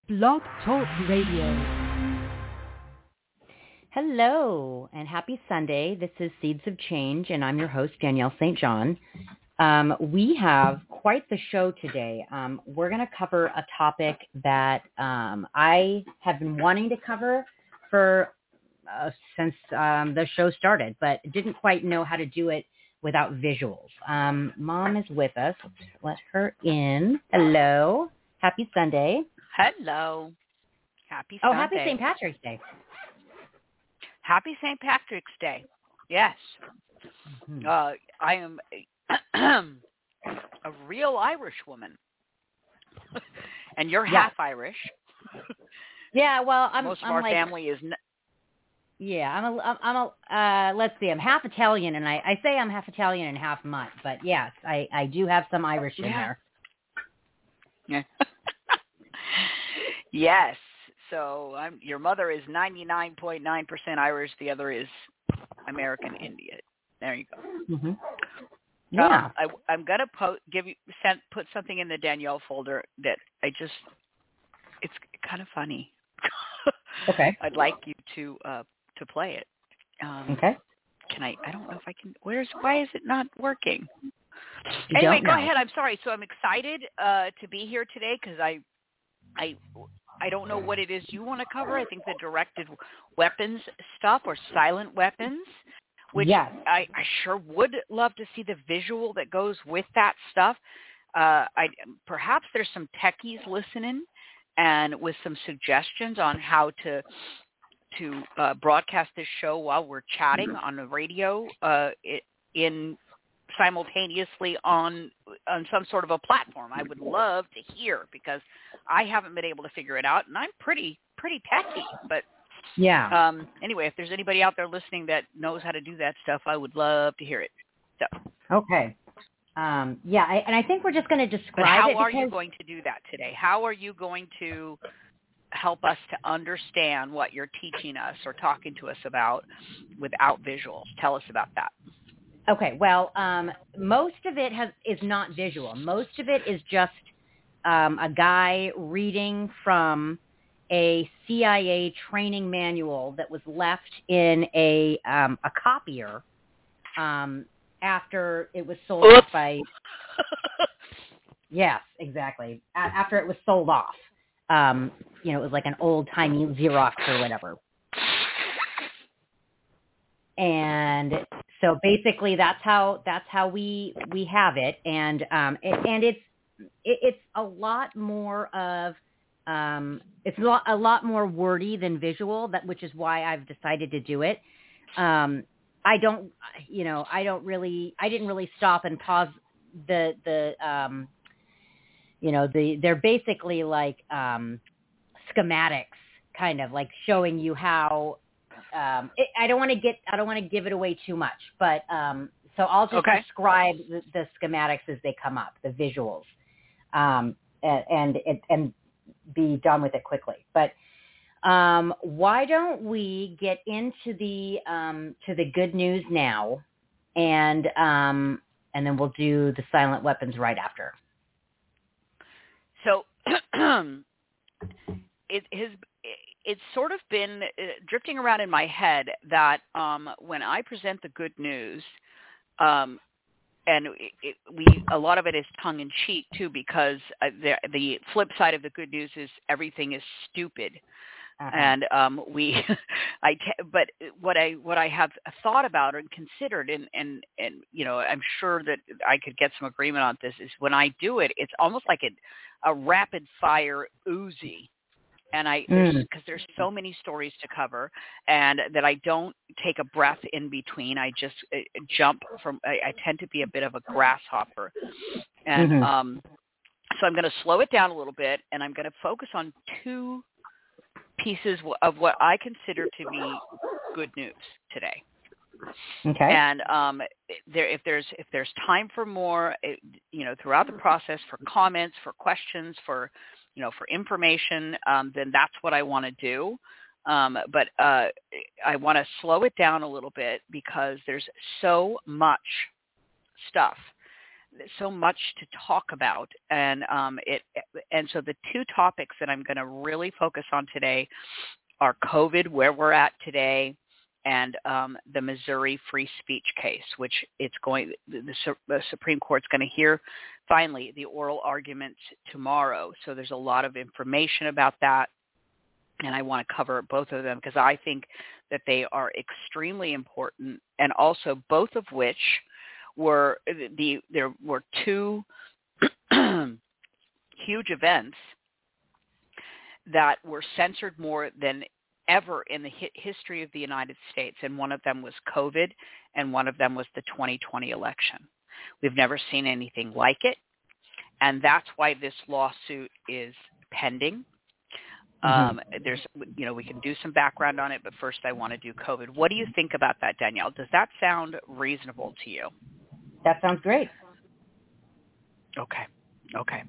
Blog Talk Radio. Hello, and happy Sunday. This is Seeds of Change, and I'm your host, Danielle St. John. We have quite the show today. We're going to cover a topic that I have been wanting to cover for since the show started, but didn't quite know how to do it without visuals. Mom is with us. Let's let her in. Hello. Happy Sunday. Hello. Happy Oh, Sunday. happy St. Patrick's Day. Happy St. Patrick's Day. Yes. Mm-hmm. I am a real Irish woman. And you're half Irish. Yeah, well, Most of our family is... Yeah, let's see, I'm half Italian, and I say I'm half Italian and half Mutt, but yes, I do have some Irish in there. Yeah. Yes. So your mother is 99.9% Irish. The other is American Indian. There you go. Mm-hmm. Yeah. I'm gonna put something in the Danielle folder that it's kind of funny. Okay. I'd like you to play it. Okay. Can I don't know if I can. Why is it not working? You Anyway, don't go know. ahead. I'm sorry. So I'm excited to be here today because I don't know what it is you want to cover. I think the directed weapons stuff or silent weapons, which yes. I sure would love to see the visual that goes with that stuff. Perhaps there's some techies listening and with some suggestions on how to broadcast this show while we're chatting on the radio in simultaneously on some sort of a platform. I would love to hear because I haven't been able to figure it out, and I'm pretty techy. But yeah. Anyway, if there's anybody out there listening that knows how to do that stuff, I would love to hear it. So okay. Yeah, and I think we're just going to describe but how it. Are you going to do that today? How are you going to help us to understand what you're teaching us or talking to us about without visuals? Tell us about that. Okay, well, most of it is not visual. Most of it is just a guy reading from a CIA training manual that was left in a copier after it was sold off by... Yes, exactly. After it was sold off. It was like an old-timey Xerox or whatever. And so basically that's how we have it, and it's a lot more of it's a lot more wordy than visual, which is why I've decided to do it. I didn't really stop and pause they're basically like schematics, kind of like showing you how. I don't want to give it away too much, but so I'll just describe the schematics as they come up, the visuals, and be done with it quickly. But why don't we get into the to the good news now, and then we'll do the silent weapons right after. So it's sort of been drifting around in my head that when I present the good news, and a lot of it is tongue in cheek too, because the flip side of the good news is everything is stupid. Uh-huh. And but what I have thought about and considered, and I'm sure that I could get some agreement on this, is when I do it, it's almost like a rapid fire Uzi. And because there's so many stories to cover, and that I don't take a breath in between. I just jump from. I tend to be a bit of a grasshopper, and so I'm going to slow it down a little bit, and I'm going to focus on two pieces of what I consider to be good news today. Okay. And if there's time for more, throughout the process, for comments, for questions, for information, then that's what I want to do. But I want to slow it down a little bit because there's so much stuff so much to talk about, and so the two topics that I'm going to really focus on today are COVID, where we're at today, and the Missouri free speech case, which the Supreme Court's going to hear finally the oral arguments tomorrow. So there's a lot of information about that, and I want to cover both of them because I think that they are extremely important, and also both of which there were two huge events that were censored more than ever in the history of the United States, and one of them was COVID, and one of them was the 2020 election. We've never seen anything like it, and that's why this lawsuit is pending. We can do some background on it, but first I want to do COVID. What do you think about that, Danielle? Does that sound reasonable to you? That sounds great. Okay.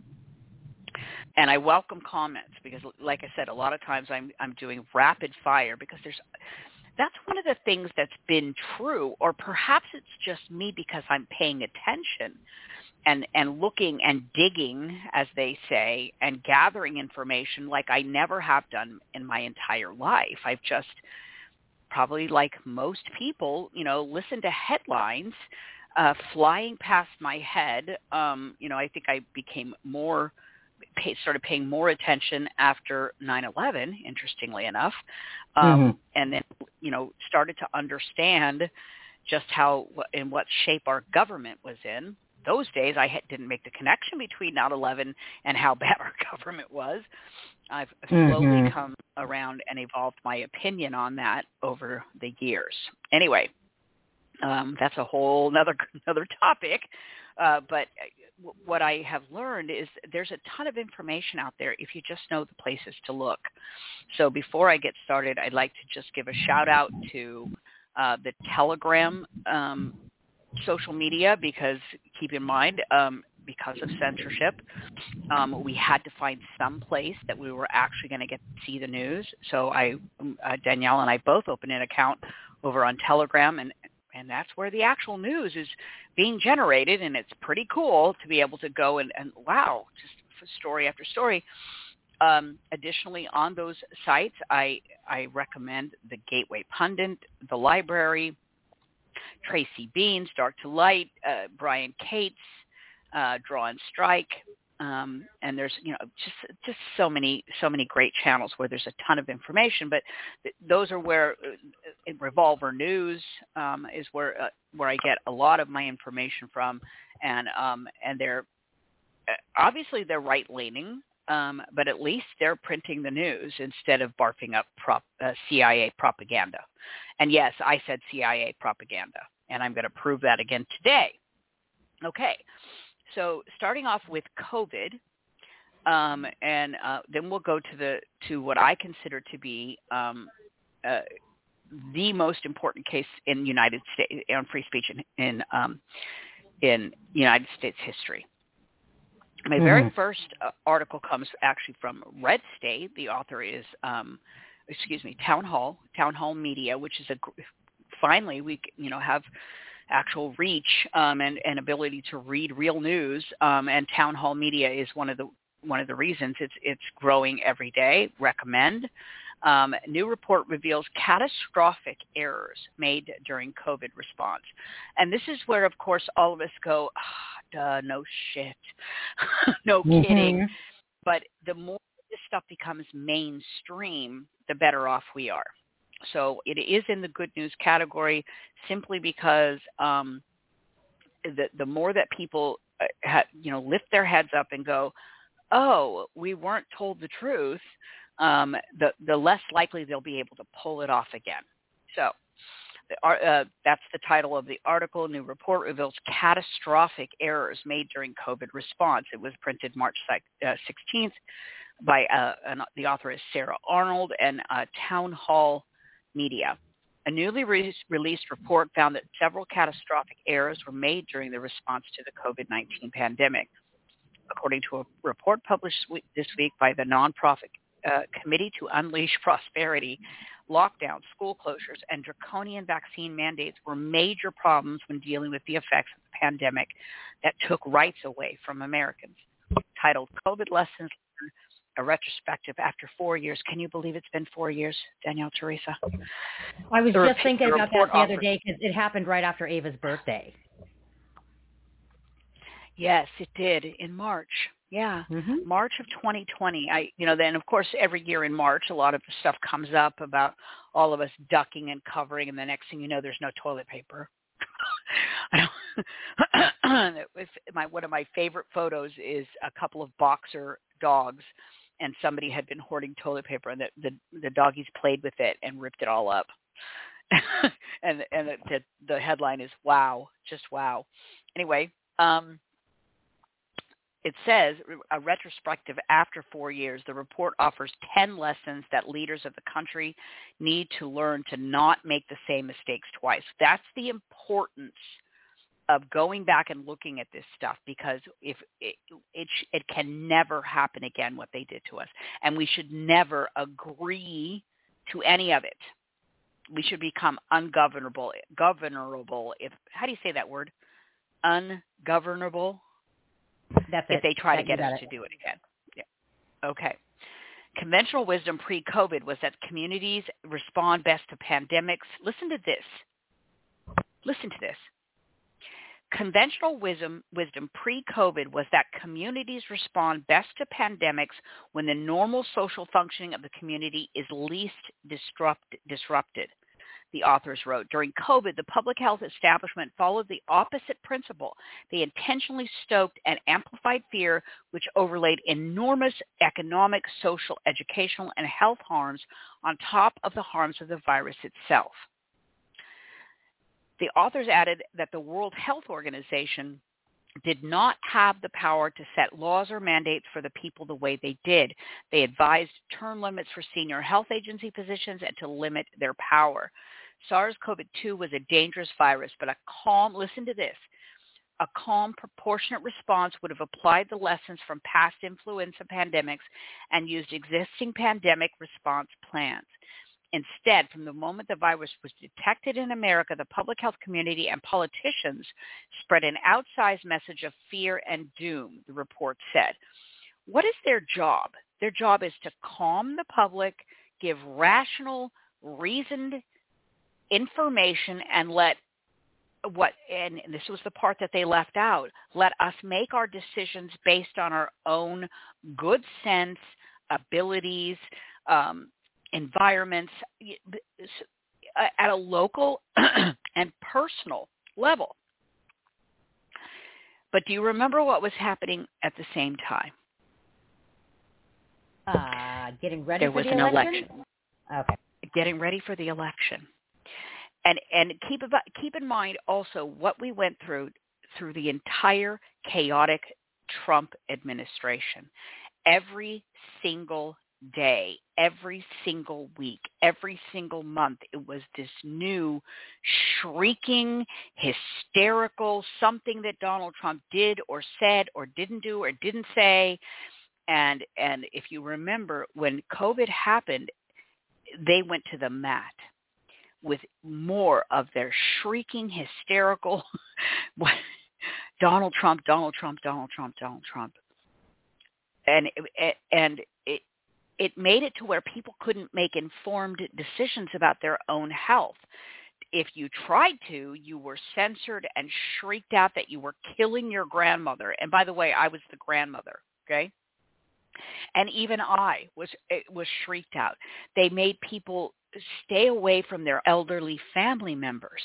And I welcome comments because, like I said, a lot of times I'm doing rapid fire because that's one of the things that's been true, or perhaps it's just me because I'm paying attention and looking and digging, as they say, and gathering information like I never have done in my entire life. I've just probably, like most people, listened to headlines flying past my head. I think I started paying more attention after 9/11, interestingly enough, and then, started to understand just in what shape our government was in. Those days, I didn't make the connection between 9/11 and how bad our government was. I've slowly come around and evolved my opinion on that over the years. Anyway, that's a whole another topic. But what I have learned is there's a ton of information out there if you just know the places to look. So before I get started, I'd like to just give a shout out to the Telegram social media, because keep in mind, because of censorship, we had to find some place that we were actually going to get to see the news. So Danielle and I both opened an account over on Telegram, and that's where the actual news is being generated, and it's pretty cool to be able to go and wow, just story after story. Additionally, on those sites, I recommend the Gateway Pundit, the Library, Tracy Bean's Dark to Light, Brian Cates, Draw and Strike, and there's just so many great channels where there's a ton of information. But those are where Revolver News is where I get a lot of my information from, and they're obviously they're right leaning, but at least they're printing the news instead of barfing up CIA propaganda. And yes, I said CIA propaganda, and I'm going to prove that again today. Okay. So starting off with COVID, and then we'll go to what I consider to be the most important case in United States on free speech in United States history. My very first article comes actually from Red State. The author is, Town Hall Media, which is finally we have actual reach and ability to read real news, and Town Hall Media is one of the reasons it's growing every day. Recommend. New report reveals catastrophic errors made during COVID response, and this is where, of course, all of us go, duh, no shit, no kidding. But the more this stuff becomes mainstream, the better off we are. So it is in the good news category simply because the more that people lift their heads up and go, oh, we weren't told the truth, the less likely they'll be able to pull it off again. So that's the title of the article. New report reveals catastrophic errors made during COVID response. It was printed March 16th by the author is Sarah Arnold and Town Hall Media. A newly released report found that several catastrophic errors were made during the response to the COVID-19 pandemic. According to a report published this week by the nonprofit Committee to Unleash Prosperity, lockdowns, school closures, and draconian vaccine mandates were major problems when dealing with the effects of the pandemic that took rights away from Americans. Titled COVID Lessons Learned, a retrospective after 4 years. Can you believe it's been 4 years, Danielle, Teresa? I was just thinking about that the other day because it happened right after Ava's birthday. Yes, it did in March. Yeah, March of 2020. Then of course every year in March, a lot of stuff comes up about all of us ducking and covering, and the next thing you know, there's no toilet paper. One of my favorite photos is a couple of boxer dogs, and somebody had been hoarding toilet paper, and the doggies played with it and ripped it all up. and the headline is "Wow, just wow." Anyway, it says, a retrospective after 4 years, the report offers 10 lessons that leaders of the country need to learn to not make the same mistakes twice. That's the importance of going back and looking at this stuff, because if it can never happen again, what they did to us. And we should never agree to any of it. We should become ungovernable. How do you say that word? Ungovernable? That's if it. they try to get us to do it again. Yeah. Okay. Conventional wisdom pre-COVID was that communities respond best to pandemics. Listen to this. Conventional wisdom pre-COVID was that communities respond best to pandemics when the normal social functioning of the community is least disrupted. The authors wrote, during COVID, the public health establishment followed the opposite principle. They intentionally stoked and amplified fear, which overlaid enormous economic, social, educational, and health harms on top of the harms of the virus itself. The authors added that the World Health Organization did not have the power to set laws or mandates for the people the way they did. They advised term limits for senior health agency positions and to limit their power. SARS-CoV-2 was a dangerous virus, but listen to this, a calm, proportionate response would have applied the lessons from past influenza pandemics and used existing pandemic response plans. Instead, from the moment the virus was detected in America, the public health community and politicians spread an outsized message of fear and doom, the report said. What is their job? Their job is to calm the public, give rational, reasoned information, and and this was the part that they left out, let us make our decisions based on our own good sense, abilities, environments, at a local and personal level. But do you remember what was happening at the same time? Getting ready for the election. There was an election. Okay. Getting ready for the election. And keep in mind also what we went through the entire chaotic Trump administration. Every single day, every single week, every single month, it was this new, shrieking, hysterical something that Donald Trump did or said or didn't do or didn't say. And if you remember, when COVID happened, they went to the mat with more of their shrieking, hysterical, Donald Trump, Donald Trump, Donald Trump, Donald Trump. And it made it to where people couldn't make informed decisions about their own health. If you tried to, you were censored and shrieked out that you were killing your grandmother. And by the way, I was the grandmother, okay? And even I was shrieked out. They made people stay away from their elderly family members.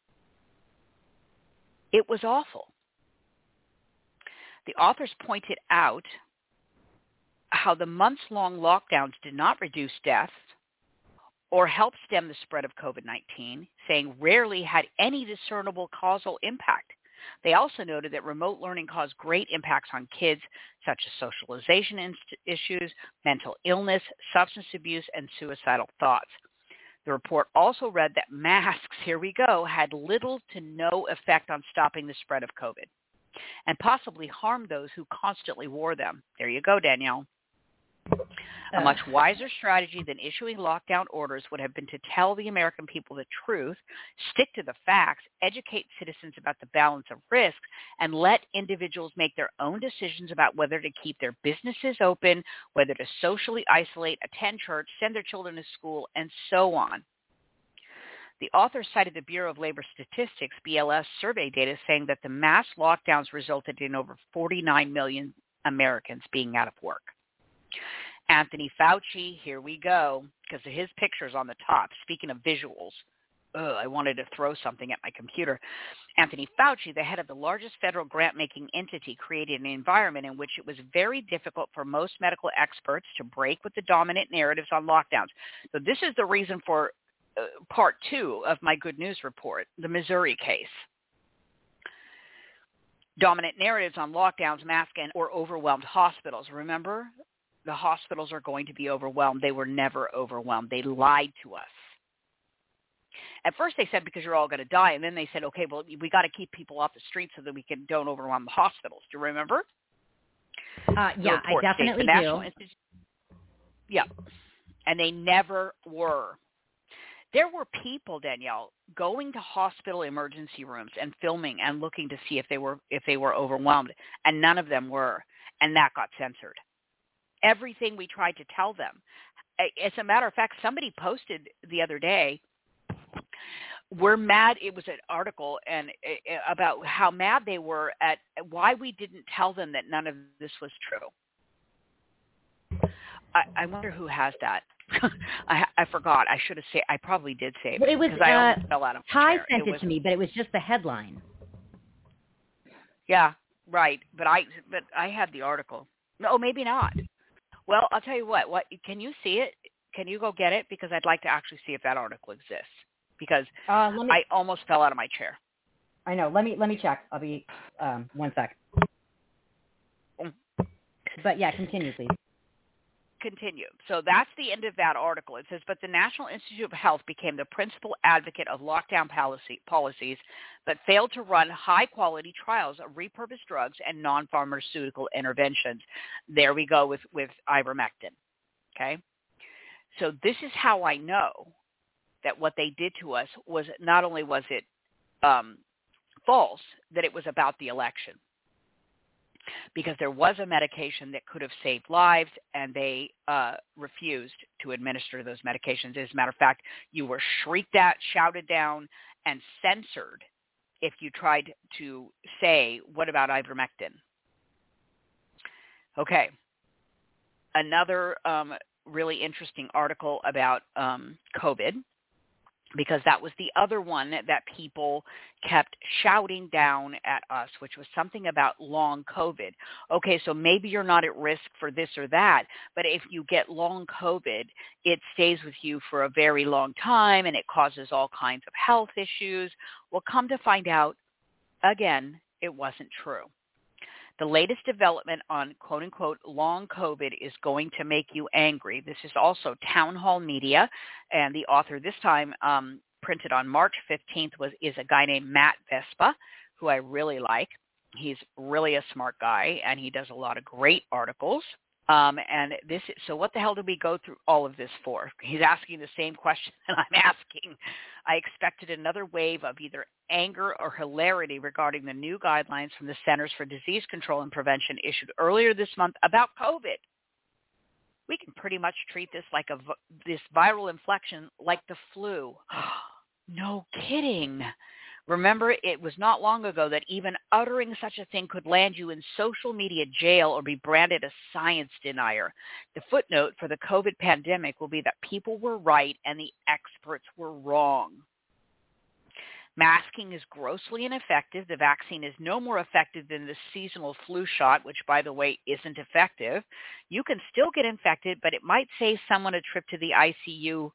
It was awful. The authors pointed out how the months-long lockdowns did not reduce deaths or help stem the spread of COVID-19, saying rarely had any discernible causal impact. They also noted that remote learning caused great impacts on kids, such as socialization issues, mental illness, substance abuse, and suicidal thoughts. The report also read that masks, here we go, had little to no effect on stopping the spread of COVID and possibly harmed those who constantly wore them. There you go, Danielle. A much wiser strategy than issuing lockdown orders would have been to tell the American people the truth, stick to the facts, educate citizens about the balance of risks, and let individuals make their own decisions about whether to keep their businesses open, whether to socially isolate, attend church, send their children to school, and so on. The author cited the Bureau of Labor Statistics, BLS, survey data saying that the mass lockdowns resulted in over 49 million Americans being out of work. Anthony Fauci, here we go, because his picture's on the top. Speaking of visuals, I wanted to throw something at my computer. Anthony Fauci, the head of the largest federal grant-making entity, created an environment in which it was very difficult for most medical experts to break with the dominant narratives on lockdowns. So this is the reason for part 2 of my good news report, the Missouri case. Dominant narratives on lockdowns, mask, and or overwhelmed hospitals. Remember? The hospitals are going to be overwhelmed. They were never overwhelmed. They lied to us. At first they said because you're all going to die, and then they said, okay, well, we got to keep people off the streets so that we don't overwhelm the hospitals. Do you remember? Yeah, I definitely do. Yeah, and they never were. There were people, Danielle, going to hospital emergency rooms and filming and looking to see if they were overwhelmed, and none of them were, and that got censored. Everything we tried to tell them. As a matter of fact, somebody posted the other day, we're mad. It was an article and about how mad they were at why we didn't tell them that none of this was true. I wonder who has that. I forgot. I should have said. I probably did say it. It was I almost fell out of my Ty chair. sent it to me, but it was just the headline. Yeah, right. But I had the article. No, maybe not. Well, I'll tell you what. Can you see it? Can you go get it? Because I'd like to actually see if that article exists. Because I almost fell out of my chair. I know. Let me check. I'll be 1 sec. But yeah, continue, please. Continue. So that's the end of that article. It says, but the National Institute of Health became the principal advocate of lockdown policies, but failed to run high-quality trials of repurposed drugs and non-pharmaceutical interventions. There we go with ivermectin. Okay? So this is how I know that what they did to us was not only was it false, that it was about the election. Because there was a medication that could have saved lives, and they refused to administer those medications. As a matter of fact, you were shrieked at, shouted down, and censored if you tried to say, what about ivermectin? Okay. Another really interesting article about COVID, because that was the other one that people kept shouting down at us, which was something about long COVID. Okay, so maybe you're not at risk for this or that, but if you get long COVID, it stays with you for a very long time and it causes all kinds of health issues. Well, come to find out, again, it wasn't true. The latest development on quote-unquote long COVID is going to make you angry. This is also Town Hall Media, and the author this time printed on March 15th is a guy named Matt Vespa, who I really like. He's really a smart guy, and he does a lot of great articles. So what the hell did we go through all of this for? He's asking the same question that I'm asking. I expected another wave of either anger or hilarity regarding the new guidelines from the Centers for Disease Control and Prevention issued earlier this month about COVID. We can pretty much treat this like this viral infection like the flu. No kidding. Remember, it was not long ago that even uttering such a thing could land you in social media jail or be branded a science denier. The footnote for the COVID pandemic will be that people were right and the experts were wrong. Masking is grossly ineffective. The vaccine is no more effective than the seasonal flu shot, which, by the way, isn't effective. You can still get infected, but it might save someone a trip to the ICU.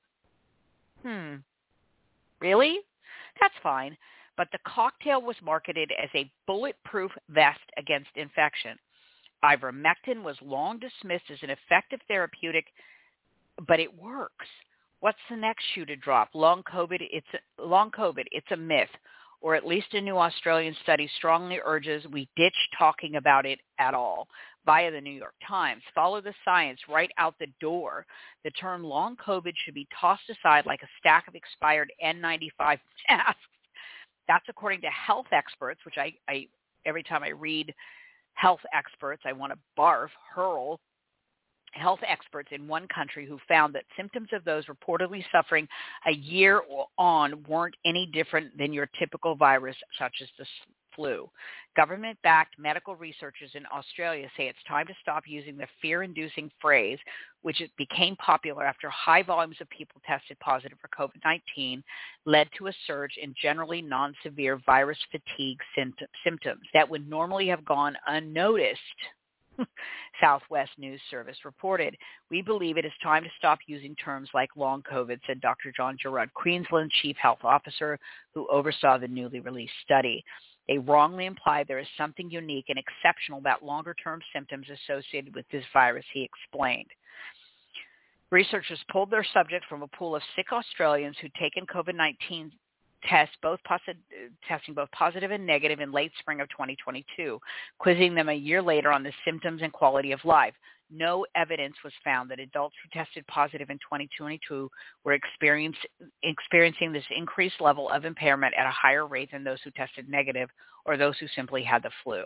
Really? That's fine. But the cocktail was marketed as a bulletproof vest against infection. Ivermectin was long dismissed as an effective therapeutic, but it works. What's the next shoe to drop? Long COVID, it's a myth, or at least a new Australian study strongly urges we ditch talking about it at all. via the New York Times. Follow the science right out the door. The term long COVID should be tossed aside like a stack of expired N95 masks. That's according to health experts, which I every time I read health experts, I want to barf, hurl. Health experts in one country who found that symptoms of those reportedly suffering a year on weren't any different than your typical virus, such as the flu. Government-backed medical researchers in Australia say it's time to stop using the fear-inducing phrase, which became popular after high volumes of people tested positive for COVID-19 led to a surge in generally non-severe virus fatigue symptoms that would normally have gone unnoticed. Southwest News Service reported. We believe it is time to stop using terms like long COVID, said Dr. John Gerard, Queensland's chief health officer who oversaw the newly released study. They wrongly imply there is something unique and exceptional about longer-term symptoms associated with this virus, he explained. Researchers pulled their subject from a pool of sick Australians who'd taken COVID-19 testing both positive and negative in late spring of 2022, quizzing them a year later on the symptoms and quality of life. No evidence was found that adults who tested positive in 2022 were experiencing this increased level of impairment at a higher rate than those who tested negative or those who simply had the flu.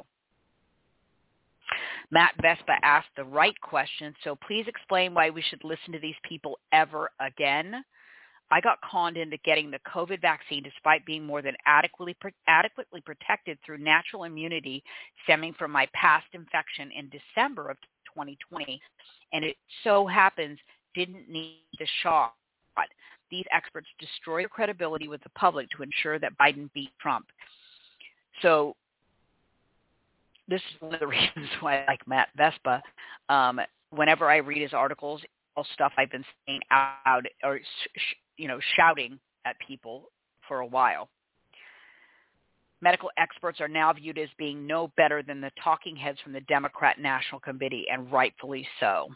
Matt Vespa asked the right question, so please explain why we should listen to these people ever again. I got conned into getting the COVID vaccine despite being more than adequately protected through natural immunity stemming from my past infection in December of 2020, and it so happens didn't need the shot. These experts destroy your credibility with the public to ensure that Biden beat Trump. So this is one of the reasons why I like Matt Vespa. Whenever I read his articles, all stuff I've been saying out or shouting at people for a while. Medical experts are now viewed as being no better than the talking heads from the Democrat National Committee, and rightfully so.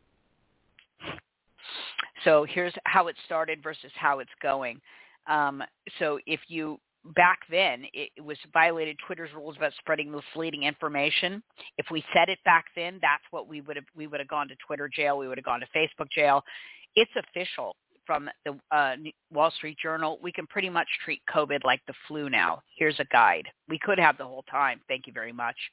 So here's how it started versus how it's going. So if you back then, it was violated Twitter's rules about spreading misleading information. If we said it back then, that's what we would have gone to Twitter jail. We would have gone to Facebook jail. It's official from the Wall Street Journal. We can pretty much treat COVID like the flu now. Here's a guide. We could have the whole time. Thank you very much.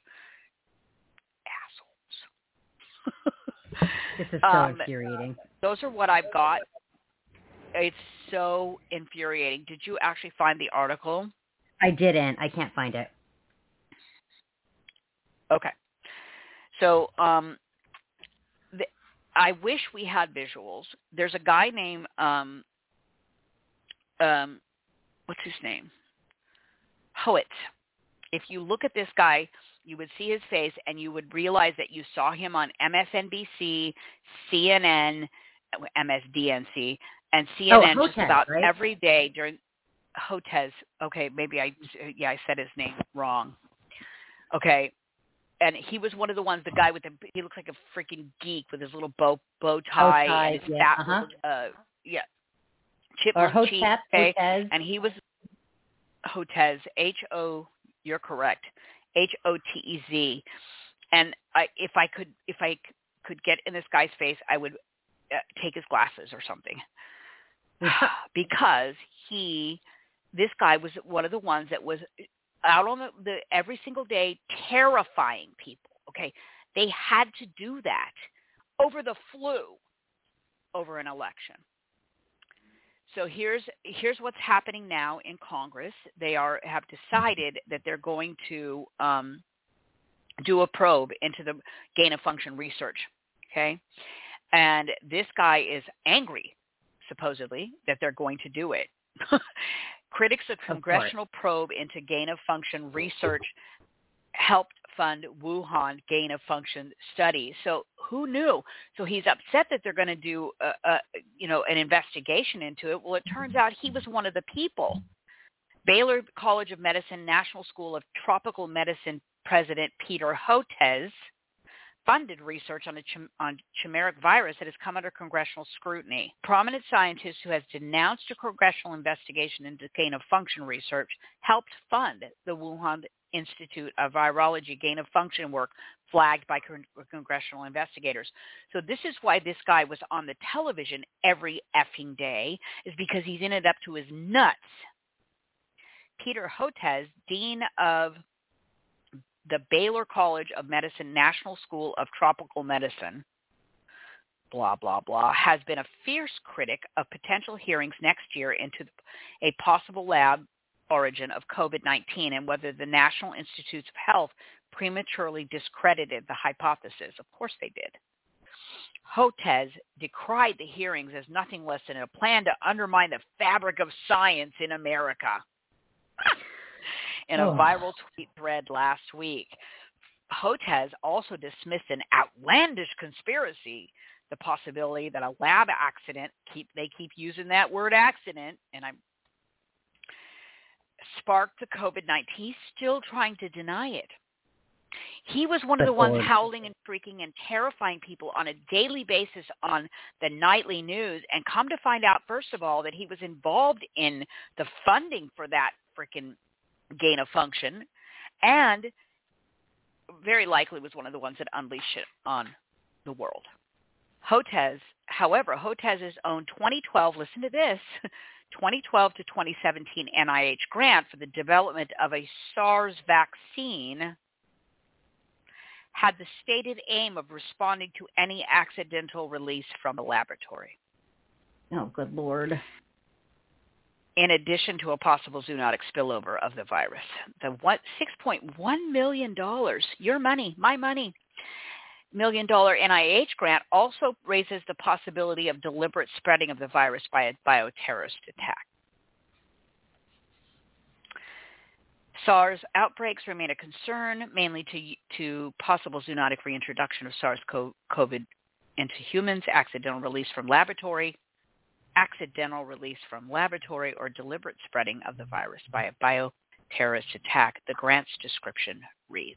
Assholes. This is so infuriating. Those are what I've got. It's so infuriating. Did you actually find the article? I didn't. I can't find it. Okay. So I wish we had visuals. There's a guy named, what's his name? Howitt. If you look at this guy, you would see his face and you would realize that you saw him on MSNBC, CNN, MSDNC, and CNN just about every day during Hotez. Okay, maybe I said his name wrong. Okay. And he was one of the ones, the guy with he looks like a freaking geek with his little bow tie and his fat, chipmunk cheek. Okay? And he was Hotez, you're correct, Hotez. And if I could get in this guy's face, I would take his glasses or something, because this guy was one of the ones that was out on the every single day terrifying people. Okay, they had to do that over the flu, over an election. So here's what's happening now in Congress. They have decided that they're going to do a probe into the gain-of-function research. Okay, and this guy is angry, supposedly, that they're going to do it. Critics of congressional probe into gain-of-function research helped fund Wuhan gain-of-function study. So who knew? So he's upset that they're going to do, an investigation into it. Well, it turns out he was one of the people. Baylor College of Medicine National School of Tropical Medicine President Peter Hotez funded research on chimeric virus that has come under congressional scrutiny. Prominent scientist who has denounced a congressional investigation into gain-of-function research helped fund the Wuhan Institute of Virology gain-of-function work flagged by congressional investigators. So this is why this guy was on the television every effing day, is because he's in it up to his nuts. Peter Hotez, dean of the Baylor College of Medicine National School of Tropical Medicine, blah, blah, blah, has been a fierce critic of potential hearings next year into a possible lab origin of COVID-19 and whether the National Institutes of Health prematurely discredited the hypothesis. Of course they did. Hotez decried the hearings as nothing less than a plan to undermine the fabric of science in America. In a viral tweet thread last week, Hotez also dismissed an outlandish conspiracy, the possibility that a lab accident, they keep using that word accident, and I'm sparked the COVID-19. He's still trying to deny it. He was one of the ones howling and freaking and terrifying people on a daily basis on the nightly news, and come to find out, first of all, that he was involved in the funding for that freaking gain of function, and very likely was one of the ones that unleashed it on the world. Hotez's own 2012, listen to this, 2012 to 2017 NIH grant for the development of a SARS vaccine had the stated aim of responding to any accidental release from a laboratory. Oh, good Lord. In addition to a possible zoonotic spillover of the virus. The $6.1 million, your money, my money, $1 million NIH grant also raises the possibility of deliberate spreading of the virus by a bioterrorist attack. SARS outbreaks remain a concern, mainly to possible zoonotic reintroduction of SARS-CoV into humans, accidental release from laboratory, or deliberate spreading of the virus by a bioterrorist attack, the grant's description reads.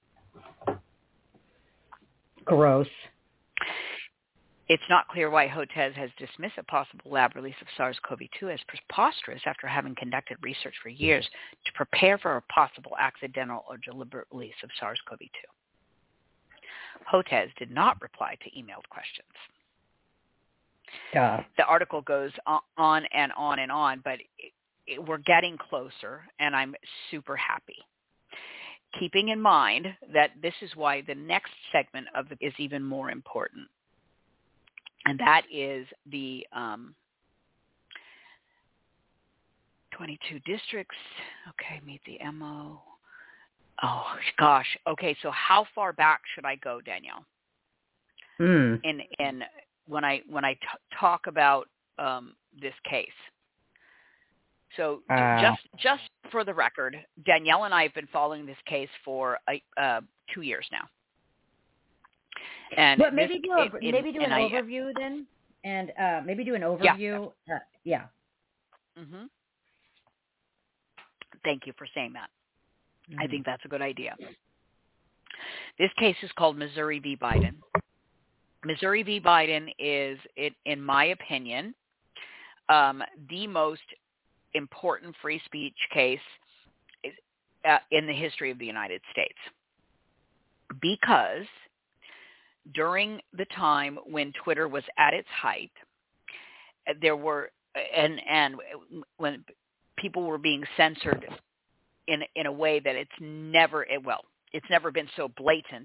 Gross. It's not clear why Hotez has dismissed a possible lab release of SARS-CoV-2 as preposterous after having conducted research for years to prepare for a possible accidental or deliberate release of SARS-CoV-2. Hotez did not reply to emailed questions. The article goes on and on and on, but we're getting closer, and I'm super happy. Keeping in mind that this is why the next segment of it is even more important, and that is the 22 districts. Okay, meet the MO. Oh, gosh. Okay, so how far back should I go, Danielle? In when I talk about this case. So just for the record, Danielle and I have been following this case for 2 years now. And but maybe do an overview then, and maybe do an overview. Yeah. Mm-hmm. Thank you for saying that. I think that's a good idea. This case is called Missouri v. Biden. Missouri v. Biden is, in my opinion, the most important free speech case in the history of the United States, because during the time when Twitter was at its height, there were and when people were being censored in a way that it's never been so blatant.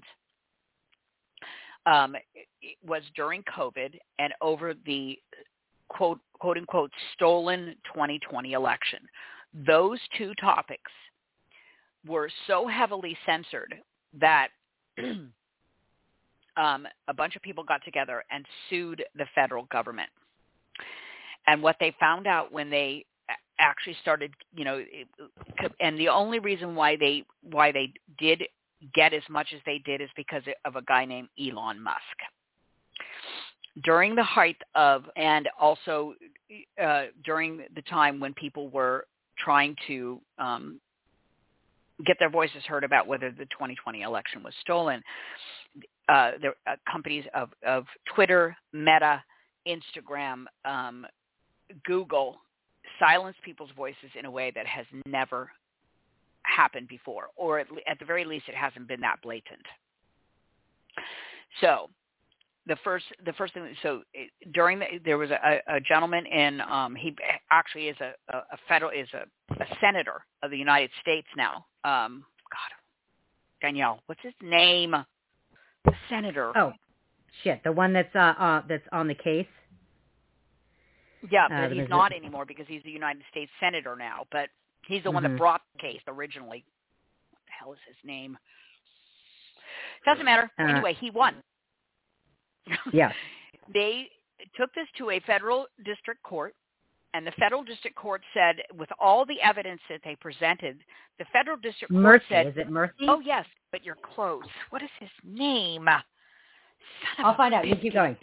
It was during COVID and over the quote unquote stolen 2020 election. Those two topics were so heavily censored that a bunch of people got together and sued the federal government. And what they found out when they actually started, and the only reason why they did get as much as they did is because of a guy named Elon Musk. During the height of, and also during the time when people were trying to get their voices heard about whether the 2020 election was stolen, there companies of Twitter, Meta, Instagram, Google silenced people's voices in a way that has never happened before, or at the very least, it hasn't been that blatant. So the first thing. So there was a gentleman in he actually is a senator of the United States now. God, Danielle, what's his name? The senator. Oh, shit, the one that's on the case. Yeah, but he's not anymore because he's the United States senator now. But he's the one that brought the case originally. What the hell is his name? Doesn't matter. Anyway, he won. Yeah. They took this to a federal district court, and the federal district court said, with all the evidence that they presented, the federal district court said, is it Murphy? Oh, yes, but you're close. What is his name? I'll find out. You keep going.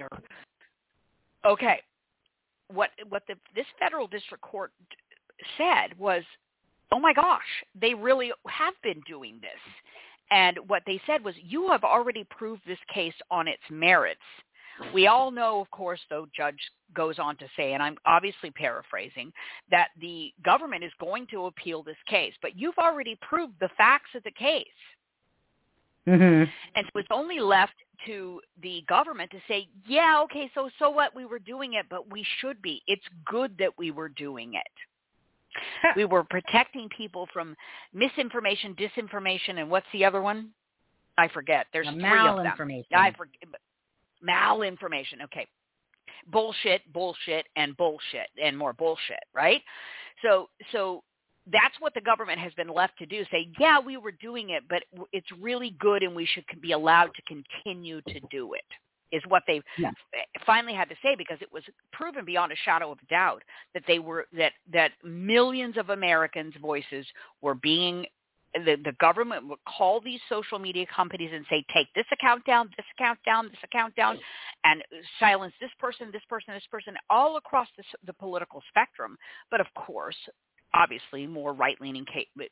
Okay. What this federal district court said was, oh, my gosh, they really have been doing this. And what they said was, you have already proved this case on its merits. We all know, of course, though, Judge goes on to say, and I'm obviously paraphrasing, that the government is going to appeal this case, but you've already proved the facts of the case. Mm-hmm. And so it's only left to the government to say, yeah, okay, so what? We were doing it, but we should be. It's good that we were doing it. We were protecting people from misinformation, disinformation, and what's the other one? I forget. There's three of them. Malinformation. I forget. Malinformation. Okay. Bullshit, and bullshit, and more bullshit, right? So that's what the government has been left to do. Say, yeah, we were doing it, but it's really good, and we should be allowed to continue to do it. Is what they finally had to say, because it was proven beyond a shadow of a doubt that that millions of Americans' voices were being. The government would call these social media companies and say, take this account down, this account down, this account down, and silence this person, all across the political spectrum. But of course, obviously, more right-leaning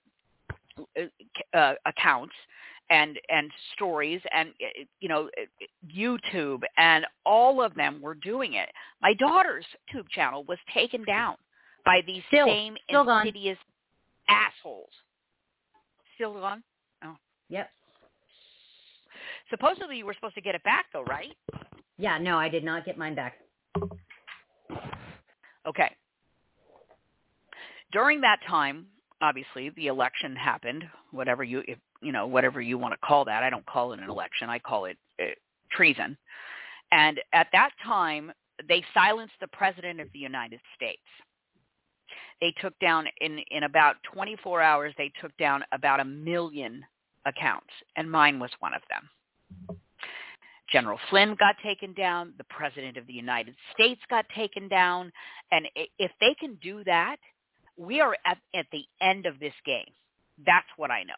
accounts and stories and, YouTube, and all of them were doing it. My daughter's YouTube channel was taken down by these same insidious assholes. Still on? Oh. Yep. Supposedly you were supposed to get it back, though, right? Yeah, no, I did not get mine back. Okay. During that time, obviously, the election happened, whatever you want to call that. I don't call it an election. I call it treason. And at that time, they silenced the President of the United States. They took down, in about 24 hours, they took down about 1 million accounts, and mine was one of them. General Flynn got taken down. The President of the United States got taken down. And if they can do that, we are at the end of this game. That's what I know.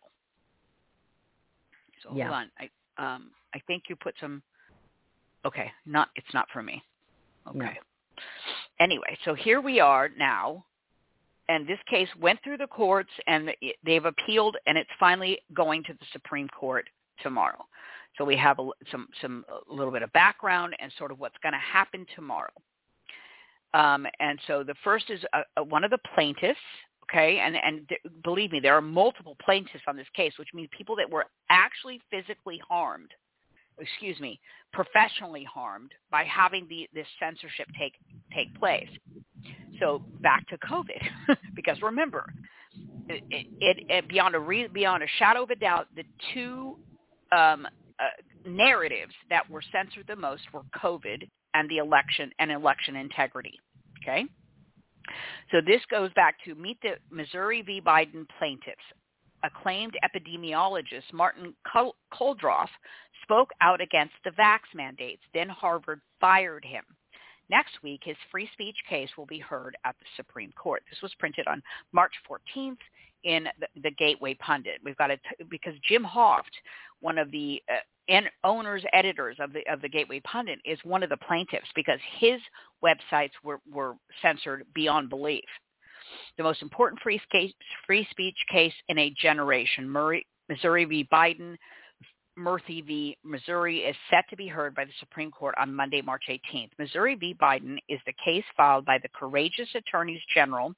So hold on. I think you put some. Okay, it's not for me. Okay. No. Anyway, so here we are now, and this case went through the courts, and they've appealed, and it's finally going to the Supreme Court tomorrow. So we have a little bit of background and sort of what's going to happen tomorrow. And so the first is one of the plaintiffs, okay, and believe me, there are multiple plaintiffs on this case, which means people that were actually physically harmed, professionally harmed by having this censorship take place. So back to COVID, because remember, beyond a shadow of a doubt, the two narratives that were censored the most were COVID and the election and election integrity. Okay? So this goes back to meet the Missouri v. Biden plaintiffs. Acclaimed epidemiologist Martin Kulldorff spoke out against the vax mandates. Then Harvard fired him. Next week, his free speech case will be heard at the Supreme Court. This was printed on March 14th in the Gateway Pundit. We've got because Jim Hoft, one of the owners, editors of the Gateway Pundit, is one of the plaintiffs because his websites were censored beyond belief. The most important free speech case in a generation, Missouri v. Biden, Murphy v. Missouri, is set to be heard by the Supreme Court on Monday, March 18th. Missouri v. Biden is the case filed by the courageous attorneys general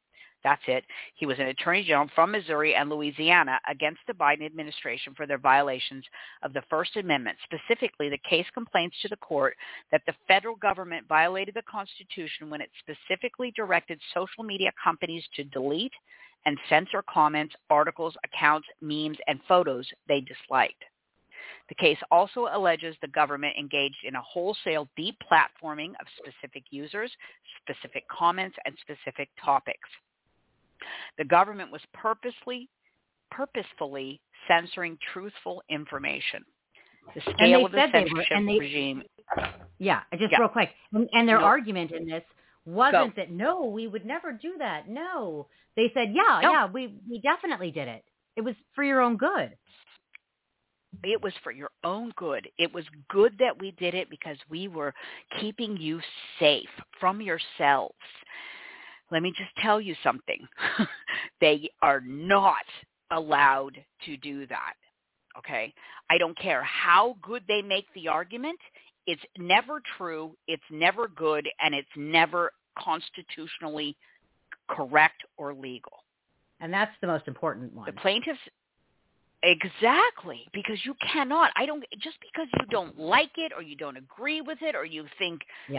That's it. He was an attorney general from Missouri and Louisiana against the Biden administration for their violations of the First Amendment. Specifically, the case complains to the court that the federal government violated the Constitution when it specifically directed social media companies to delete and censor comments, articles, accounts, memes, and photos they disliked. The case also alleges the government engaged in a wholesale deplatforming of specific users, specific comments, and specific topics. The government was purposefully censoring truthful information. The scale of the censorship regime. Yeah, real quick. And their argument in this wasn't that, no, we would never do that. No. They said, we definitely did it. It was for your own good. It was for your own good. It was good that we did it because we were keeping you safe from yourselves. Let me just tell you something. They are not allowed to do that, okay? I don't care how good they make the argument. It's never true, it's never good, and it's never constitutionally correct or legal. And that's the most important one. The plaintiffs, exactly, because you cannot, just because you don't like it or you don't agree with it or you think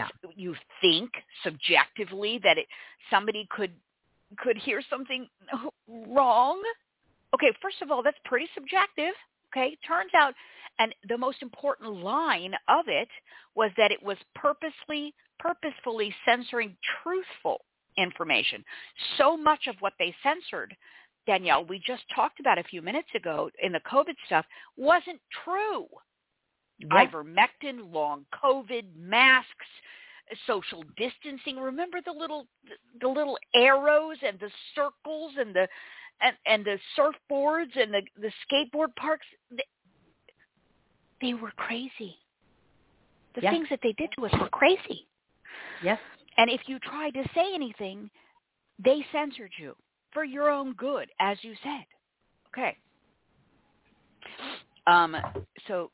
subjectively that somebody could hear something wrong. Okay, first of all, that's pretty subjective. Okay, turns out, and the most important line of it was that it was purposefully censoring truthful information. So much of what they censored, Danielle, we just talked about a few minutes ago in the COVID stuff, wasn't true. Yep. Ivermectin, long COVID, masks, social distancing. Remember the little arrows and the circles and the surfboards and the skateboard parks? They were crazy. The things that they did to us were crazy. Yes. And if you tried to say anything, they censored you for your own good, as you said. Okay. So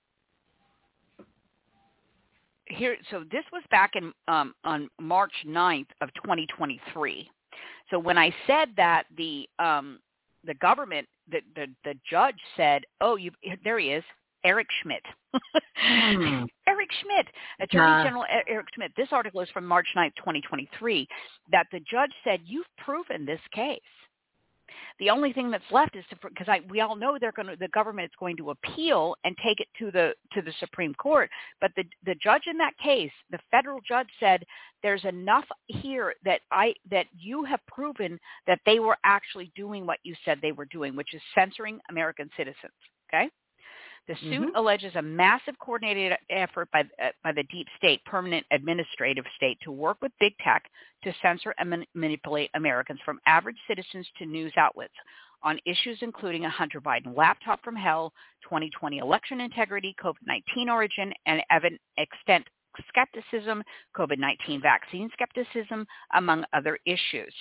this was back in on March 9th of 2023. So when I said that the government, the judge said, there he is, Eric Schmidt. Eric Schmidt, Attorney General Eric Schmidt. This article is from March 9th, 2023, that the judge said, you've proven this case. The only thing that's left is because we all know the government is going to appeal and take it to the Supreme Court. But the judge in that case, the federal judge, said there's enough here that you have proven that they were actually doing what you said they were doing, which is censoring American citizens. Okay. The suit alleges a massive coordinated effort by the deep state, permanent administrative state, to work with big tech to censor and manipulate Americans, from average citizens to news outlets, on issues including a Hunter Biden laptop from hell, 2020 election integrity, COVID-19 origin and extent skepticism, COVID-19 vaccine skepticism, among other issues.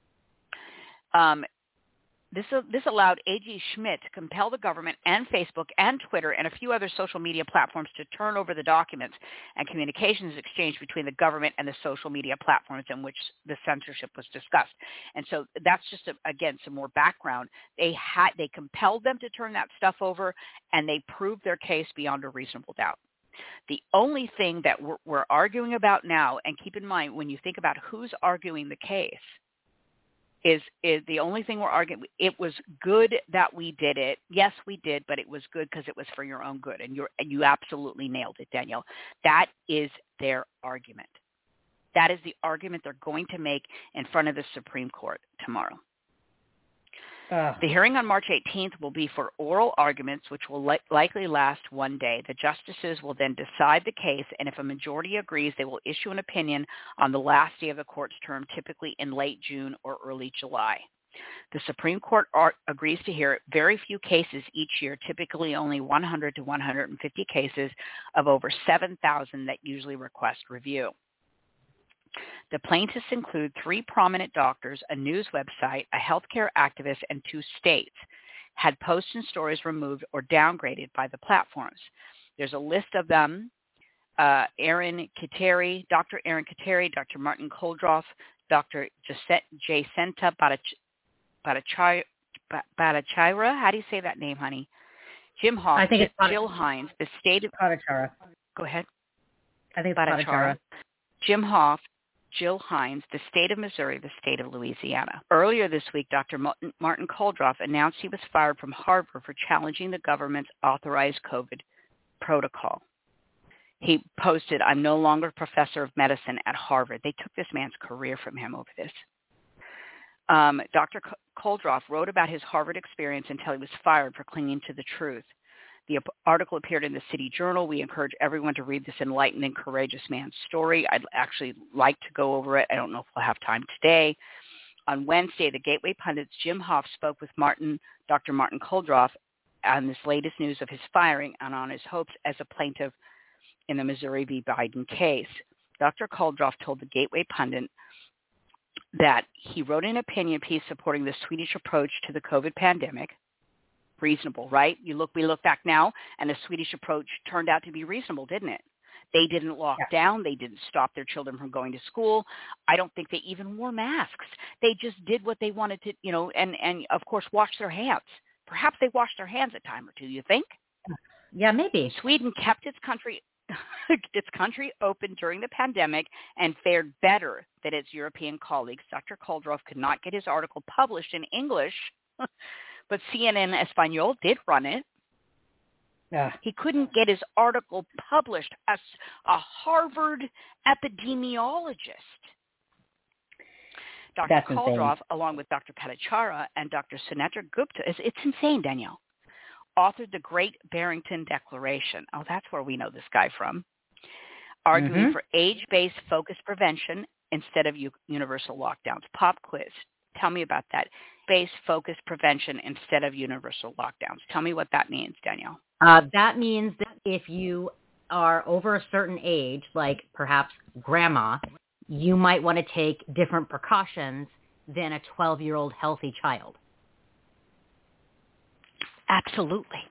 This allowed A.G. Schmidt to compel the government and Facebook and Twitter and a few other social media platforms to turn over the documents and communications exchanged between the government and the social media platforms in which the censorship was discussed. And so that's just, again, some more background. They compelled them to turn that stuff over, and they proved their case beyond a reasonable doubt. The only thing that we're arguing about now, and keep in mind when you think about who's arguing the case, is the only thing we're arguing. It was good that we did it. Yes, we did, but it was good because it was for your own good. And you absolutely nailed it, Danielle. That is their argument. That is the argument they're going to make in front of the Supreme Court tomorrow. The hearing on March 18th will be for oral arguments, which will likely last one day. The justices will then decide the case, and if a majority agrees, they will issue an opinion on the last day of the court's term, typically in late June or early July. The Supreme Court agrees to hear very few cases each year, typically only 100 to 150 cases of over 7,000 that usually request review. The plaintiffs include 3 prominent doctors, a news website, a healthcare activist, and 2 states had posts and stories removed or downgraded by the platforms. There's a list of them Aaron Kateri, Dr. Aaron Kateri, Dr. Martin Kulldorff, Dr. Jacinta Bhattacharya. How do you say that name, honey? Jim Hoff, I think it's Jill Hines, the state of... Bhattacharya. Go ahead. I think it's Bhattacharya. Jim Hoff, Jill Hines, the state of Missouri, the state of Louisiana. Earlier this week, Dr. Martin Kulldorff announced he was fired from Harvard for challenging the government's authorized COVID protocol. He posted, "I'm no longer professor of medicine at Harvard." They took this man's career from him over this. Dr. Kulldorff wrote about his Harvard experience until he was fired for clinging to the truth. The article appeared in the City Journal. We encourage everyone to read this enlightened and courageous man's story. I'd actually like to go over it. I don't know if we'll have time today. On Wednesday, the Gateway pundits Jim Hoff spoke with Dr. Martin Kulldorff on this latest news of his firing and on his hopes as a plaintiff in the Missouri v. Biden case. Dr. Kulldorff told the Gateway pundit that he wrote an opinion piece supporting the Swedish approach to the COVID pandemic. Reasonable, right? We look back now, and the Swedish approach turned out to be reasonable, didn't it? They didn't lock down. They didn't stop their children from going to school. I don't think they even wore masks. They just did what they wanted to, and of course, wash their hands. Perhaps they washed their hands a time or two, you think? Yeah, maybe. Sweden kept its country open during the pandemic and fared better than its European colleagues. Dr. Kulldorff could not get his article published in English, but CNN Espanol did run it. Yeah. He couldn't get his article published as a Harvard epidemiologist. Dr. Kulldorff, along with Dr. Bhattacharya and Dr. Sunetra Gupta, it's insane, Danielle, authored the Great Barrington Declaration. Oh, that's where we know this guy from. Arguing for age-based focused prevention instead of universal lockdowns. Pop quiz. Tell me about that. Based focused prevention instead of universal lockdowns. Tell me what that means, Danielle. That means that if you are over a certain age, like perhaps grandma, you might want to take different precautions than a 12-year-old healthy child. Absolutely.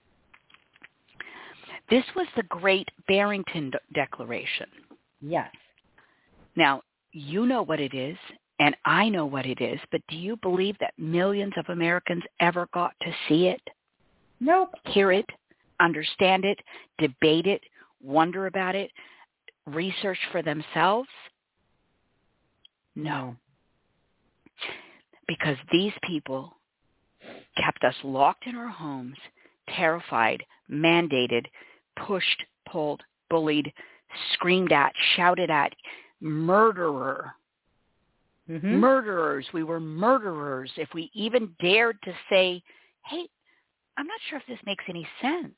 This was the Great Barrington Declaration. Yes. Now, you know what it is, and I know what it is, but do you believe that millions of Americans ever got to see it? Nope. Hear it, understand it, debate it, wonder about it, research for themselves? No. Because these people kept us locked in our homes, terrified, mandated, pushed, pulled, bullied, screamed at, shouted at, murderers. We were murderers. If we even dared to say, hey, I'm not sure if this makes any sense.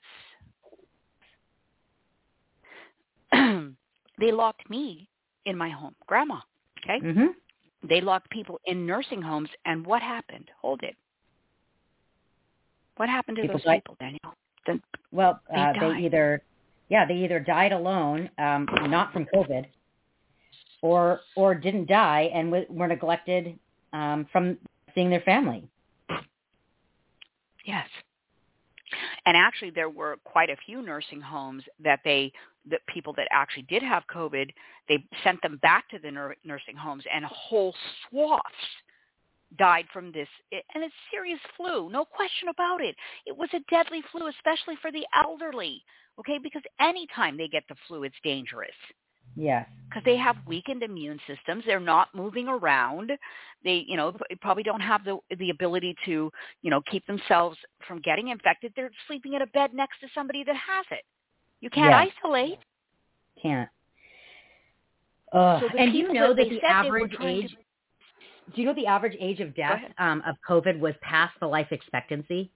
They locked me in my home, grandma, okay? They locked people in nursing homes, and what happened? Hold it. What happened to those people, Danielle? They either died alone, not from COVID, or didn't die and were neglected from seeing their family. Yes. And actually, there were quite a few nursing homes that people that actually did have COVID, they sent them back to the nursing homes, and whole swaths died from this. And it's serious flu, no question about it. It was a deadly flu, especially for the elderly, okay, because anytime they get the flu, it's dangerous. Yes. Because they have weakened immune systems. They're not moving around. They, probably don't have the ability to, keep themselves from getting infected. They're sleeping in a bed next to somebody that has it. You can't isolate. Can't. So and do you know that the average age? Do you know the average age of death of COVID was past the life expectancy?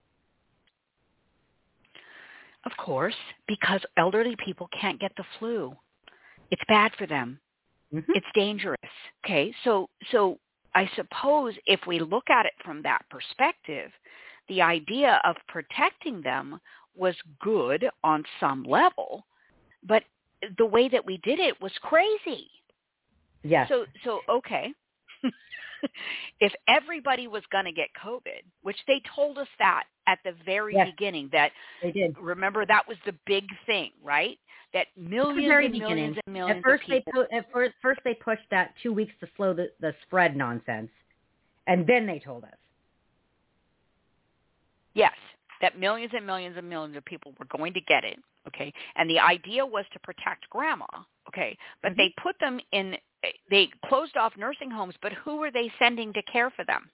Of course, because elderly people can't get the flu. It's bad for them. It's dangerous. Okay, so I suppose if we look at it from that perspective, the idea of protecting them was good on some level, but the way that we did it was crazy. Yes. So okay. if everybody was going to get COVID, which they told us that at the very beginning, that they did. Remember, that was the big thing, right? That millions and millions and millions at first of people. First they pushed that 2 weeks to slow the spread nonsense, and then they told us. Yes, that millions and millions and millions of people were going to get it, okay? And the idea was to protect grandma, okay? But they put them in, they closed off nursing homes, but who were they sending to care for them?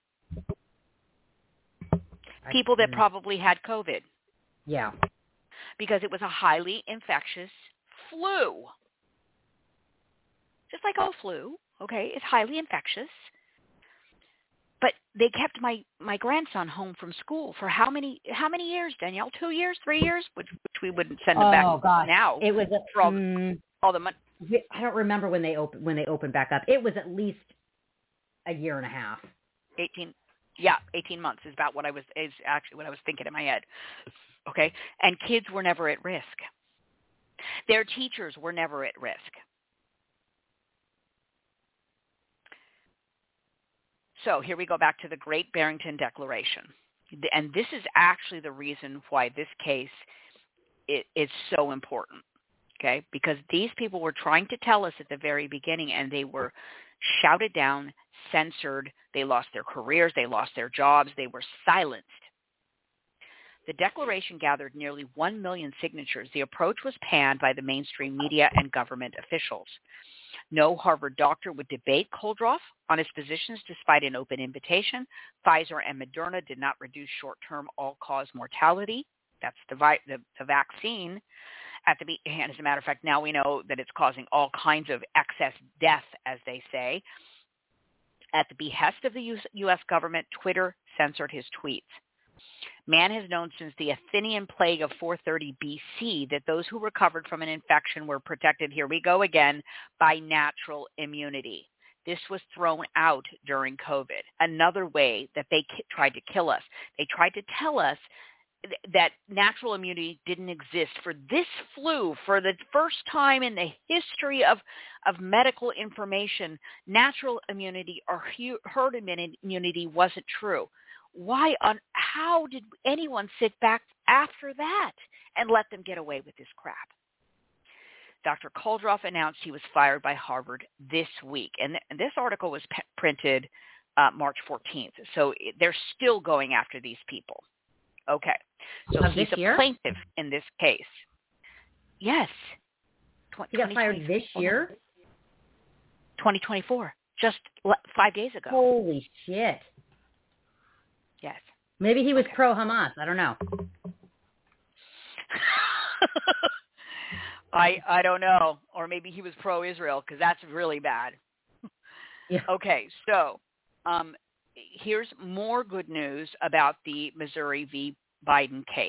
People that probably had COVID. Yeah. Because it was a highly infectious flu. Just like all flu, okay? It's highly infectious. But they kept my grandson home from school for how many years, Danielle? 2 years, 3 years, which we wouldn't send him back now. It was for all the money. I don't remember when they opened back up. It was at least a year and a half. 18 months is about is actually what I was thinking in my head. Okay, and kids were never at risk. Their teachers were never at risk. So here we go back to the Great Barrington Declaration. And this is actually the reason why this case is so important, okay? Because these people were trying to tell us at the very beginning, and they were shouted down, censored. They lost their careers. They lost their jobs. They were silenced. The declaration gathered nearly 1 million signatures. The approach was panned by the mainstream media and government officials. No Harvard doctor would debate Kuldroff on his positions despite an open invitation. Pfizer and Moderna did not reduce short-term all-cause mortality. That's the vaccine. And as a matter of fact, now we know that it's causing all kinds of excess death, as they say. At the behest of the U.S. government, Twitter censored his tweets. Man has known since the Athenian plague of 430 BC that those who recovered from an infection were protected, here we go again, by natural immunity. This was thrown out during COVID, another way that they tried to kill us. They tried to tell us that natural immunity didn't exist for this flu. For the first time in the history of medical information, natural immunity or herd immunity wasn't true. How did anyone sit back after that and let them get away with this crap? Dr. Kuldroff announced he was fired by Harvard this week. And this article was printed March 14th. So they're still going after these people. Okay. So he's a plaintiff in this case. Yes. He got fired this year? 2024. Just 5 days ago. Holy shit. Yes. Maybe he was pro-Hamas. I don't know. I don't know. Or maybe he was pro-Israel, because that's really bad. Yeah. Okay, so here's more good news about the Missouri v. Biden case.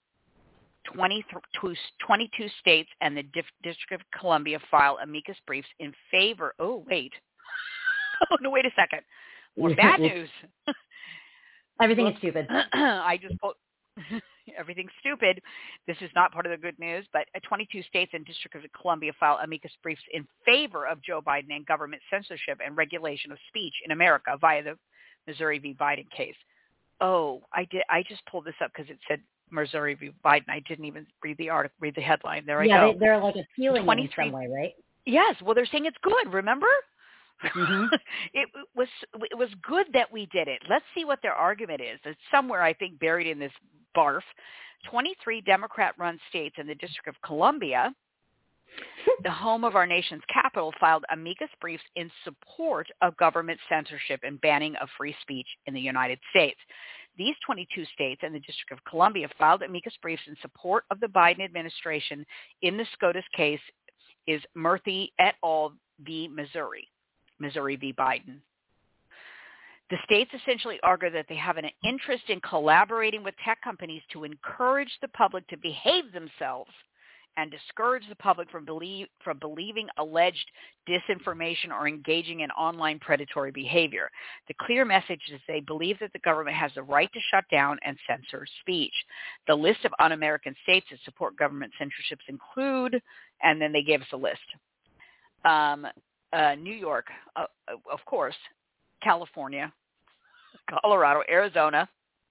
22 states and the District of Columbia file amicus briefs in favor. Oh, wait. Oh, no, wait a second. More bad news. Everything is stupid. Everything's stupid. This is not part of the good news, but 22 states and District of Columbia file amicus briefs in favor of Joe Biden and government censorship and regulation of speech in America via the Missouri v. Biden case. Oh, I just pulled this up because it said Missouri v. Biden. I didn't even read the headline. There I go. Yeah, they're like appealing in some way, right? Yes. Well, they're saying it's good. Remember? Mm-hmm. It was good that we did it. Let's see what their argument is. It's somewhere, I think, buried in this barf. 23 Democrat-run states and the District of Columbia, the home of our nation's capital, filed amicus briefs in support of government censorship and banning of free speech in the United States. These 22 states and the District of Columbia filed amicus briefs in support of the Biden administration in the SCOTUS case is Murthy et al. v. Missouri v. Biden. The states essentially argue that they have an interest in collaborating with tech companies to encourage the public to behave themselves and discourage the public from believing alleged disinformation or engaging in online predatory behavior. The clear message is they believe that the government has the right to shut down and censor speech. The list of un-American states that support government censorships include, and then they gave us a list. New York, of course, California, Colorado, Arizona,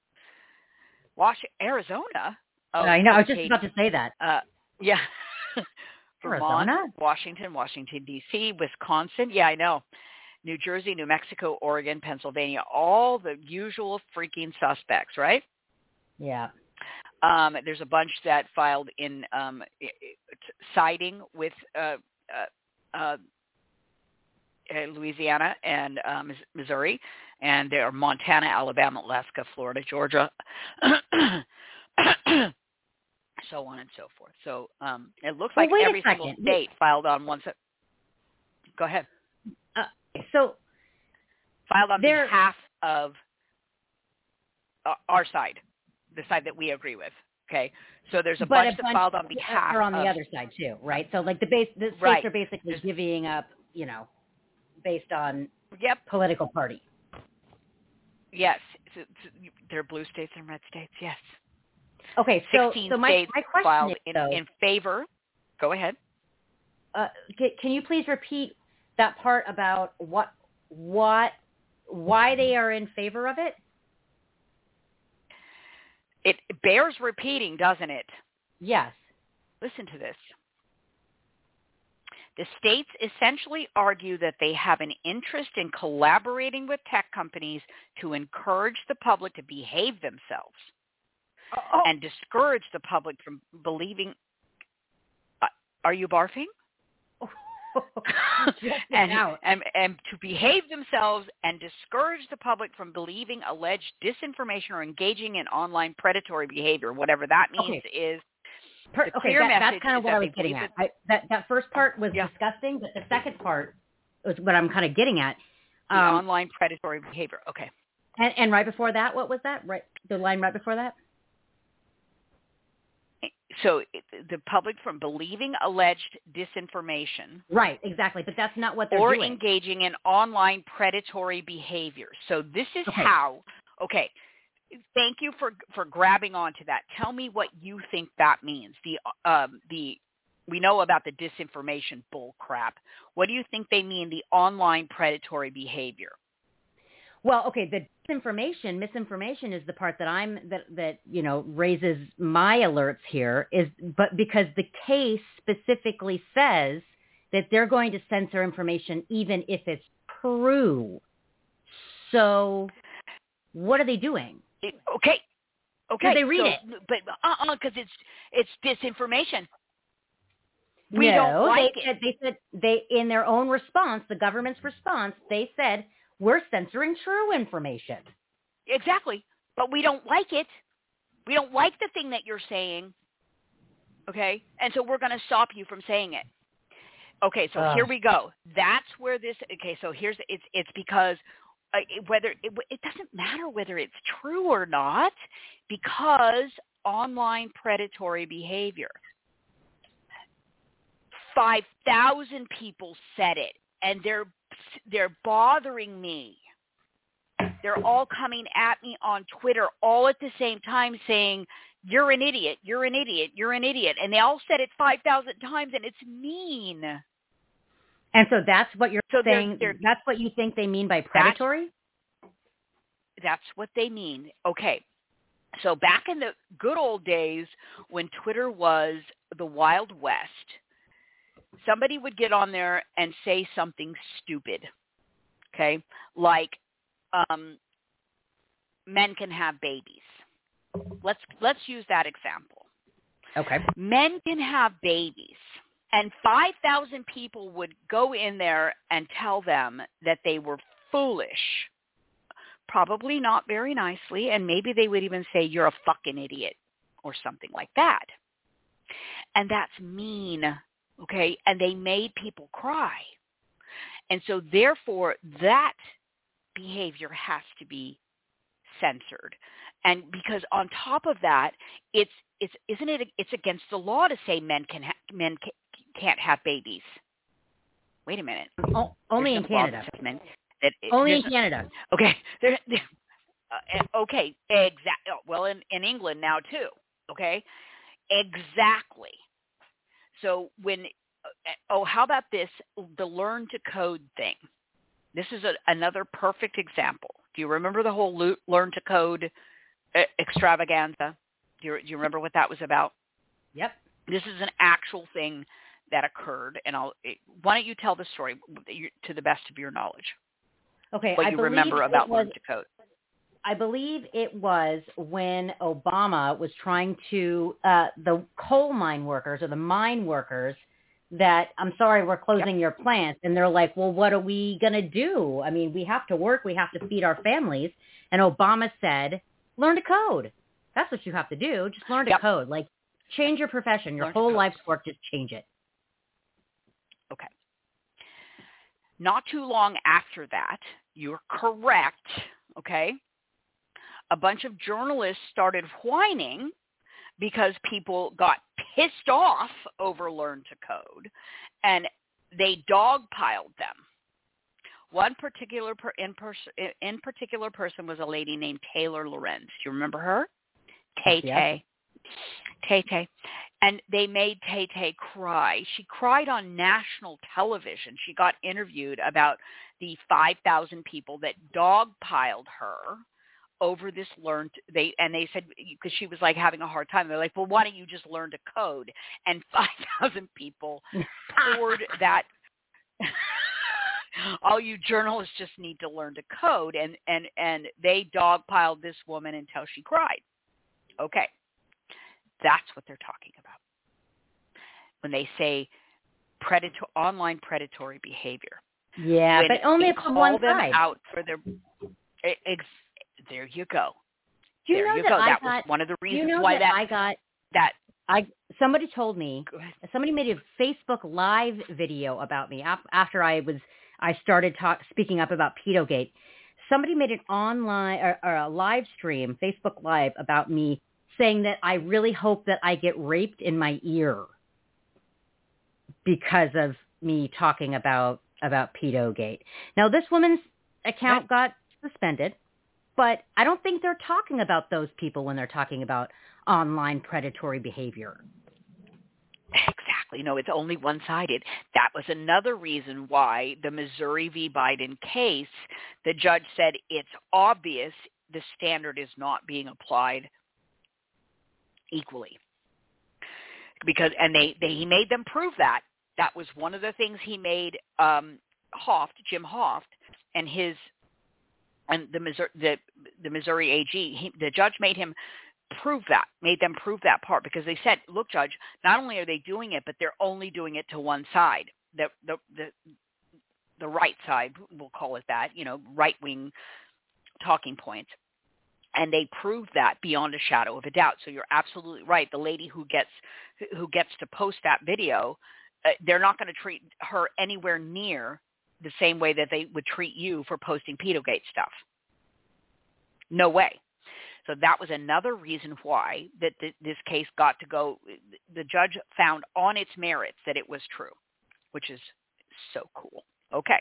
Arizona. Oh, I know. I was just about to say that. Yeah. Vermont, Arizona? Washington, D.C., Wisconsin. Yeah, I know. New Jersey, New Mexico, Oregon, Pennsylvania, all the usual freaking suspects, right? Yeah. There's a bunch that filed in siding with Louisiana and Missouri, and there are Montana, Alabama, Alaska, Florida, Georgia, so on and so forth. So it looks like every single state filed on one side. Go ahead. So filed on behalf of our side, the side that we agree with. Okay, so there's a bunch that filed on behalf. Or on the other side too, right? So like the states are basically divvying up, based on political party. Yes, they're blue states and red states. Yes. Okay, so 16 my states question filed is, though, in favor. Go ahead. Can you please repeat that part about why they are in favor of it? It bears repeating, doesn't it? Yes. Listen to this. The states essentially argue that they have an interest in collaborating with tech companies to encourage the public to behave themselves and discourage the public from believing. Are you barfing? and to behave themselves and discourage the public from believing alleged disinformation or engaging in online predatory behavior, whatever that means is the clear message. That's kind of what I was getting at. That first part was disgusting, but the second part was what I'm kind of getting at. The online predatory behavior. Okay. And right before that, what was that? Right, the line right before that? So the public from believing alleged disinformation. Right, exactly. But that's not what they're doing. Or engaging in online predatory behavior. So this is how, thank you for grabbing onto that. Tell me what you think that means. We know about the disinformation bull crap. What do you think they mean, the online predatory behavior? Well, okay, the misinformation is the part that raises my alerts here but because the case specifically says that they're going to censor information even if it's true. So what are they doing? Okay. Did they read it? But because it's disinformation. We don't like it. They said in their own response, the government's response, they said, we're censoring true information. Exactly. But we don't like it. We don't like the thing that you're saying. Okay? And so we're going to stop you from saying it. Okay, so here we go. That's where so it's because it doesn't matter whether it's true or not, because online predatory behavior. 5,000 people said it, and they're bothering me. They're all coming at me on Twitter all at the same time saying, you're an idiot, you're an idiot, you're an idiot. And they all said it 5,000 times, and it's mean. And so that's what you're saying, that's what you think they mean by predatory? That's what they mean. Okay. So back in the good old days when Twitter was the Wild West, somebody would get on there and say something stupid, okay, like men can have babies. Let's use that example. Okay. Men can have babies, and 5,000 people would go in there and tell them that they were foolish, probably not very nicely, and maybe they would even say, you're a fucking idiot or something like that. And that's mean. Okay, and they made people cry. And so therefore that behavior has to be censored. And because on top of that, it's against the law to say men can't have babies. Wait a minute. Only in Canada. Only in Canada. Okay. Okay, exactly. Well, in England now too. Okay? Exactly. So how about this, the learn to code thing? This is another perfect example. Do you remember the whole Learn to Code extravaganza? Do you remember what that was about? Yep. This is an actual thing that occurred, and why don't you tell the story to the best of your knowledge? Okay. What you remember about Learn to Code? I believe it was when Obama was trying to, the coal mine workers or the mine workers that, I'm sorry, we're closing your plants. And they're like, well, what are we going to do? I mean, we have to work. We have to feed our families. And Obama said, learn to code. That's what you have to do. Just learn to code. Like, change your profession. Your whole life's work, just change it. Okay. Not too long after that, you're correct, okay? A bunch of journalists started whining because people got pissed off over Learn to Code, and they dogpiled them. One particular person was a lady named Taylor Lorenz. Do you remember her? Tay-Tay. Tay-Tay. And they made Tay-Tay cry. She cried on national television. She got interviewed about the 5,000 people that dogpiled her over this they said, because she was like having a hard time, they're like, well, why don't you just learn to code? And 5,000 people poured that. All you journalists just need to learn to code, and they dogpiled this woman until she cried. Okay, that's what they're talking about when they say online predatory behavior. Yeah, when but only if call one them side. out for their. There you go. Do you know that was one of the reasons why somebody told me, somebody made a Facebook Live video about me after I started speaking up about Pedogate. Somebody made an online or a live stream, Facebook Live, about me saying that I really hope that I get raped in my ear because of me talking about Pedogate. Now, this woman's account got suspended, but I don't think they're talking about those people when they're talking about online predatory behavior. Exactly. No, it's only one-sided. That was another reason why the Missouri v. Biden case, the judge said it's obvious the standard is not being applied equally. He made them prove that. That was one of the things he made Jim Hoft, and the Missouri AG, the judge made them prove that part, because they said, look, Judge, not only are they doing it, but they're only doing it to one side, the right side, we'll call it that, right-wing talking points. And they proved that beyond a shadow of a doubt. So you're absolutely right. The lady who gets to post that video, they're not going to treat her anywhere near the same way that they would treat you for posting Pedogate stuff. No way. So that was another reason why that this case got to go. The judge found on its merits that it was true, which is so cool. Okay.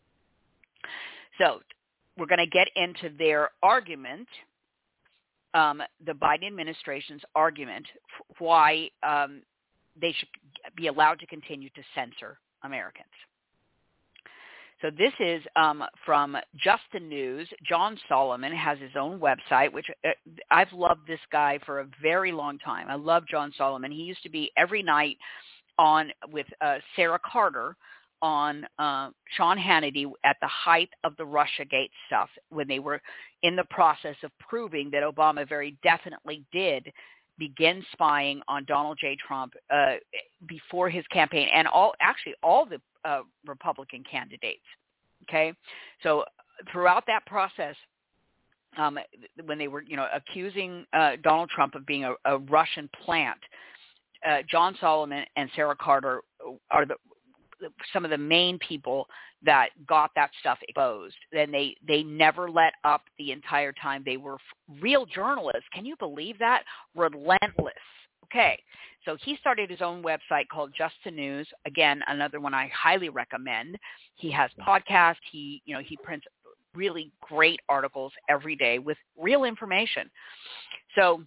So we're going to get into their argument, the Biden administration's argument why they should be allowed to continue to censor Americans. So this is from Just the News. John Solomon has his own website, which I've loved this guy for a very long time. I love John Solomon. He used to be every night on with Sarah Carter on Sean Hannity at the height of the Russiagate stuff, when they were in the process of proving that Obama very definitely did begin spying on Donald J. Trump before his campaign, and all the Republican candidates. Okay, so throughout that process, when they were accusing Donald Trump of being a Russian plant, John Solomon and Sarah Carter are some of the main people that got that stuff exposed. And they never let up the entire time. They were real journalists. Can you believe that? Relentless. Okay. So he started his own website called Just the News. Again, another one I highly recommend. He has podcasts. He prints really great articles every day with real information. So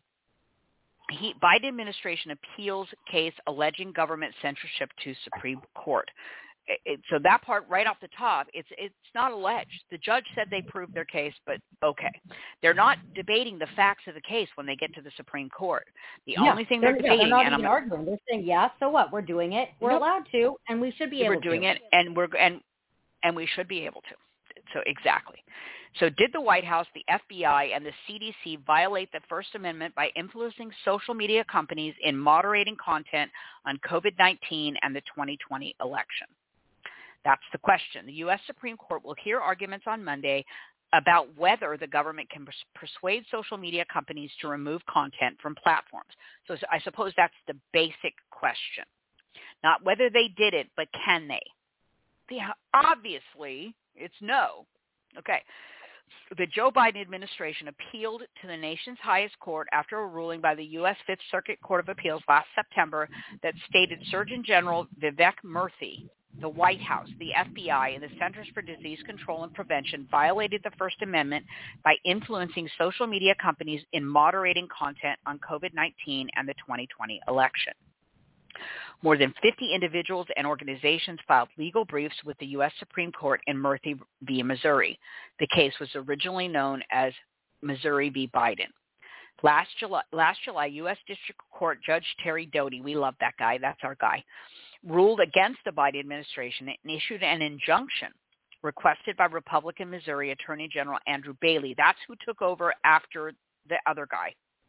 Biden administration appeals case alleging government censorship to Supreme Court. so that part right off the top, it's not alleged. The judge said they proved their case, but okay. They're not debating the facts of the case when they get to the Supreme Court. The only thing they're debating, they're not even arguing. They're saying, yeah, so what? We're doing it. We're allowed to, and we should be able to. We're doing it, and we should be able to. So exactly. So did the White House, the FBI, and the CDC violate the First Amendment by influencing social media companies in moderating content on COVID-19 and the 2020 election? That's the question. The U.S. Supreme Court will hear arguments on Monday about whether the government can persuade social media companies to remove content from platforms. So I suppose that's the basic question. Not whether they did it, but can they? Yeah, obviously, it's no. Okay. The Joe Biden administration appealed to the nation's highest court after a ruling by the U.S. Fifth Circuit Court of Appeals last September that stated Surgeon General Vivek Murthy, the White House, the FBI, and the Centers for Disease Control and Prevention violated the First Amendment by influencing social media companies in moderating content on COVID-19 and the 2020 election. More than 50 individuals and organizations filed legal briefs with the U.S. Supreme Court in Murthy v. Missouri. The case was originally known as Missouri v. Biden. Last July, U.S. District Court Judge Terry Doty, we love that guy, that's our guy, ruled against the Biden administration and issued an injunction requested by Republican Missouri Attorney General Andrew Bailey. That's who took over after the other guy.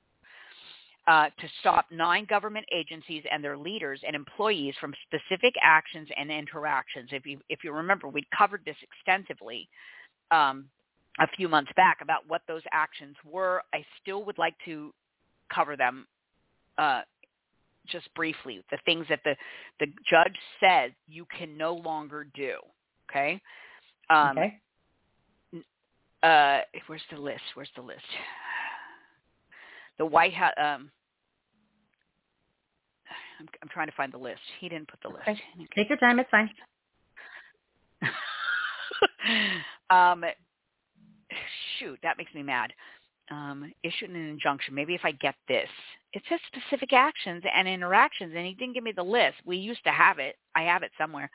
To stop 9 government agencies and their leaders and employees from specific actions and interactions. If you remember, we covered this extensively a few months back about what those actions were. I still would like to cover them just briefly. The things that the judge said you can no longer do. Okay. Okay. Where's the list? The White House. I'm trying to find the list. He didn't put the list. Okay. Take your time. It's fine. Shoot, that makes me mad. Issued an injunction. Maybe if I get this. It says specific actions and interactions, and he didn't give me the list. We used to have it. I have it somewhere.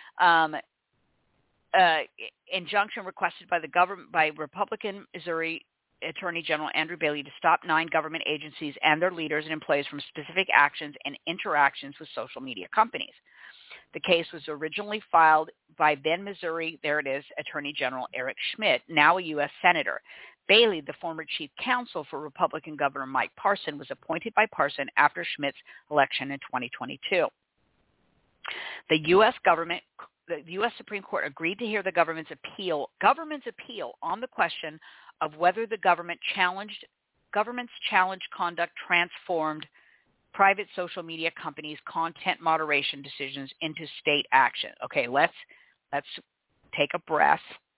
Injunction requested by the government, by Republican Missouri Attorney General Andrew Bailey to stop 9 government agencies and their leaders and employees from specific actions and interactions with social media companies. The case was originally filed by then Missouri, there it is, Attorney General Eric Schmidt, now a U.S. Senator. Bailey, the former chief counsel for Republican Governor Mike Parson, was appointed by Parson after Schmidt's election in 2022. The U.S. Supreme Court agreed to hear the government's appeal on the question of whether the government's challenged conduct transformed private social media companies' content moderation decisions into state action. Okay, let's take a breath.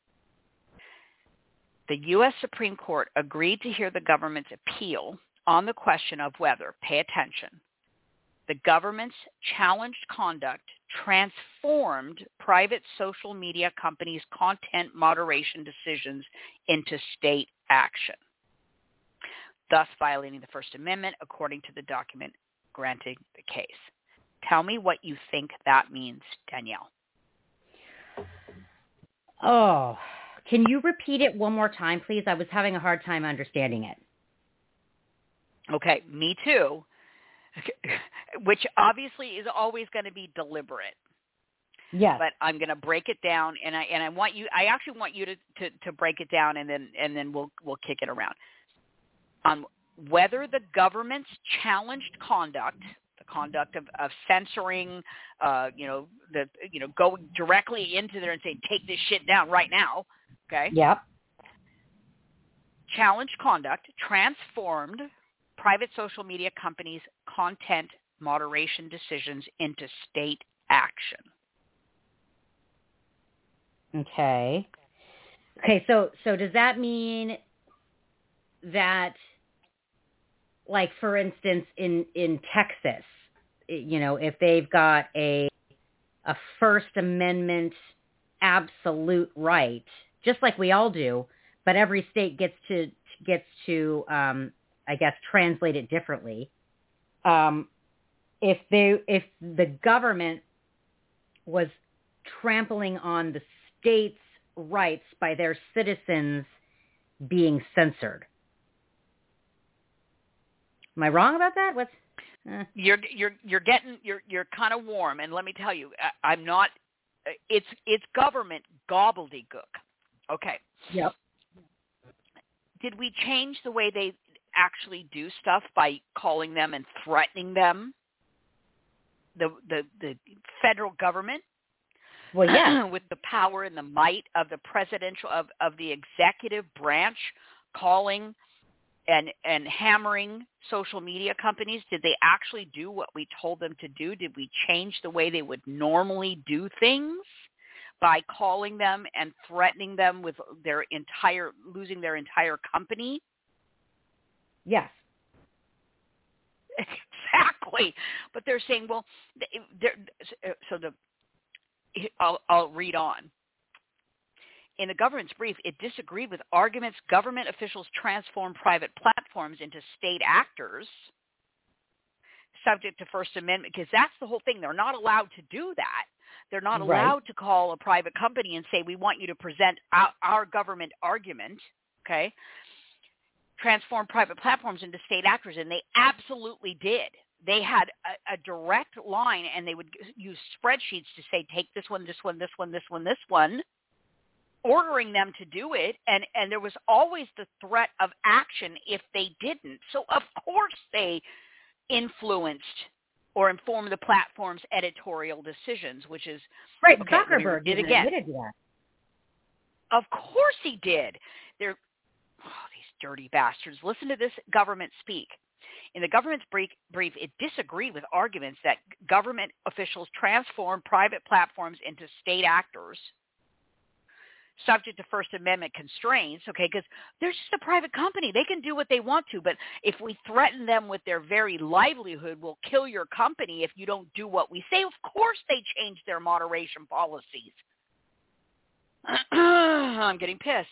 The U.S. Supreme Court agreed to hear the government's appeal on the question of whether, pay attention, the government's challenged conduct transformed private social media companies' content moderation decisions into state action, thus violating the First Amendment, according to the document granting the case. Tell me what you think that means, Danielle. Oh, can you repeat it one more time, please? I was having a hard time understanding it. Okay, me too. Which obviously is always going to be deliberate. Yes. But I'm going to break it down, and I actually want you to break it down, and then we'll kick it around. On whether the government's challenged conduct, the conduct of censoring, going directly into there and saying, take this shit down right now. Okay. Yep. Challenged conduct transformed private social media companies' content moderation decisions into state action. Okay. So does that mean that, like, for instance, in Texas, if they've got a First Amendment absolute right, just like we all do, but every state gets to I guess translate it differently. If the government was trampling on the state's rights by their citizens being censored. Am I wrong about that? What's You're kind of warm, and let me tell you, I'm not. It's government gobbledygook. Okay. Yep. Did we change the way they actually do stuff by calling them and threatening them? The federal government. Well, yeah. With the power and the might of the presidential of the executive branch calling and hammering social media companies, did they actually do what we told them to do? Did we change the way they would normally do things by calling them and threatening them with losing their entire company? Yes. Exactly. But they're saying, well, I'll read on. In the government's brief, it disagreed with arguments government officials transform private platforms into state actors subject to First Amendment, because that's the whole thing. They're not allowed to do that. They're not allowed to call a private company and say, we want you to present our government argument, okay? Transform private platforms into state actors, and they absolutely did. They had a direct line, and they would use spreadsheets to say, take this one, this one, this one, this one, this one, ordering them to do it, and there was always the threat of action if they didn't. So, of course, they influenced or informed the platform's editorial decisions, which is... Right, okay, Zuckerberg did again. Admitted to that. Of course he did. These dirty bastards. Listen to this government speak. In the government's brief, it disagreed with arguments that government officials transform private platforms into state actors subject to First Amendment constraints, okay, because they're just a private company. They can do what they want to, but if we threaten them with their very livelihood, we'll kill your company if you don't do what we say. Of course they changed their moderation policies. I'm getting pissed.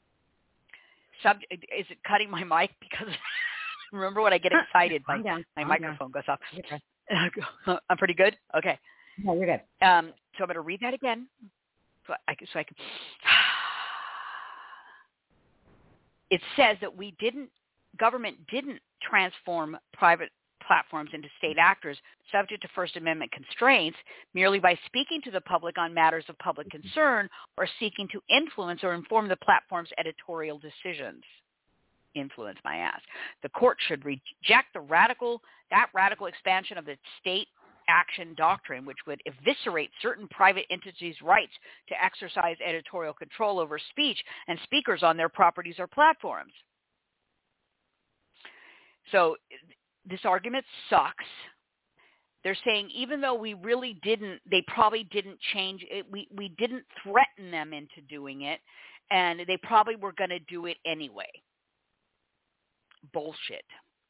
Is it cutting my mic? Because remember when I get excited, my microphone goes off. I'm pretty good? Okay. No, you're good. So I'm going to read that again. So I can. It says that government didn't transform private platforms into state actors subject to First Amendment constraints merely by speaking to the public on matters of public concern or seeking to influence or inform the platform's editorial decisions. Influence my ass. The court should reject that radical expansion of the state action doctrine, which would eviscerate certain private entities' rights to exercise editorial control over speech and speakers on their properties or platforms. So this argument sucks. They're saying even though they probably didn't change it, we didn't threaten them into doing it, and they probably were going to do it anyway. Bullshit.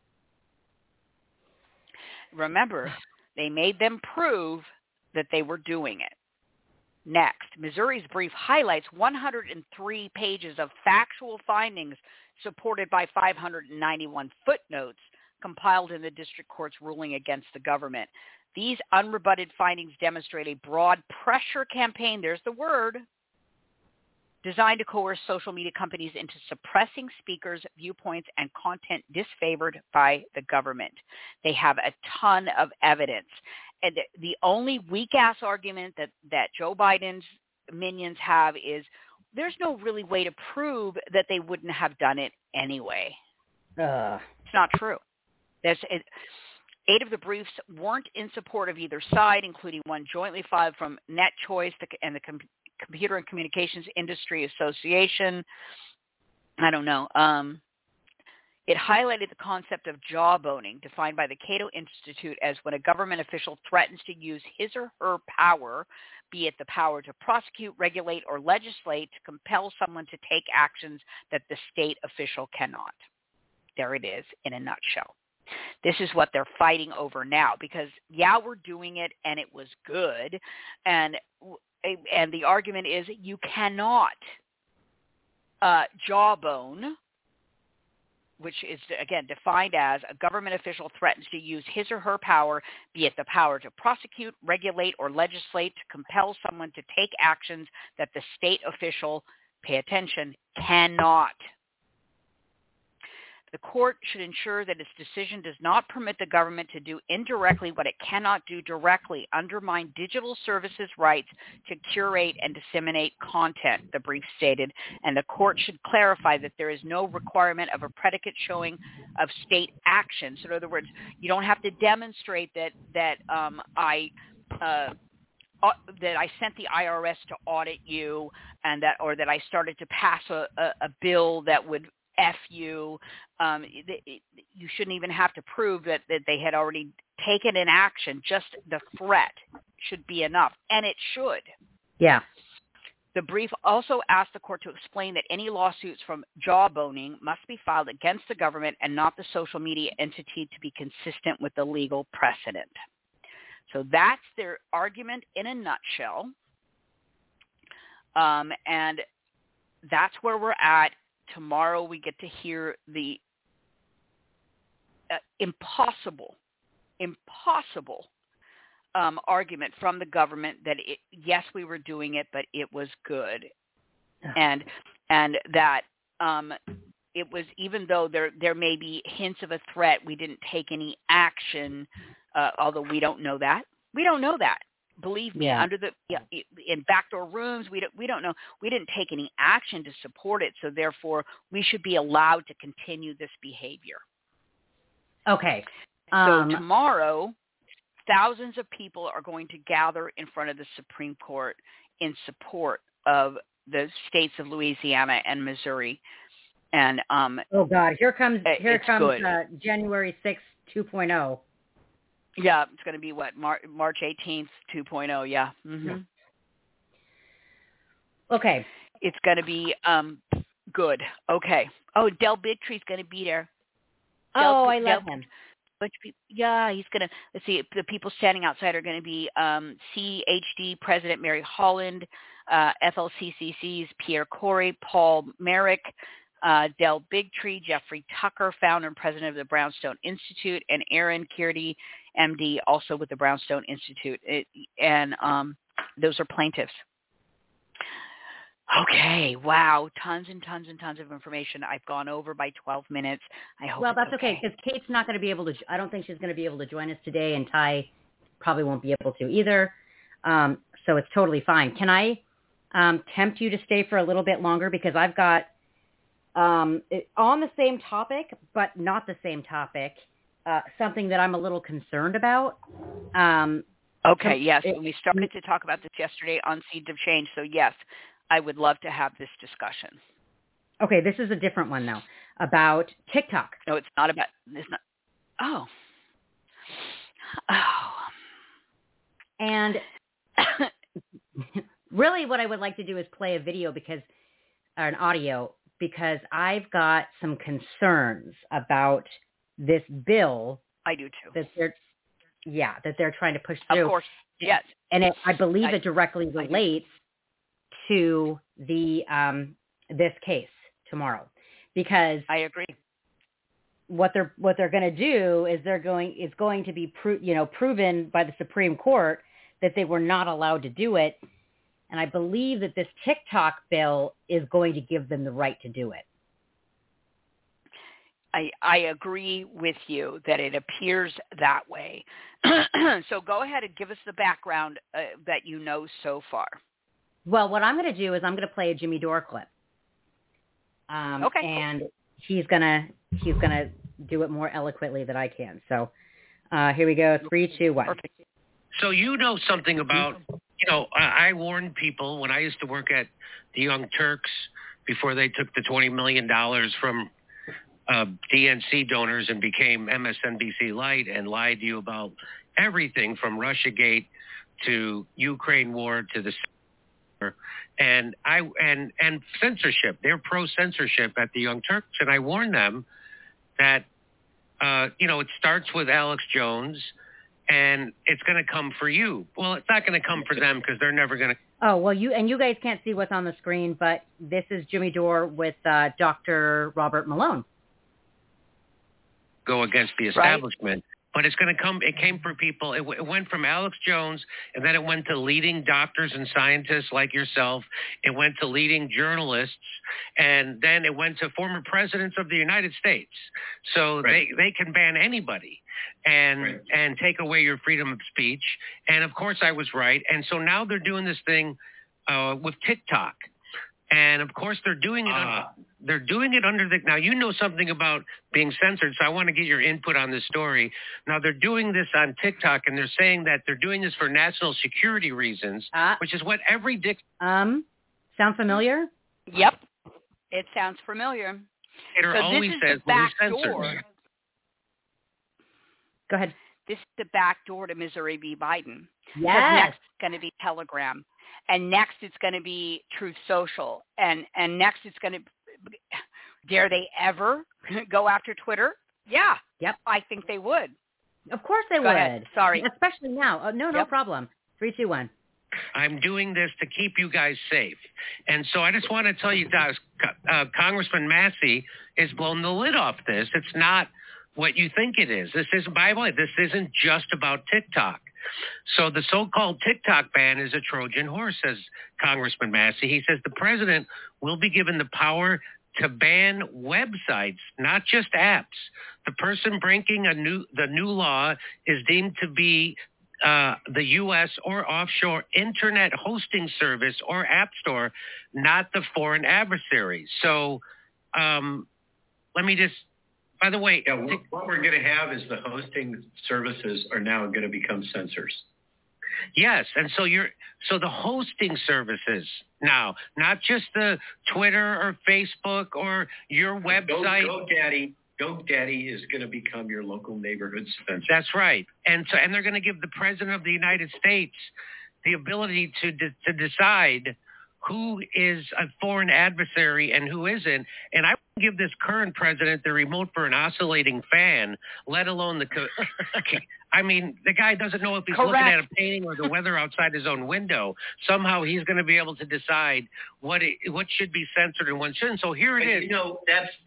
Remember, they made them prove that they were doing it. Next, Missouri's brief highlights 103 pages of factual findings supported by 591 footnotes compiled in the district court's ruling against the government. These unrebutted findings demonstrate a broad pressure campaign, there's the word, designed to coerce social media companies into suppressing speakers' viewpoints and content disfavored by the government. They have a ton of evidence. And the only weak-ass argument that Joe Biden's minions have is there's no really way to prove that they wouldn't have done it anyway. It's not true. 8 of the briefs weren't in support of either side, including one jointly filed from NetChoice and the Computer and Communications Industry Association. I don't know. It highlighted the concept of jawboning, defined by the Cato Institute as when a government official threatens to use his or her power, be it the power to prosecute, regulate, or legislate, to compel someone to take actions that the state official cannot. There it is in a nutshell. This is what they're fighting over now because, yeah, we're doing it and it was good. And the argument is you cannot jawbone which is, again, defined as a government official threatens to use his or her power, be it the power to prosecute, regulate, or legislate, to compel someone to take actions that the state official, pay attention, cannot. The court should ensure that its decision does not permit the government to do indirectly what it cannot do directly, undermine digital services' rights to curate and disseminate content, the brief stated, and the court should clarify that there is no requirement of a predicate showing of state action. So in other words, you don't have to demonstrate that I sent the IRS to audit you, and that I started to pass a bill that would F you. You shouldn't even have to prove that they had already taken an action. Just the threat should be enough, and it should. Yeah. The brief also asked the court to explain that any lawsuits from jawboning must be filed against the government and not the social media entity to be consistent with the legal precedent. So that's their argument in a nutshell. And that's where we're at. Tomorrow we get to hear the impossible argument from the government that yes, we were doing it, but it was good, and that it was, even though there may be hints of a threat, we didn't take any action. Although we don't know that. Believe me, in backdoor rooms, we don't know. We didn't take any action to support it, so therefore we should be allowed to continue this behavior. Okay. So tomorrow, thousands of people are going to gather in front of the Supreme Court in support of the states of Louisiana and Missouri. And oh God, here comes January 6th, 2.0. Yeah, it's going to be what, March 18th, 2.0. Yeah. Mm-hmm. Okay. It's going to be good. Okay. Oh, Del Bigtree's going to be there. I love him. Yeah, he's going to, let's see, the people standing outside are going to be CHD President Mary Holland, FLCCC's Pierre Corey, Paul Merrick, Del Bigtree, Jeffrey Tucker, founder and president of the Brownstone Institute, and Aaron Kearney, MD, also with the Brownstone Institute. Those are plaintiffs. Okay, wow, tons and tons and tons of information. I've gone over by 12 minutes. I hope. Well, that's okay, because Kate's not going to be able to. I don't think she's going to be able to join us today, and Ty probably won't be able to either. So it's totally fine. Can I tempt you to stay for a little bit longer, because I've got on the same topic, but not the same topic. Something that I'm a little concerned about. Okay, yes. We started to talk about this yesterday on Seeds of Change. So, yes, I would love to have this discussion. Okay, this is a different one, though, about TikTok. No, it's not about – it's not. Oh. And really what I would like to do is play a video or an audio, because I've got some concerns about this bill. I do too. That they're trying to push through. Of course, yes. And I believe it directly relates to the this case tomorrow, because I agree. What they're going to do is it's going to be proven by the Supreme Court that they were not allowed to do it, and I believe that this TikTok bill is going to give them the right to do it. I agree with you that it appears that way. So go ahead and give us the background that you know so far. Well, what I'm going to do is I'm going to play a Jimmy Dore clip. Okay. And he's gonna do it more eloquently than I can. So here we go. 3, 2, 1. Perfect. So you know something about, I warned people when I used to work at the Young Turks before they took the $20 million from DNC donors and became MSNBC Light and lied to you about everything from Russiagate to Ukraine war to the and censorship. They're pro-censorship at the Young Turks, and I warned them that it starts with Alex Jones, and it's going to come for you. Well, it's not going to come for them because they're never going to. Oh, well, you guys can't see what's on the screen, but this is Jimmy Dore with Dr. Robert Malone. go against the establishment. But it's going to come. It came for people. It went from Alex Jones, and then it went to leading doctors and scientists like yourself. It went to leading journalists, and then it went to former presidents of the United States. So they can ban anybody and take away your freedom of speech. And of course, I was right. And so now they're doing this thing with TikTok. And of course, they're doing it. They're doing it under the. Now you know something about being censored, so I want to get your input on this story. Now they're doing this on TikTok, and they're saying that they're doing this for national security reasons, which is what every sound familiar? Yep, it sounds familiar. So always says back censored. door. Go ahead. This is the back door to Missouri v. Biden. Yes. Next it's going to be Telegram. And next it's going to be Truth Social. And next it's going to dare they ever go after Twitter? Yeah. Yep. I think they would. Of course they would. Ahead. Sorry. Especially now. No problem. 3, 2, 1. I'm doing this to keep you guys safe. And so I just want to tell you, Congressman Massey has blown the lid off this. It's not what you think it is. This isn't, by the way, this isn't just about TikTok. So the so-called TikTok ban is a Trojan horse, says Congressman Massey. He says the president will be given the power to ban websites, not just apps. The person breaking the new law is deemed to be the U.S. or offshore internet hosting service or app store, not the foreign adversary. So let me just. By the way, what we're going to have is the hosting services are now going to become censors. Yes, and so the hosting services now, not just the Twitter or Facebook or your website. GoDaddy is going to become your local neighborhood censor. That's right, and they're going to give the president of the United States the ability to decide who is a foreign adversary and who isn't. And I would give this current president the remote for an oscillating fan, let alone I mean, the guy doesn't know if he's looking at a painting or the weather outside his own window. Somehow he's going to be able to decide what should be censored and what shouldn't. So here it is. You know,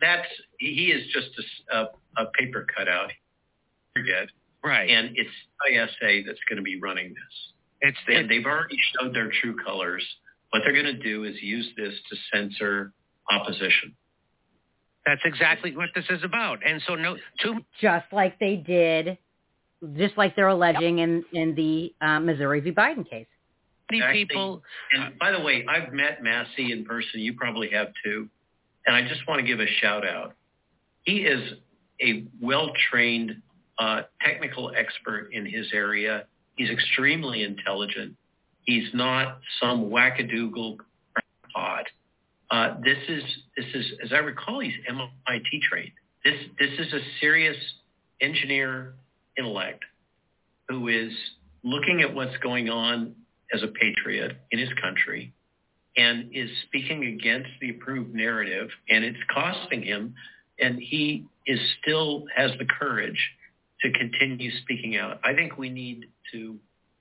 he is just a paper cutout. Forget. Right. And it's ISA that's going to be running this. And they've already showed their true colors. What they're going to do is use this to censor opposition. That's exactly what this is about. And so just like they did, just like they're alleging in the Missouri v. Biden case. Exactly. People. And by the way, I've met Massey in person. You probably have too. And I just want to give a shout out. He is a well-trained technical expert in his area. He's extremely intelligent. He's not some wackadoodle pod. This is, as I recall, he's MIT trained. This is a serious engineer intellect who is looking at what's going on as a patriot in his country and is speaking against the approved narrative, and it's costing him. And he still has the courage to continue speaking out. I think we need to.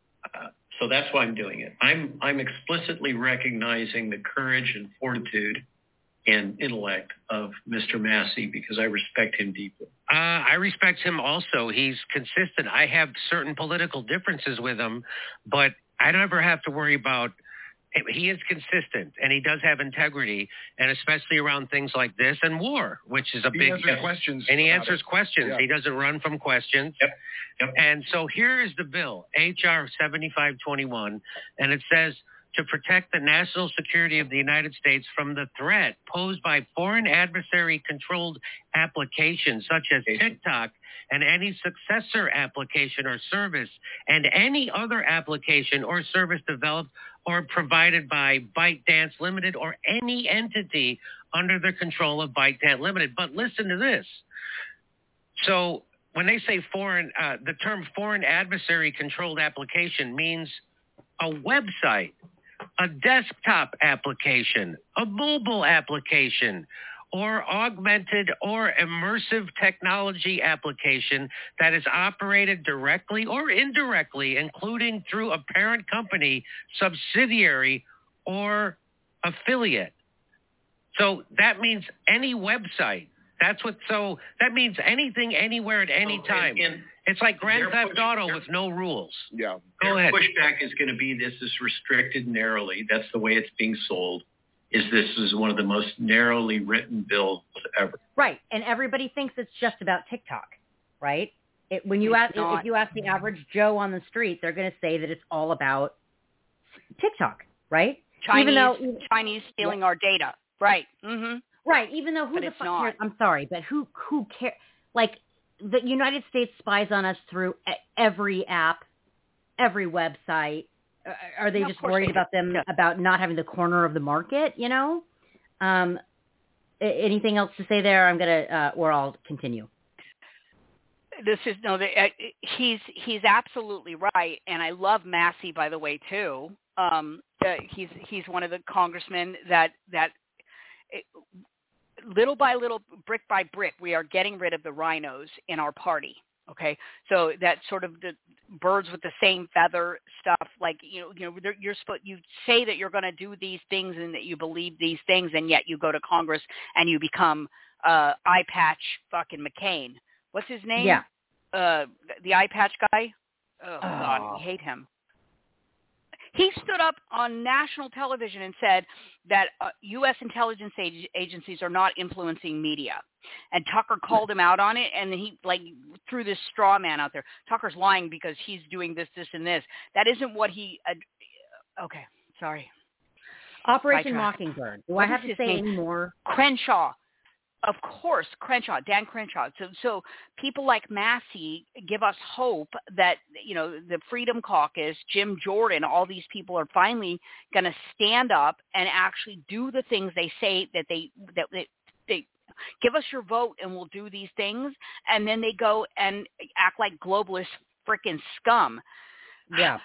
So that's why I'm doing it. I'm explicitly recognizing the courage and fortitude and intellect of Mr. Massey because I respect him deeply. I respect him also. He's consistent. I have certain political differences with him, but I never have to worry about. He is consistent, and he does have integrity, and especially around things like this and war, which is a big questions. And he answers questions. Yeah. He doesn't run from questions. Yep. And so here is the bill, H.R. 7521, and it says to protect the national security of the United States from the threat posed by foreign adversary-controlled applications such as TikTok and any successor application or service and any other application or service developed or provided by ByteDance Limited or any entity under the control of ByteDance Limited. But listen to this. So when they say foreign, the term foreign adversary-controlled application means a website, a desktop application, a mobile application, or augmented or immersive technology application that is operated directly or indirectly, including through a parent company, subsidiary, or affiliate. So that means any website That's what. So that means anything, anywhere, at any time. And it's like Grand Theft Auto with no rules. Yeah. Go ahead. Pushback is going to be this is restricted narrowly. That's the way it's being sold. This is one of the most narrowly written bills ever. Right, and everybody thinks it's just about TikTok, right? If you ask the average Joe on the street, they're going to say that it's all about TikTok, right? Chinese stealing our data, right? Mm-hmm. Right, even though who the fuck cares? I'm sorry, but who cares? Like, the United States spies on us through every app, every website. Are they just worried about not having the corner of the market? You know. Anything else to say there? I'm gonna, or I'll continue. He's absolutely right, and I love Massey, by the way, too. He's one of the congressmen that little by little, brick by brick, we are getting rid of the rhinos in our party. Okay, so that sort of the birds with the same feather stuff, like you say that you're going to do these things and that you believe these things, and yet you go to Congress and you become eye patch fucking McCain. What's his name? Yeah, the eye patch guy. Oh God, we hate him. He stood up on national television and said that U.S. intelligence agencies are not influencing media. And Tucker called him out on it, and he threw this straw man out there. Tucker's lying because he's doing this, and this. That isn't what he okay, sorry. Operation Mockingbird. Do I have to say any more? Crenshaw. Of course, Dan Crenshaw. So people like Massey give us hope that, the Freedom Caucus, Jim Jordan, all these people are finally going to stand up and actually do the things they say that they give us your vote and we'll do these things. And then they go and act like globalist freaking scum. Yeah.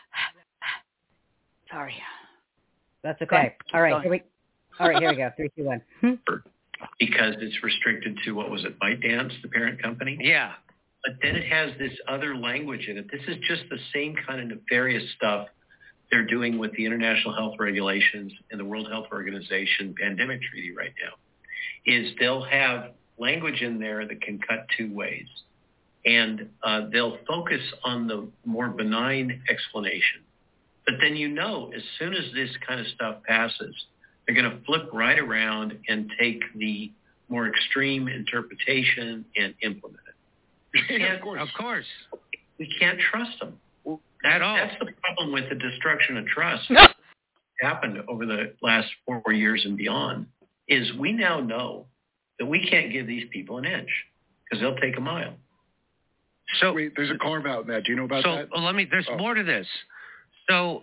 Sorry. That's okay. All right. Here we go. 3, 2, 1. Because it's restricted to, what was it, ByteDance, the parent company? Yeah. But then it has this other language in it. This is just the same kind of nefarious stuff they're doing with the international health regulations and the World Health Organization pandemic treaty right now, is they'll have language in there that can cut two ways. And they'll focus on the more benign explanation. But then as soon as this kind of stuff passes, they're going to flip right around and take the more extreme interpretation and implement it. Of course. We can't trust them. At all. That's the problem with the destruction of trust happened over the last 4 years and beyond, is we now know that we can't give these people an inch because they'll take a mile. So wait, there's a carve out in that. Do you know about that? There's more to this. So,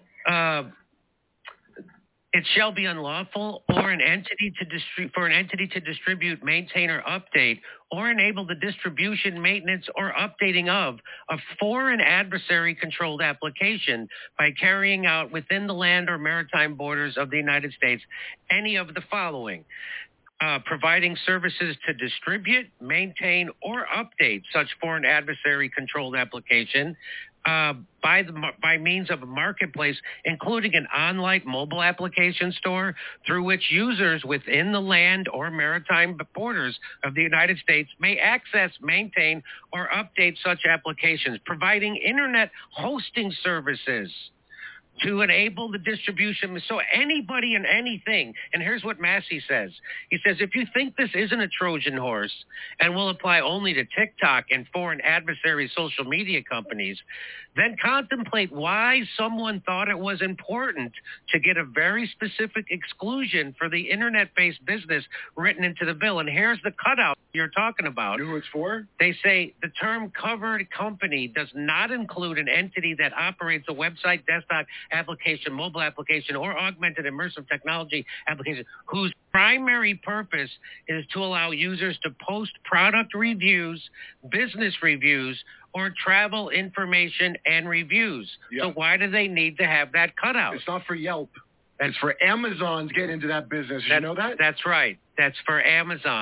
it shall be unlawful for an entity to distribute, maintain, or update, or enable the distribution, maintenance, or updating of a foreign adversary-controlled application by carrying out within the land or maritime borders of the United States any of the following. Providing services to distribute, maintain, or update such foreign adversary-controlled application by means of a marketplace, including an online mobile application store through which users within the land or maritime borders of the United States may access, maintain, or update such applications, providing internet hosting services to enable the distribution. So anybody and anything, and here's what Massey says. He says, if you think this isn't a Trojan horse and will apply only to TikTok and foreign adversary social media companies, then contemplate why someone thought it was important to get a very specific exclusion for the internet-based business written into the bill. And here's the cutout you're talking about. You know who it's for? They say the term covered company does not include an entity that operates a website, desktop application, mobile application, or augmented immersive technology application whose primary purpose is to allow users to post product reviews, business reviews, or travel information and reviews. Yep. So why do they need to have that cutout? It's not for Yelp. It's for Amazon to get into that business. Did you know that? That's right. That's for Amazon.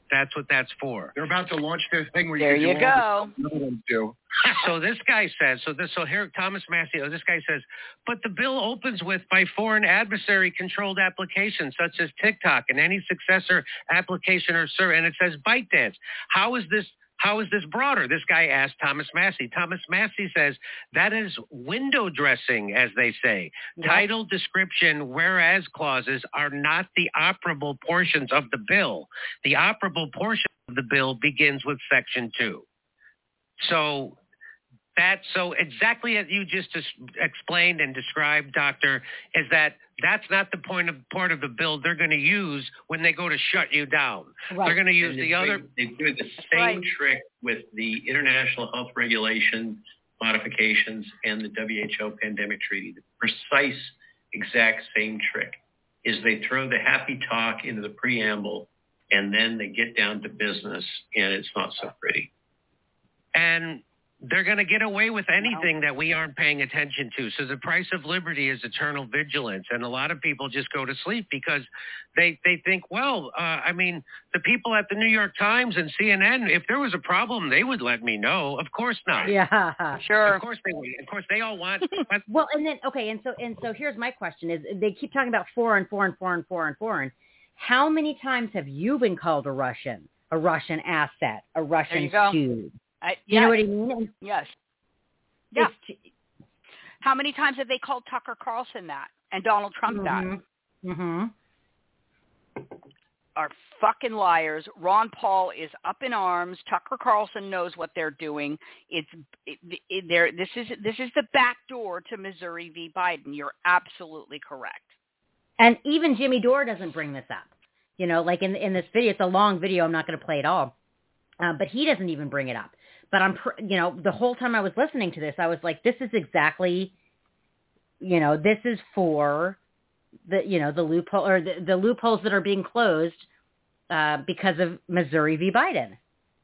That's what that's for. They're about to launch their thing where there you go. All the other ones do. So this guy says, so here, Thomas Massey, this guy says, but the bill opens with by foreign adversary controlled applications such as TikTok and any successor application or service, and it says ByteDance. How is this broader? This guy asked Thomas Massey. Thomas Massey says that is window dressing, as they say. Yep. Title, description, whereas clauses are not the operable portions of the bill. The operable portion of the bill begins with Section 2. So exactly as you just explained and described, Doctor, is that's not the part of the bill they're going to use when they go to shut you down. Right. They're going to use the other. They do the same trick with the International Health Regulation modifications and the WHO Pandemic Treaty. The precise, exact same trick is they throw the happy talk into the preamble, and then they get down to business, and it's not so pretty. And they're going to get away with anything that we aren't paying attention to. So the price of liberty is eternal vigilance. And a lot of people just go to sleep because they think, the people at the New York Times and CNN, if there was a problem, they would let me know. Of course not. Yeah, sure. Of course they would. Of course they all want. Well, and then, okay. And so here's my question is they keep talking about foreign. How many times have you been called a Russian asset, a Russian stooge? You know what I mean? Yes. Yeah. How many times have they called Tucker Carlson that and Donald Trump that? Mm-hmm. Are fucking liars. Ron Paul is up in arms. Tucker Carlson knows what they're doing. This is the back door to Missouri v. Biden. You're absolutely correct. And even Jimmy Dore doesn't bring this up. You know, like in this video, it's a long video. I'm not going to play it all, but he doesn't even bring it up. But the whole time I was listening to this, I was like, this is exactly, this is for the loophole or the loopholes that are being closed because of Missouri v. Biden.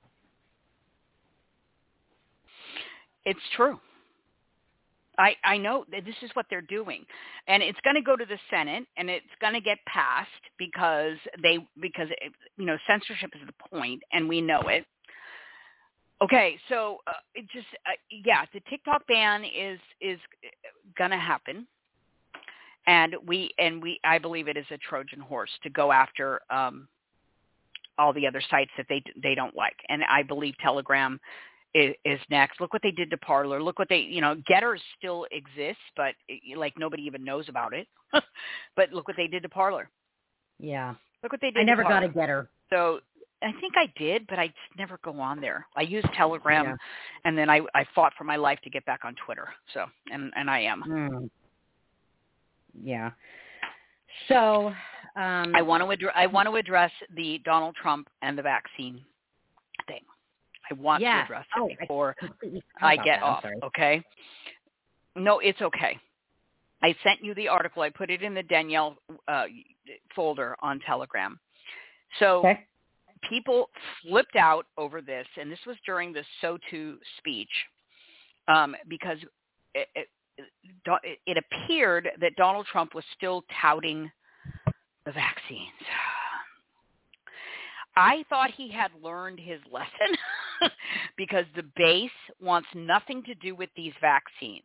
It's true. I know that this is what they're doing, and it's going to go to the Senate, and it's going to get passed because censorship is the point, and we know it. Okay, so the TikTok ban is going to happen, and I believe it is a Trojan horse to go after all the other sites that they don't like, and I believe Telegram is next. Look what they did to Parler. Look what Gettr still exists, but like nobody even knows about it. But look what they did to Parler. Yeah, look what they did. I never got a Gettr. So. I think I did, but I just never go on there. I use Telegram, and then I fought for my life to get back on Twitter. So, and I am. Yeah. So, I want to address the Donald Trump and the vaccine thing. I want to address it before I get off. Okay. No, it's okay. I sent you the article. I put it in the Danielle folder on Telegram. So. Okay. People flipped out over this, and this was during the SOTU speech, because it appeared that Donald Trump was still touting the vaccines. I thought he had learned his lesson because the base wants nothing to do with these vaccines.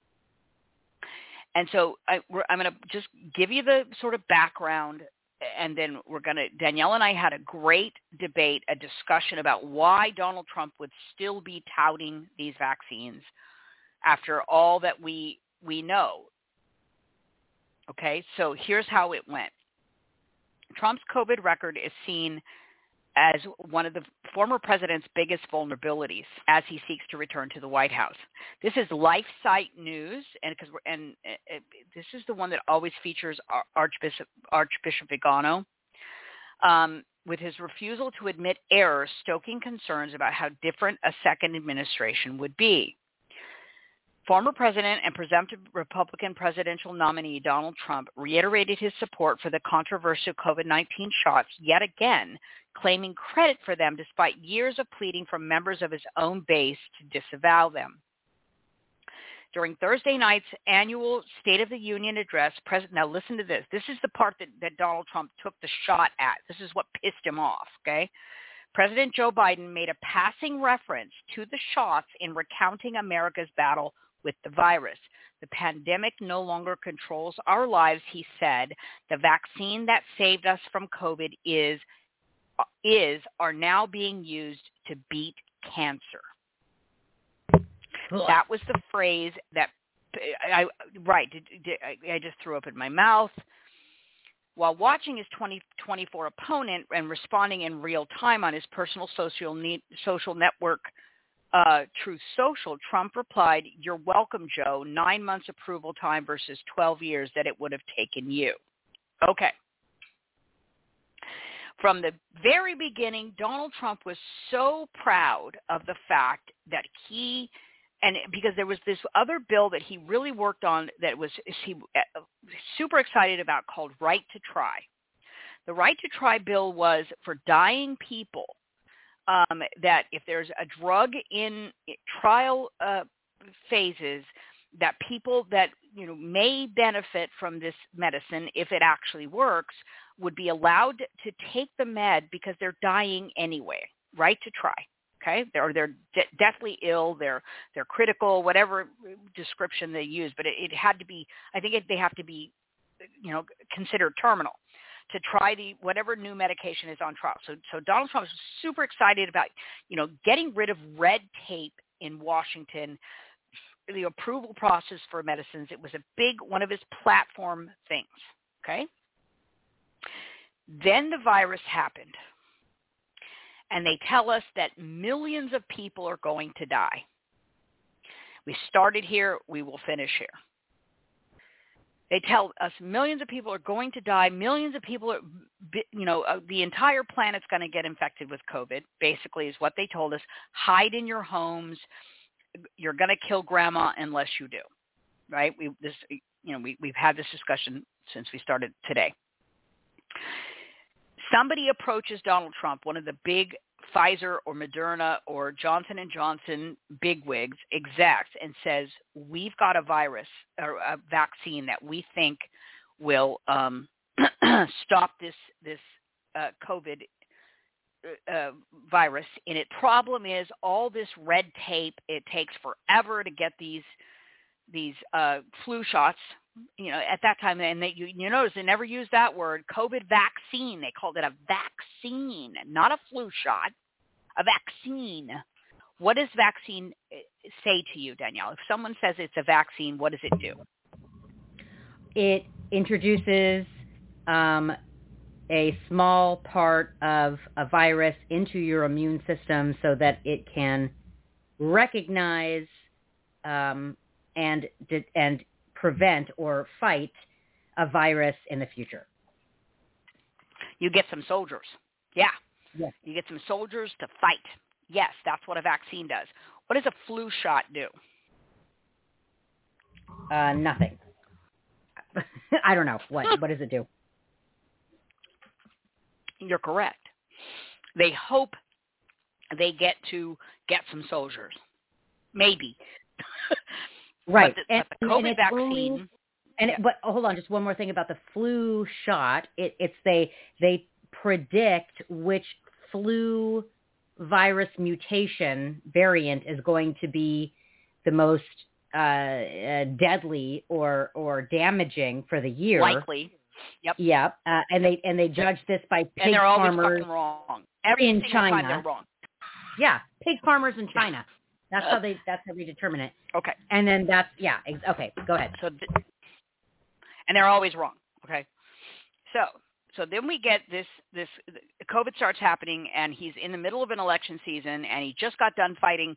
And so I'm going to just give you the sort of background, and then Danielle and I had a great debate, a discussion about why Donald Trump would still be touting these vaccines after all that we know. Okay, so here's how it went. Trump's COVID record is seen as one of the former president's biggest vulnerabilities as he seeks to return to the White House. This is LifeSite News, and this is the one that always features Archbishop Vigano, with his refusal to admit errors, stoking concerns about how different a second administration would be. Former president and presumptive Republican presidential nominee Donald Trump reiterated his support for the controversial COVID-19 shots yet again, claiming credit for them despite years of pleading from members of his own base to disavow them. During Thursday night's annual State of the Union address, now listen to this. This is the part that Donald Trump took the shot at. This is what pissed him off, okay? President Joe Biden made a passing reference to the shots in recounting America's battle with the virus. The pandemic no longer controls our lives, he said. The vaccine that saved us from COVID are now being used to beat cancer. That was the phrase that I just threw up in my mouth. While watching his 2024 opponent and responding in real time on his personal social network, Truth Social, Trump replied, "You're welcome, Joe. 9 months approval time versus 12 years that it would have taken you." Okay. From the very beginning, Donald Trump was so proud of the fact that because there was this other bill that he really worked on that he super excited about called Right to Try. The Right to Try bill was for dying people, that if there's a drug in trial phases, that people that may benefit from this medicine, if it actually works, would be allowed to take the med because they're dying anyway. Right to try. Okay, they're deathly ill, they're critical, whatever description they use, but it had to be. I think they have to be, considered terminal to try whatever new medication is on trial. So Donald Trump is super excited about getting rid of red tape in Washington, the approval process for medicines. It was a big one of his platform things. Okay, then the virus happened. And they tell us that millions of people are going to die. We started here, we will finish here. They tell us millions of people are going to die. Millions of people are, the entire planet's going to get infected with COVID, basically is what they told us. Hide in your homes. You're going to kill grandma unless you do, right? We've had this discussion since we started today. Somebody approaches Donald Trump, one of the big Pfizer or Moderna or Johnson & Johnson bigwigs, execs, and says, we've got a virus or a vaccine that we think will stop this COVID virus. And it problem is all this red tape. It takes forever to get these flu shots. At that time, and you notice they never used that word, COVID vaccine. They called it a vaccine, not a flu shot, a vaccine. What does vaccine say to you, Danielle? If someone says it's a vaccine, what does it do? It introduces a small part of a virus into your immune system so that it can recognize and prevent or fight a virus in the future. You get some soldiers. Yeah. Yes. You get some soldiers to fight. Yes, that's what a vaccine does. What does a flu shot do? Nothing. I don't know. What does it do? You're correct. They hope they get some soldiers. Maybe. Right. But the COVID vaccine. But hold on, just one more thing about the flu shot. They predict which flu virus mutation variant is going to be the most deadly or damaging for the year. Likely. Yep. Yep. And they judge this by pig and they're always farmers fucking wrong. Every in China. Time they're wrong. Yeah, pig farmers in China. That's how they determine it. Okay. And then okay, go ahead. And they're always wrong. Okay. So then we get this COVID starts happening, and he's in the middle of an election season, and he just got done fighting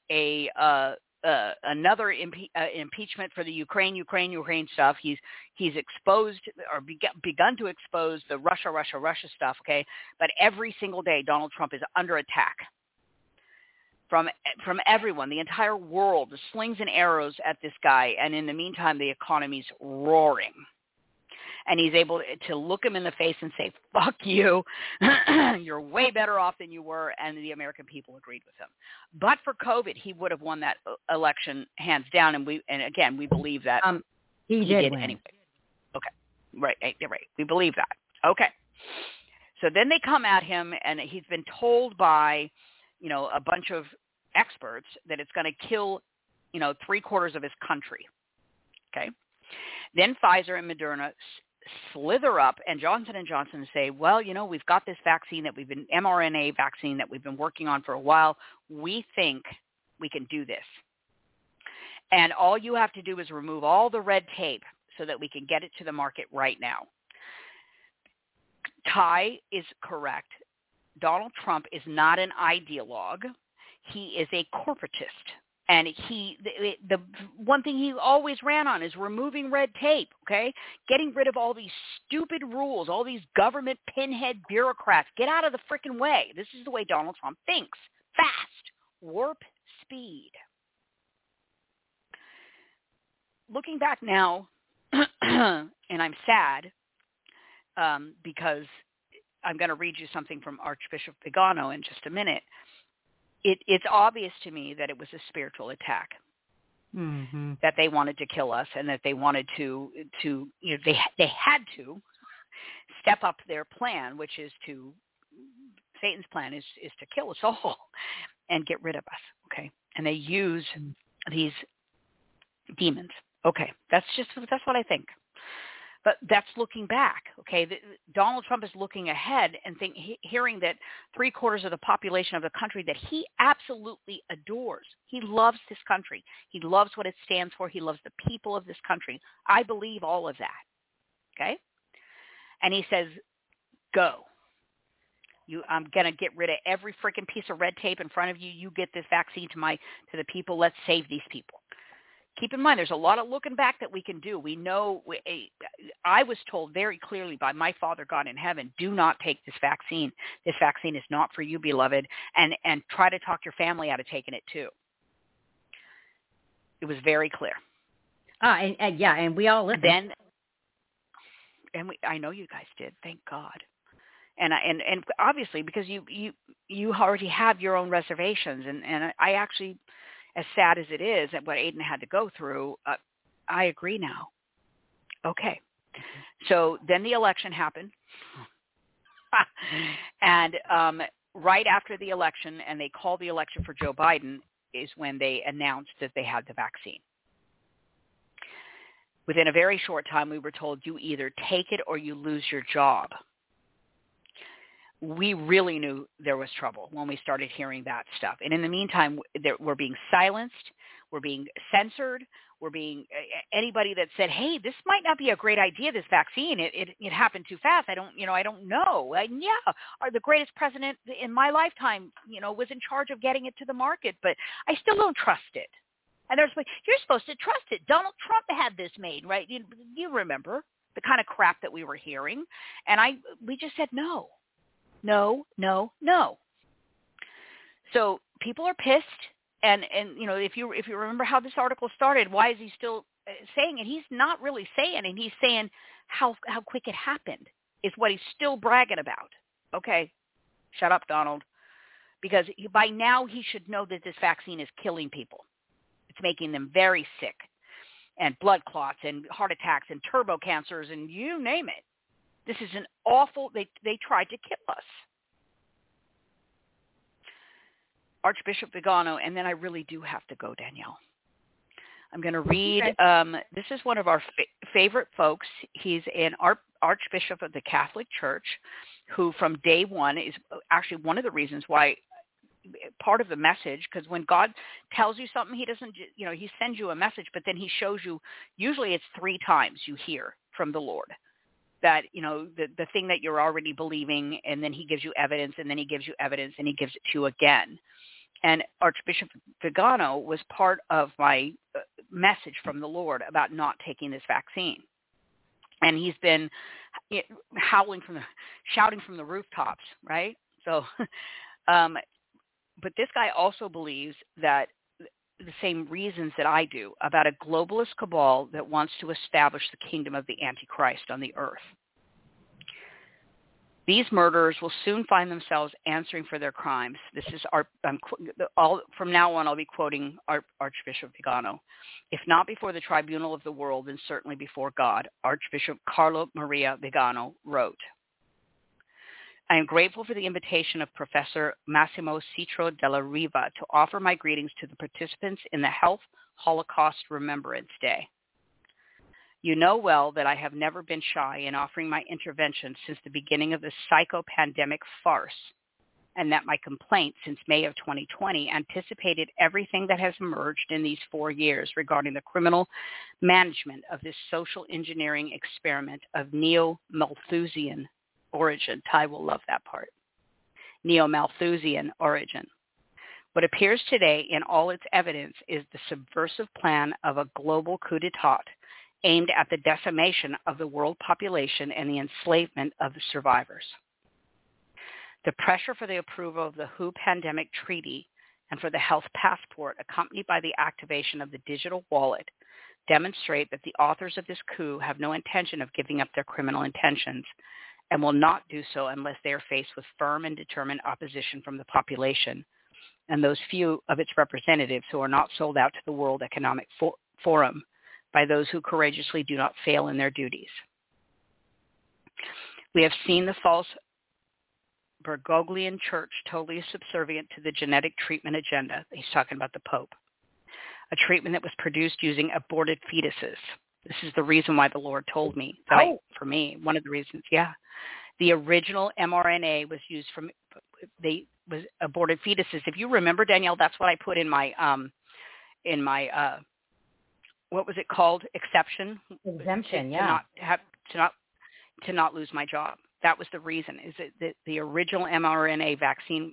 another impeachment for the Ukraine stuff. He's exposed or begun to expose the Russia stuff. Okay. But every single day, Donald Trump is under attack from everyone, the entire world, the slings and arrows at this guy. And in the meantime, the economy's roaring. and he's able to look him in the face and say, fuck you, you're way better off than you were, and the American people agreed with him. But for COVID, he would have won that election hands down, and again, we believe that he did win. Anyway. Okay, right. We believe that. Okay. So then they come at him, and he's been told by, a bunch of experts that it's going to kill, 3/4 of his country. Okay. Then Pfizer and Moderna slither up, and Johnson & Johnson say, well, we've got this vaccine mRNA vaccine that we've been working on for a while. We think we can do this. And all you have to do is remove all the red tape so that we can get it to the market right now. Ty is correct. Donald Trump is not an ideologue. He is a corporatist. And the one thing he always ran on is removing red tape, okay? Getting rid of all these stupid rules, all these government pinhead bureaucrats. Get out of the freaking way. This is the way Donald Trump thinks. Fast. Warp speed. Looking back now, and I'm sad, because I'm going to read you something from Archbishop Vigano in just a minute. It's obvious to me that it was a spiritual attack, that they wanted to kill us, and that they wanted to they had to step up their plan, which is Satan's plan is to kill us all and get rid of us. Okay, and they use these demons. Okay, that's what I think. But that's looking back, okay? Donald Trump is looking ahead and hearing that 3/4 of the population of the country that he absolutely adores. He loves this country. He loves what it stands for. He loves the people of this country. I believe all of that, okay? And he says, go. I'm going to get rid of every freaking piece of red tape in front of you. You get this vaccine to the people. Let's save these people. Keep in mind, there's a lot of looking back that we can do. We know, I was told very clearly by my Father God in heaven, do not take this vaccine. This vaccine is not for you, beloved, and try to talk your family out of taking it too. It was very clear. And we all listened. I know you guys did, thank God. And obviously, because you already have your own reservations, and I actually, as sad as it is at what Aiden had to go through, I agree now. Okay. So then the election happened. And right after the election, and they called the election for Joe Biden, is when they announced that they had the vaccine. Within a very short time, we were told, you either take it or you lose your job. We really knew there was trouble when we started hearing that stuff. And in the meantime, we're being silenced. We're being censored. Anybody that said, hey, this might not be a great idea, this vaccine. It happened too fast. I don't know. The greatest president in my lifetime, was in charge of getting it to the market, but I still don't trust it. And you're supposed to trust it. Donald Trump had this made, right? You remember the kind of crap that we were hearing. And we just said no. No. So people are pissed, and if you remember how this article started, why is he still saying it? He's not really saying it. He's saying how quick it happened is what he's still bragging about. Okay, shut up, Donald, because by now he should know that this vaccine is killing people. It's making them very sick, and blood clots, and heart attacks, and turbo cancers, and you name it. This is an awful, they tried to kill us. Archbishop Vigano, and then I really do have to go, Danielle. I'm going to read, this is one of our favorite folks. He's an Archbishop of the Catholic Church who from day one is actually one of the reasons why, part of the message, because when God tells you something, he doesn't, he sends you a message, but then he shows you, usually it's 3 times you hear from the Lord. That, the thing that you're already believing, and then he gives you evidence, and then he gives you evidence, and he gives it to you again. And Archbishop Vigano was part of my message from the Lord about not taking this vaccine. And he's been shouting from the rooftops, right? So, but this guy also believes that the same reasons that I do about a globalist cabal that wants to establish the kingdom of the Antichrist on the earth. These murderers will soon find themselves answering for their crimes. This is from now on, I'll be quoting Archbishop Vigano. If not before the tribunal of the world, then certainly before God, Archbishop Carlo Maria Vigano wrote. I am grateful for the invitation of Professor Massimo Citro della Riva to offer my greetings to the participants in the Health Holocaust Remembrance Day. You know well that I have never been shy in offering my intervention since the beginning of this psycho-pandemic farce, and that my complaint since May of 2020 anticipated everything that has emerged in these 4 years regarding the criminal management of this social engineering experiment of neo-Malthusian origin. Ty will love that part. Neo-Malthusian origin. What appears today in all its evidence is the subversive plan of a global coup d'etat aimed at the decimation of the world population and the enslavement of the survivors. The pressure for the approval of the WHO pandemic treaty and for the health passport, accompanied by the activation of the digital wallet, demonstrate that the authors of this coup have no intention of giving up their criminal intentions and will not do so unless they are faced with firm and determined opposition from the population and those few of its representatives who are not sold out to the World Economic Forum by those who courageously do not fail in their duties. We have seen the false Bergoglian church totally subservient to the genetic treatment agenda. He's talking about the Pope. A treatment that was produced using aborted fetuses. This is the reason why the Lord told me. For me, one of the reasons, The original mRNA was used was aborted fetuses. If you remember, Danielle, that's what I put in my what was it called? Exemption, to not lose my job. That was the reason. Is it the original mRNA vaccine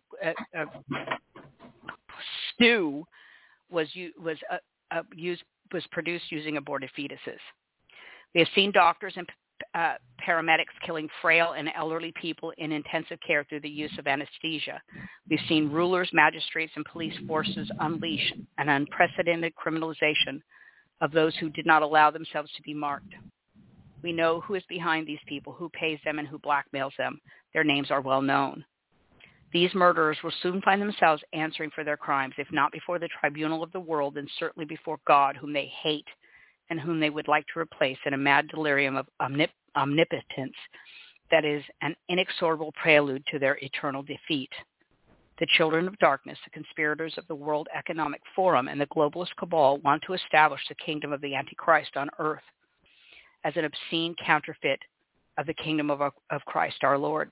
stew was produced using aborted fetuses. We have seen doctors and paramedics killing frail and elderly people in intensive care through the use of anesthesia. We've seen rulers, magistrates, and police forces unleash an unprecedented criminalization of those who did not allow themselves to be marked. We know who is behind these people, who pays them, and who blackmails them. Their names are well known. These murderers will soon find themselves answering for their crimes, if not before the tribunal of the world, then certainly before God, whom they hate and whom they would like to replace in a mad delirium of omnipotence that is an inexorable prelude to their eternal defeat. The children of darkness, the conspirators of the World Economic Forum, and the globalist cabal want to establish the kingdom of the Antichrist on earth as an obscene counterfeit of the kingdom of Christ our Lord.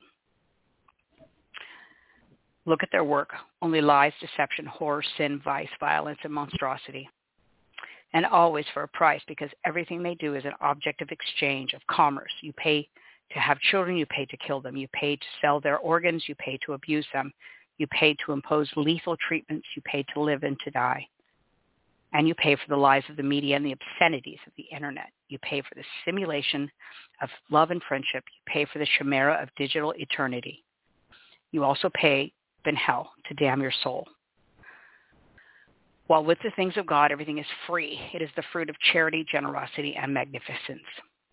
Look at their work. Only lies, deception, horror, sin, vice, violence, and monstrosity. And always for a price, because everything they do is an object of exchange, of commerce. You pay to have children, you pay to kill them. You pay to sell their organs, you pay to abuse them. You pay to impose lethal treatments, you pay to live and to die. And you pay for the lies of the media and the obscenities of the internet. You pay for the simulation of love and friendship. You pay for the chimera of digital eternity. You also pay in hell to damn your soul. While with the things of God, everything is free. It is the fruit of charity, generosity, and magnificence.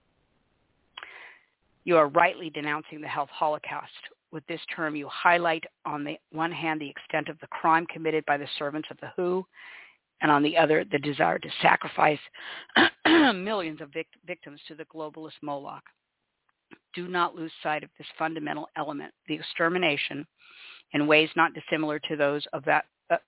You are rightly denouncing the health holocaust. With this term, you highlight on the one hand the extent of the crime committed by the servants of the WHO, and on the other, the desire to sacrifice millions of victims to the globalist Moloch. Do not lose sight of this fundamental element, the extermination, in ways not dissimilar to those that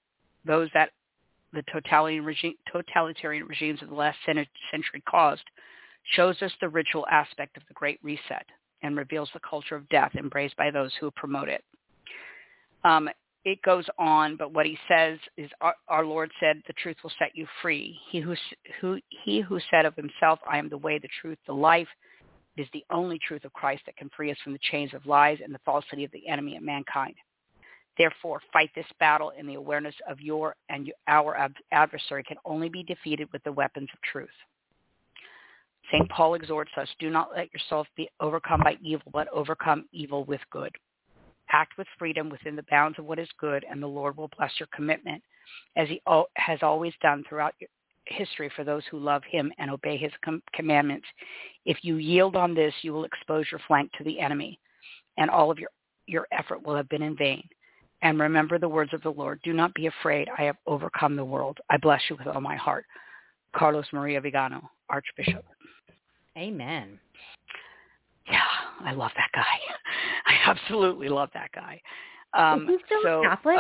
the totalitarian regimes of the last century caused, shows us the ritual aspect of the Great Reset and reveals the culture of death embraced by those who promote it. It goes on, but what he says is, our Lord said, the truth will set you free. He who said of himself, I am the way, the truth, the life, is the only truth of Christ that can free us from the chains of lies and the falsity of the enemy of mankind. Therefore, fight this battle in the awareness of our adversary can only be defeated with the weapons of truth. St. Paul exhorts us, do not let yourself be overcome by evil, but overcome evil with good. Act with freedom within the bounds of what is good, and the Lord will bless your commitment, as he has always done throughout history for those who love him and obey his commandments. If you yield on this, you will expose your flank to the enemy, and all of your effort will have been in vain. And remember the words of the Lord. Do not be afraid. I have overcome the world. I bless you with all my heart. Carlos Maria Vigano, Archbishop. Amen. Yeah, I love that guy. I absolutely love that guy. Is he still Catholic?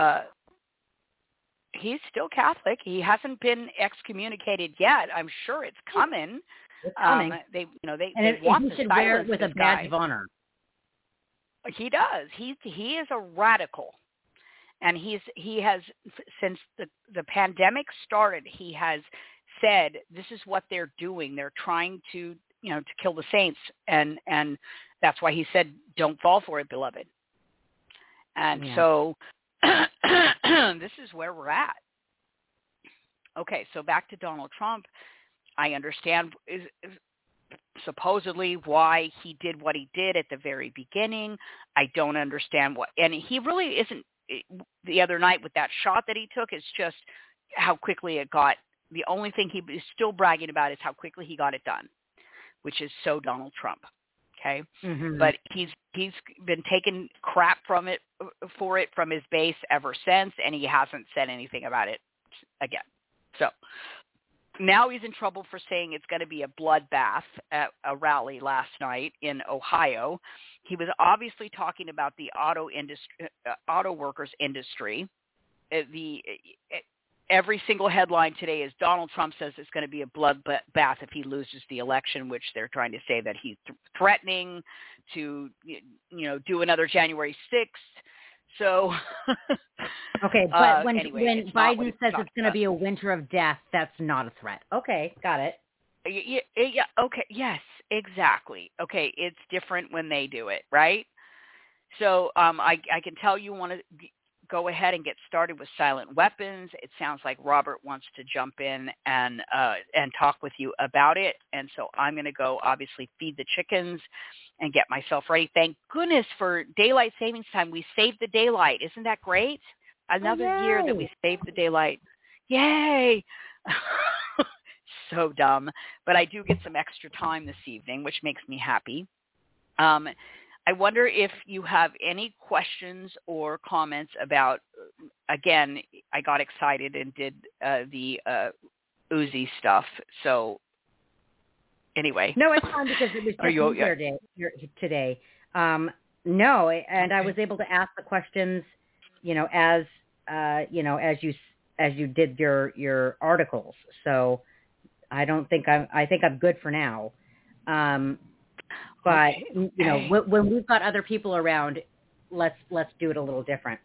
He's still Catholic. He hasn't been excommunicated yet. I'm sure it's coming. It's coming. They and want he to should wear it silence with a this badge guy. of honor. He does. He is a radical, and he has, since the pandemic started, he has said this is what they're doing. They're trying to kill the saints, and that's why he said, "Don't fall for it, beloved." And so this is where we're at. Okay, so back to Donald Trump. I understand supposedly why he did what he did at the very beginning. I don't understand and he really isn't. The other night with that shot that he took, it's just how quickly it got. The only thing he is still bragging about is how quickly he got it done, which is so Donald Trump. Okay, but he's been taking crap from his base ever since, and he hasn't said anything about it again. So now he's in trouble for saying it's going to be a bloodbath at a rally last night in Ohio. He was obviously talking about the auto workers industry. Every single headline today is Donald Trump says it's going to be a bloodbath if he loses the election, which they're trying to say that he's threatening to, do another January 6th. So, okay, but when Biden says it's going to be a winter of death, that's not a threat. Okay, got it. Yeah. Okay. Yes, exactly. Okay, it's different when they do it, right? So, I can tell you want to go ahead and get started with silent weapons. It sounds like Robert wants to jump in and talk with you about it. And so I'm going to go obviously feed the chickens and get myself ready. Thank goodness for daylight savings time. We saved the daylight. Isn't that great? Another year that we saved the daylight. Yay. So dumb. But I do get some extra time this evening, which makes me happy. I wonder if you have any questions or comments about, again, I got excited and did the Uzi stuff. So anyway. No, it's fine because it was just today. No, and I was able to ask the questions, as you did your articles. So I think I'm good for now. But when we've got other people around, let's do it a little different.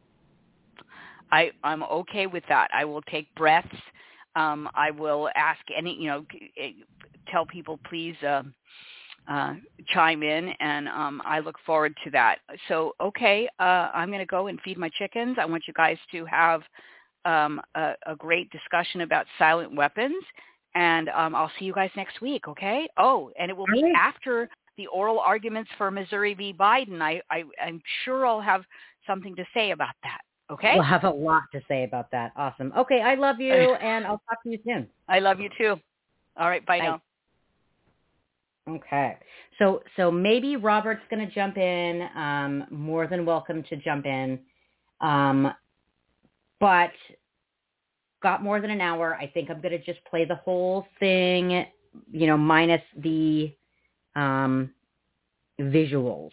I'm okay with that. I will take breaths. I will ask tell people please chime in, and I look forward to that. So okay, I'm going to go and feed my chickens. I want you guys to have a great discussion about silent weapons. And I'll see you guys next week, okay? Oh, and it will be after the oral arguments for Missouri v. Biden. I'm sure I'll have something to say about that, okay? We'll have a lot to say about that. Awesome. Okay, I love you, and I'll talk to you soon. I love you too. All right, bye now. Okay. So maybe Robert's going to jump in. More than welcome to jump in. But got more than an hour. I think I'm going to just play the whole thing, minus the visuals.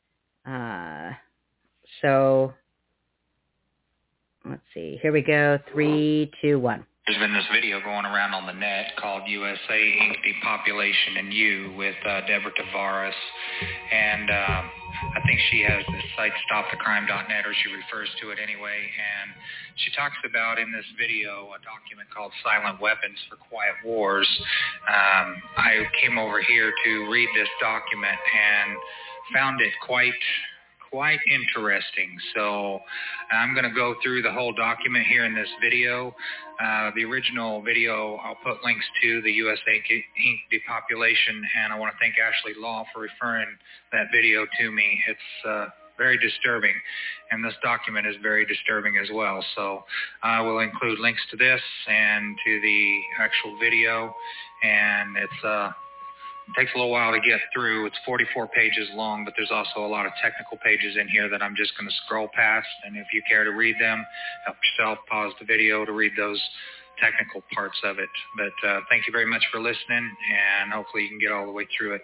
So let's see. Here we go. 3, 2, 1. There's been this video going around on the net called USA Inc. Depopulation and You with Deborah Tavares. And I think she has this site, stopthecrime.net, or she refers to it anyway. And she talks about in this video a document called Silent Weapons for Quiet Wars. I came over here to read this document and found it quite interesting. So I'm going to go through the whole document here in this video. The original video I'll put links to, the USA Inc. Depopulation, and I want to thank Ashley Law for referring that video to me. very disturbing, and this document is very disturbing as well. So I will include links to this and to the actual video, and it takes a little while to get through. It's 44 pages long, but there's also a lot of technical pages in here that I'm just going to scroll past, and if you care to read them, help yourself, pause the video to read those technical parts of it. But thank you very much for listening, and hopefully you can get all the way through it.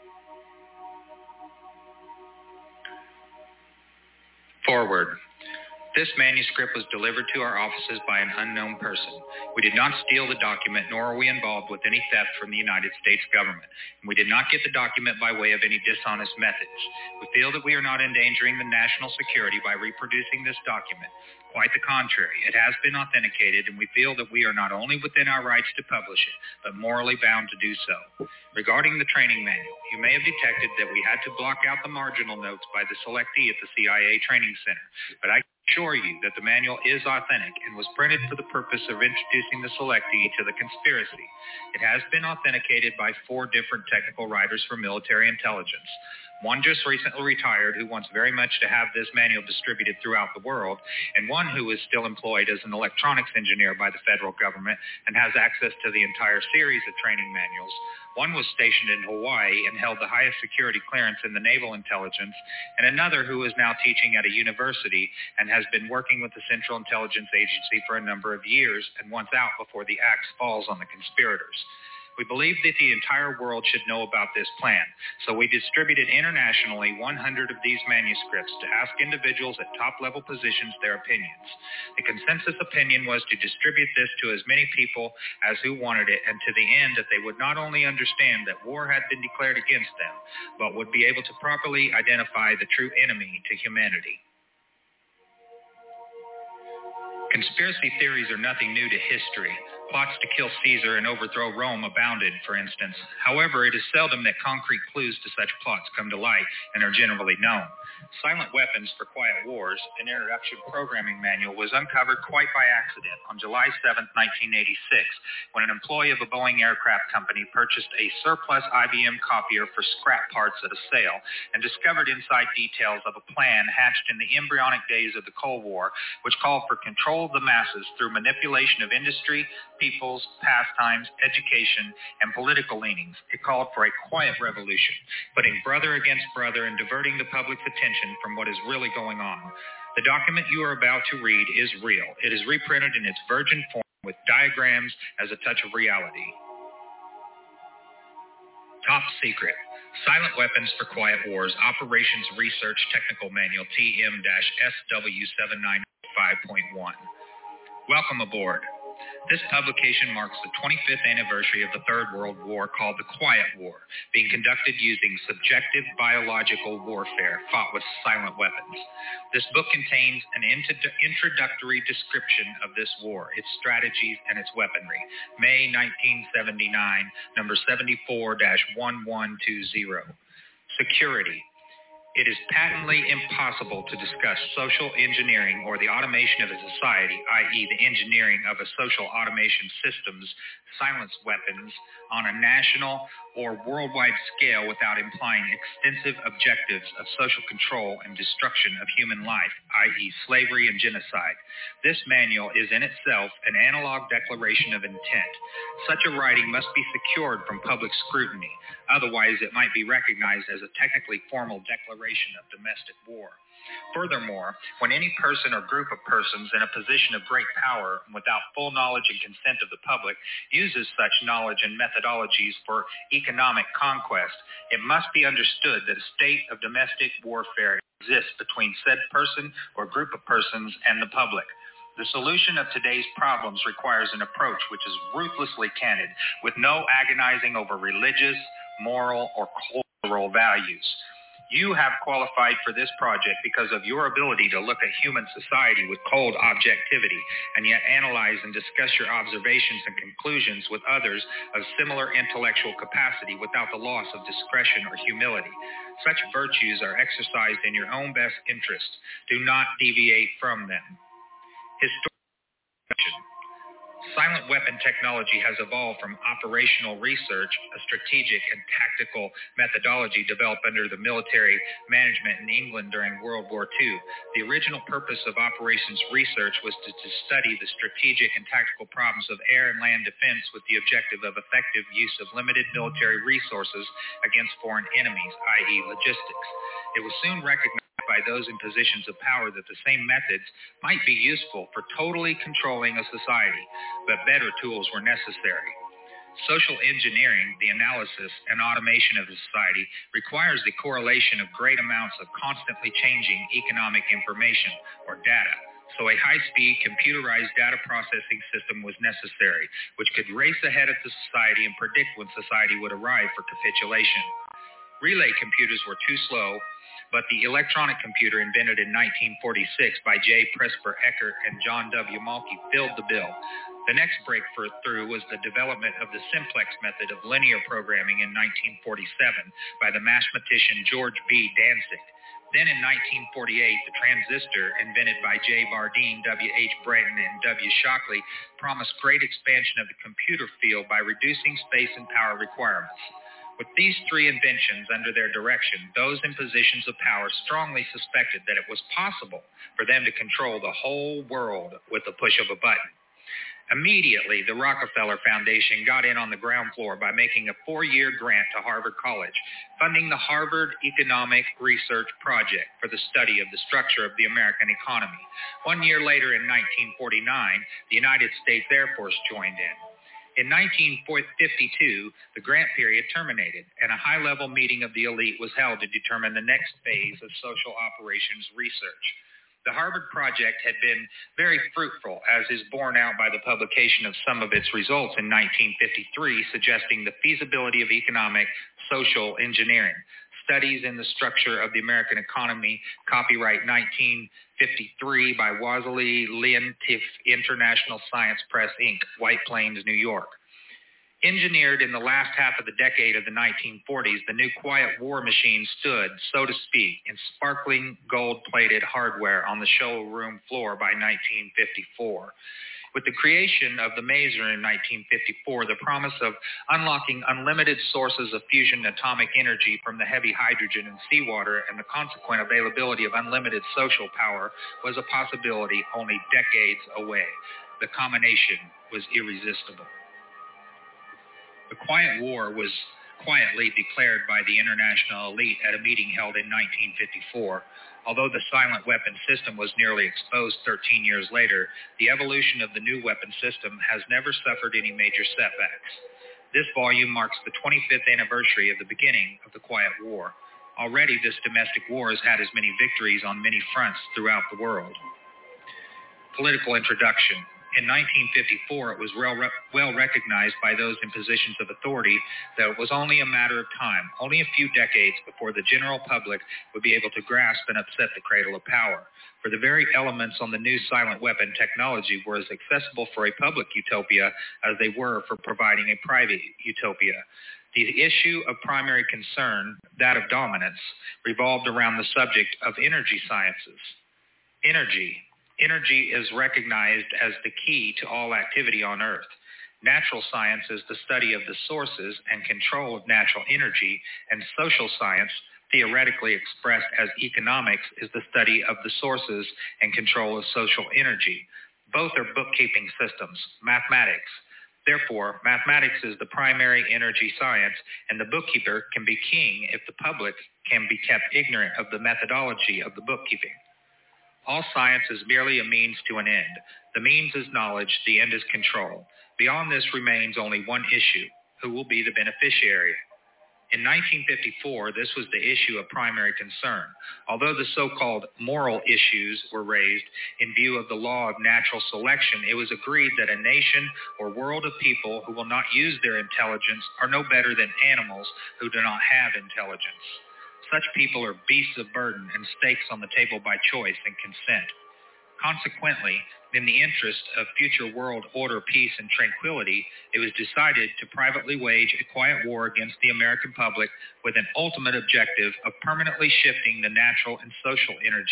Forward. This manuscript was delivered to our offices by an unknown person. We did not steal the document, nor are we involved with any theft from the United States government. And we did not get the document by way of any dishonest methods. We feel that we are not endangering the national security by reproducing this document. Quite the contrary. It has been authenticated, and we feel that we are not only within our rights to publish it, but morally bound to do so. Regarding the training manual, you may have detected that we had to block out the marginal notes by the selectee at the CIA Training Center, but I assure you that the manual is authentic and was printed for the purpose of introducing the selectee to the conspiracy. It has been authenticated by 4 different technical writers for military intelligence. One just recently retired who wants very much to have this manual distributed throughout the world, and one who is still employed as an electronics engineer by the federal government and has access to the entire series of training manuals. One was stationed in Hawaii and held the highest security clearance in the naval intelligence, and another who is now teaching at a university and has been working with the Central Intelligence Agency for a number of years and wants out before the axe falls on the conspirators. We believe that the entire world should know about this plan, so we distributed internationally 100 of these manuscripts to ask individuals at top-level positions their opinions. The consensus opinion was to distribute this to as many people as who wanted it, and to the end that they would not only understand that war had been declared against them, but would be able to properly identify the true enemy to humanity. Conspiracy theories are nothing new to history. Plots to kill Caesar and overthrow Rome abounded, for instance. However, it is seldom that concrete clues to such plots come to light and are generally known. Silent Weapons for Quiet Wars, an introduction programming manual, was uncovered quite by accident on July 7, 1986, when an employee of a Boeing aircraft company purchased a surplus IBM copier for scrap parts at a sale and discovered inside details of a plan hatched in the embryonic days of the Cold War, which called for control of the masses through manipulation of industry, peoples, pastimes, education, and political leanings. It called for a quiet revolution, putting brother against brother and diverting the public's attention from what is really going on. The document you are about to read is real. It is reprinted in its virgin form with diagrams as a touch of reality. Top secret. Silent Weapons for Quiet Wars Operations Research Technical Manual TM-SW795.1. Welcome aboard. This publication marks the 25th anniversary of the Third World War, called the Quiet War, being conducted using subjective biological warfare fought with silent weapons. This book contains an introductory description of this war, its strategies, and its weaponry. May 1979, number 74-1120. Security. It is patently impossible to discuss social engineering or the automation of a society, i.e. the engineering of a social automation systems, silence weapons, on a national or worldwide scale without implying extensive objectives of social control and destruction of human life, i.e. slavery and genocide. This manual is in itself an analog declaration of intent. Such a writing must be secured from public scrutiny. Otherwise, it might be recognized as a technically formal declaration of domestic war. Furthermore, when any person or group of persons in a position of great power without full knowledge and consent of the public uses such knowledge and methodologies for economic conquest, it must be understood that a state of domestic warfare exists between said person or group of persons and the public. The solution of today's problems requires an approach which is ruthlessly candid, with no agonizing over religious, moral, or cultural values. You have qualified for this project because of your ability to look at human society with cold objectivity and yet analyze and discuss your observations and conclusions with others of similar intellectual capacity without the loss of discretion or humility. Such virtues are exercised in your own best interest. Do not deviate from them. Historical. Silent weapon technology has evolved from operational research, a strategic and tactical methodology developed under the military management in England during World War II. The original purpose of operations research was to study the strategic and tactical problems of air and land defense with the objective of effective use of limited military resources against foreign enemies, i.e. logistics. It was soon recognized by those in positions of power that the same methods might be useful for totally controlling a society, but better tools were necessary. Social engineering, the analysis and automation of the society, requires the correlation of great amounts of constantly changing economic information, or data. So a high-speed, computerized data processing system was necessary, which could race ahead of the society and predict when society would arrive for capitulation. Relay computers were too slow, but the electronic computer invented in 1946 by J. Presper Eckert and John W. Malky filled the bill. The next breakthrough was the development of the simplex method of linear programming in 1947 by the mathematician George B. Dantzig. Then in 1948, the transistor, invented by J. Bardeen, W. H. Brayton, and W. Shockley, promised great expansion of the computer field by reducing space and power requirements. With these three inventions under their direction, those in positions of power strongly suspected that it was possible for them to control the whole world with the push of a button. Immediately, the Rockefeller Foundation got in on the ground floor by making a 4-year grant to Harvard College, funding the Harvard Economic Research Project for the study of the structure of the American economy. 1 year later, in 1949, the United States Air Force joined in. In 1952, the grant period terminated, and a high-level meeting of the elite was held to determine the next phase of social operations research. The Harvard Project had been very fruitful, as is borne out by the publication of some of its results in 1953, suggesting the feasibility of economic social engineering. Studies in the Structure of the American Economy, copyright 1953 by Wassily Leontief, International Science Press, Inc., White Plains, New York. Engineered in the last half of the decade of the 1940s, the new quiet war machine stood, so to speak, in sparkling gold-plated hardware on the showroom floor by 1954. With the creation of the Maser in 1954, the promise of unlocking unlimited sources of fusion atomic energy from the heavy hydrogen in seawater and the consequent availability of unlimited social power was a possibility only decades away. The combination was irresistible. The Quiet War was quietly declared by the international elite at a meeting held in 1954. Although the silent weapon system was nearly exposed 13 years later, the evolution of the new weapon system has never suffered any major setbacks. This volume marks the 25th anniversary of the beginning of the Quiet War. Already, this domestic war has had as many victories on many fronts throughout the world. Political introduction. In 1954, it was well recognized by those in positions of authority that it was only a matter of time, only a few decades, before the general public would be able to grasp and upset the cradle of power. For the very elements on the new silent weapon technology were as accessible for a public utopia as they were for providing a private utopia. The issue of primary concern, that of dominance, revolved around the subject of energy sciences. Energy is recognized as the key to all activity on Earth. Natural science is the study of the sources and control of natural energy, and social science, theoretically expressed as economics, is the study of the sources and control of social energy. Both are bookkeeping systems, mathematics. Therefore, mathematics is the primary energy science, and the bookkeeper can be king if the public can be kept ignorant of the methodology of the bookkeeping. All science is merely a means to an end. The means is knowledge, the end is control. Beyond this remains only one issue: who will be the beneficiary? In 1954, this was the issue of primary concern. Although the so-called moral issues were raised in view of the law of natural selection, it was agreed that a nation or world of people who will not use their intelligence are no better than animals who do not have intelligence. Such people are beasts of burden and stakes on the table by choice and consent. Consequently, in the interest of future world order, peace, and tranquility, it was decided to privately wage a quiet war against the American public with an ultimate objective of permanently shifting the natural and social energy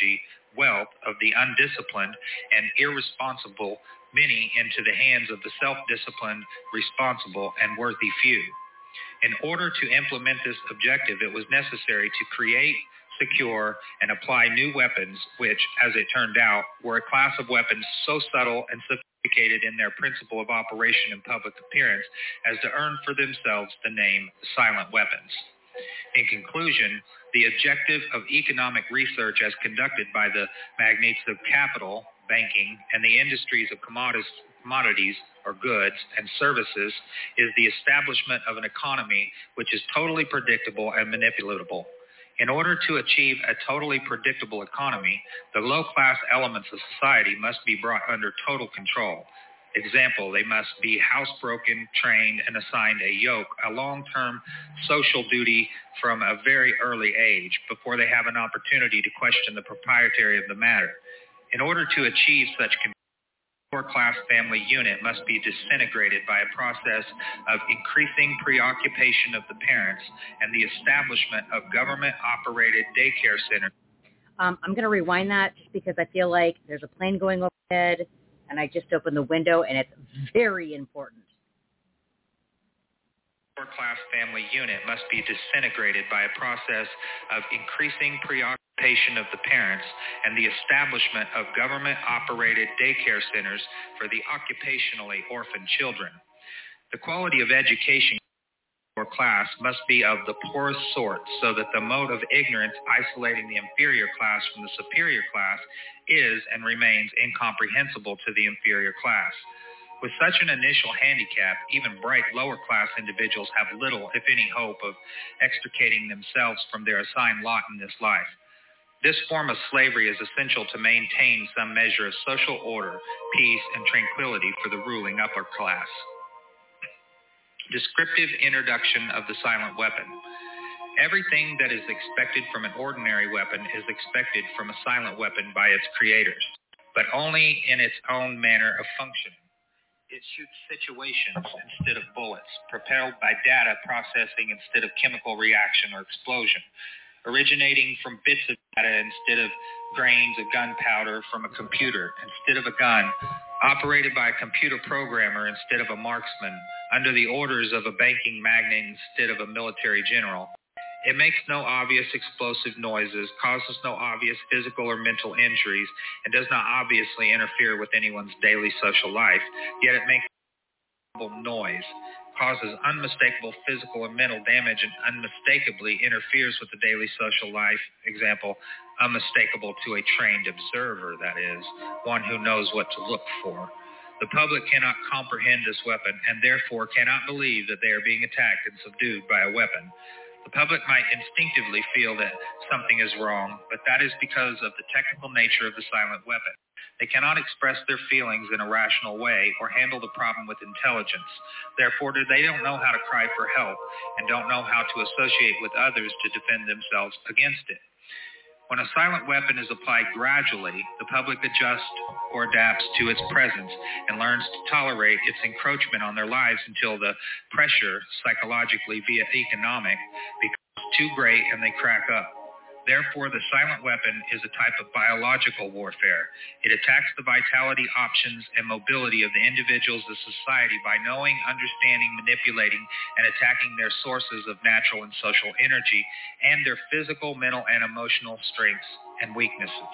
wealth of the undisciplined and irresponsible many into the hands of the self-disciplined, responsible, and worthy few. In order to implement this objective, it was necessary to create, secure, and apply new weapons, which, as it turned out, were a class of weapons so subtle and sophisticated in their principle of operation and public appearance as to earn for themselves the name silent weapons. In conclusion, the objective of economic research as conducted by the magnates of capital, banking, and the industries of commodities or goods and services is the establishment of an economy which is totally predictable and manipulatable. In order to achieve a totally predictable economy, the low-class elements of society must be brought under total control. Example, they must be housebroken, trained, and assigned a yoke, a long-term social duty from a very early age before they have an opportunity to question the propriety of the matter. In order to achieve such control, the lower-class family unit must be disintegrated by a process of increasing preoccupation of the parents and the establishment of government-operated daycare centers. I'm going to rewind that just because I feel like there's a plane going overhead, and I just opened the window, and it's very important. The lower-class family unit must be disintegrated by a process of increasing preoccupation of the parents and the establishment of government-operated daycare centers for the occupationally orphaned children. The quality of education or class must be of the poorest sort, so that the mode of ignorance isolating the inferior class from the superior class is and remains incomprehensible to the inferior class. With such an initial handicap, even bright lower-class individuals have little, if any, hope of extricating themselves from their assigned lot in this life. This form of slavery is essential to maintain some measure of social order, peace, and tranquility for the ruling upper class. Descriptive introduction of the silent weapon. Everything that is expected from an ordinary weapon is expected from a silent weapon by its creators, but only in its own manner of functioning. It shoots situations instead of bullets, propelled by data processing instead of chemical reaction or explosion, originating from bits of data instead of grains of gunpowder from a computer instead of a gun, operated by a computer programmer instead of a marksman, under the orders of a banking magnate instead of a military general. It makes no obvious explosive noises, causes no obvious physical or mental injuries, and does not obviously interfere with anyone's daily social life, yet it makes noise, causes unmistakable physical and mental damage, and unmistakably interferes with the daily social life. Example, unmistakable to a trained observer, that is, one who knows what to look for. The public cannot comprehend this weapon and therefore cannot believe that they are being attacked and subdued by a weapon. The public might instinctively feel that something is wrong, but that is because of the technical nature of the silent weapon. They cannot express their feelings in a rational way or handle the problem with intelligence. Therefore, they don't know how to cry for help and don't know how to associate with others to defend themselves against it. When a silent weapon is applied gradually, the public adjusts or adapts to its presence and learns to tolerate its encroachment on their lives until the pressure, psychologically via economic, becomes too great and they crack up. Therefore, the silent weapon is a type of biological warfare. It attacks the vitality, options, and mobility of the individuals of society by knowing, understanding, manipulating, and attacking their sources of natural and social energy and their physical, mental, and emotional strengths and weaknesses.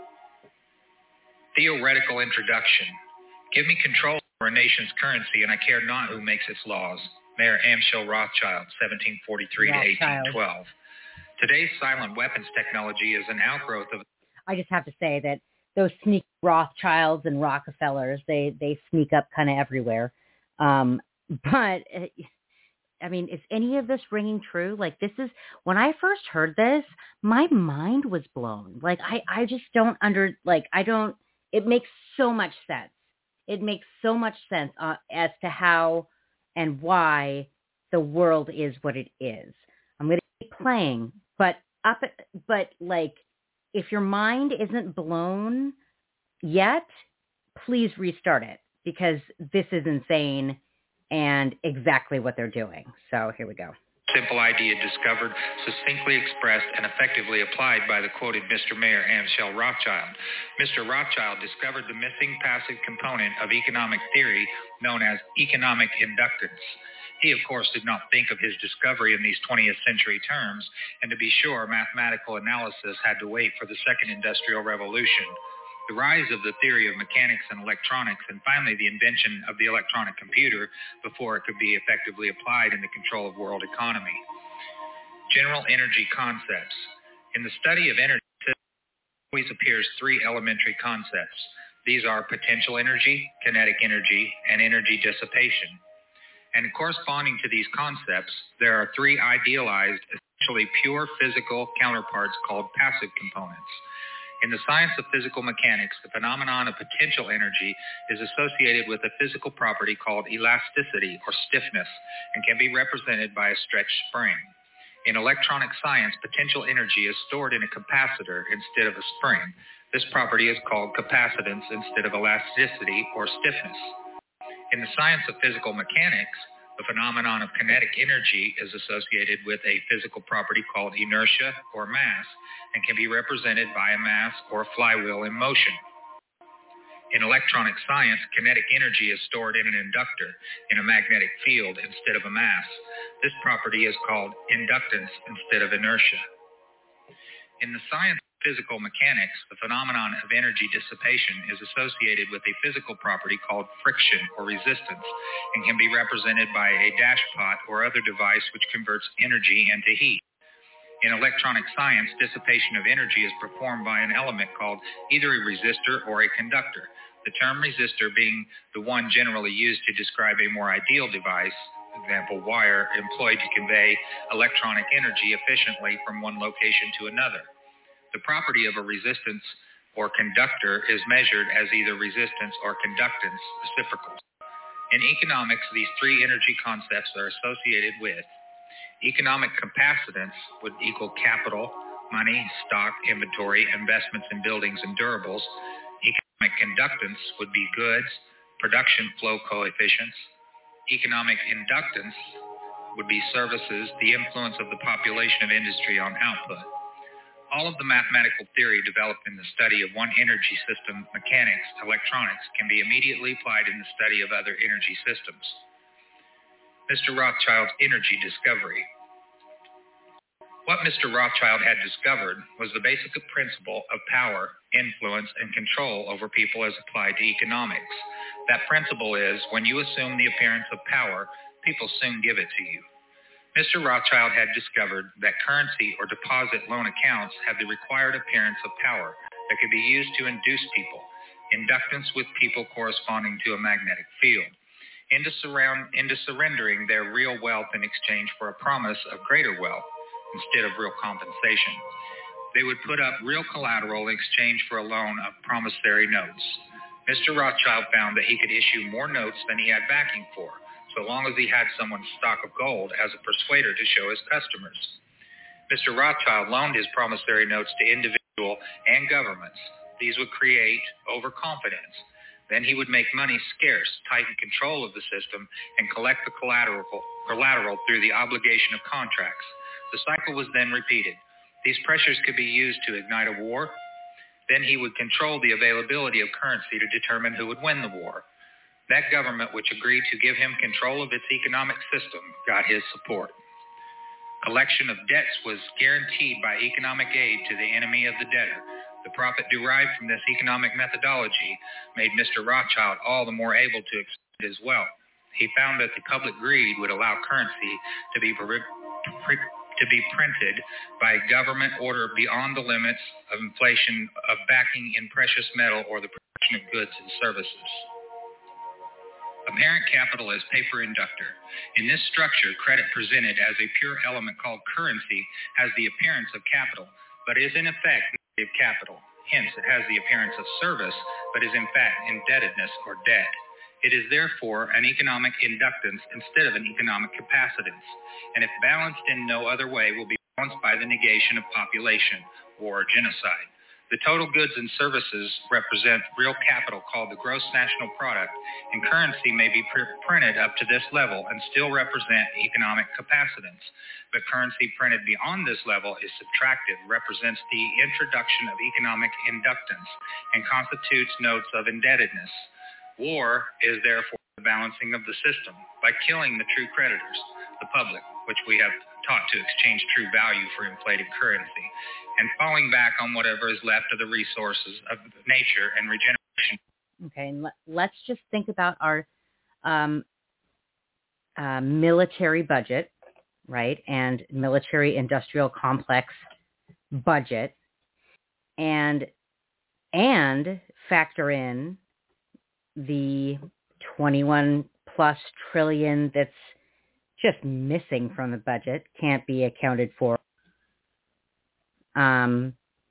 Theoretical introduction. Give me control over a nation's currency, and I care not who makes its laws. Mayor Amschel Rothschild, 1743 to 1812. Today's silent weapons technology is an outgrowth of... I just have to say that those sneaky Rothschilds and Rockefellers, they sneak up kind of everywhere. But, I mean, is any of this ringing true? Like, this is... When I first heard this, my mind was blown. Like, I just don't It makes so much sense. It makes so much sense as to how and why the world is what it is. I'm going to keep playing. But if your mind isn't blown yet, please restart it, because this is insane and exactly what they're doing. So here we go. Simple idea discovered, succinctly expressed, and effectively applied by the quoted Mr. Mayer and Shell Rothschild. Mr. Rothschild discovered the missing passive component of economic theory known as economic inductance. He, of course, did not think of his discovery in these 20th century terms, and to be sure, mathematical analysis had to wait for the Second Industrial Revolution. The rise of the theory of mechanics and electronics, and finally the invention of the electronic computer before it could be effectively applied in the control of world economy. General energy concepts. In the study of energy, always appears three elementary concepts. These are potential energy, kinetic energy, and energy dissipation. And corresponding to these concepts, there are three idealized, essentially pure physical counterparts called passive components. In the science of physical mechanics, the phenomenon of potential energy is associated with a physical property called elasticity or stiffness and can be represented by a stretched spring. In electronic science, potential energy is stored in a capacitor instead of a spring. This property is called capacitance instead of elasticity or stiffness. In the science of physical mechanics, the phenomenon of kinetic energy is associated with a physical property called inertia or mass and can be represented by a mass or flywheel in motion. In electronic science, kinetic energy is stored in an inductor in a magnetic field instead of a mass. This property is called inductance instead of inertia. In the science of physical mechanics, the phenomenon of energy dissipation is associated with a physical property called friction or resistance and can be represented by a dashpot or other device which converts energy into heat. In electronic science, dissipation of energy is performed by an element called either a resistor or a conductor, the term resistor being the one generally used to describe a more ideal device, example wire, employed to convey electronic energy efficiently from one location to another. The property of a resistance or conductor is measured as either resistance or conductance reciprocals. In economics, these three energy concepts are associated with economic capacitance would equal capital, money, stock, inventory, investments in buildings and durables. Economic conductance would be goods, production flow coefficients. Economic inductance would be services, the influence of the population of industry on output. All of the mathematical theory developed in the study of one energy system, mechanics, electronics, can be immediately applied in the study of other energy systems. Mr. Rothschild's energy discovery. What Mr. Rothschild had discovered was the basic principle of power, influence, and control over people as applied to economics. That principle is, when you assume the appearance of power, people soon give it to you. Mr. Rothschild had discovered that currency or deposit loan accounts have the required appearance of power that could be used to induce people, inductance with people corresponding to a magnetic field, into surrendering their real wealth in exchange for a promise of greater wealth instead of real compensation. They would put up real collateral in exchange for a loan of promissory notes. Mr. Rothschild found that he could issue more notes than he had backing for, so long as he had someone's stock of gold as a persuader to show his customers. Mr. Rothschild loaned his promissory notes to individual and governments. These would create overconfidence. Then he would make money scarce, tighten control of the system, and collect the collateral through the obligation of contracts. The cycle was then repeated. These pressures could be used to ignite a war. Then he would control the availability of currency to determine who would win the war. That government which agreed to give him control of its economic system got his support. Collection of debts was guaranteed by economic aid to the enemy of the debtor. The profit derived from this economic methodology made Mr. Rothschild all the more able to expend his wealth. He found that the public greed would allow currency to be printed by government order beyond the limits of inflation of backing in precious metal or the production of goods and services. Apparent capital as paper inductor. In this structure, credit presented as a pure element called currency has the appearance of capital, but is in effect negative capital. Hence, it has the appearance of service, but is in fact indebtedness or debt. It is therefore an economic inductance instead of an economic capacitance, and if balanced in no other way will be balanced by the negation of population, war, or genocide. The total goods and services represent real capital called the gross national product, and currency may be printed up to this level and still represent economic capacitance. But currency printed beyond this level is subtractive, represents the introduction of economic inductance, and constitutes notes of indebtedness. War is therefore the balancing of the system by killing the true creditors, the public, which we have taught to exchange true value for inflated currency, and falling back on whatever is left of the resources of nature and regeneration. Okay, and let's just think about our military budget, right, and military industrial complex budget, and factor in the 21 plus trillion that's just missing from the budget, can't be accounted for. And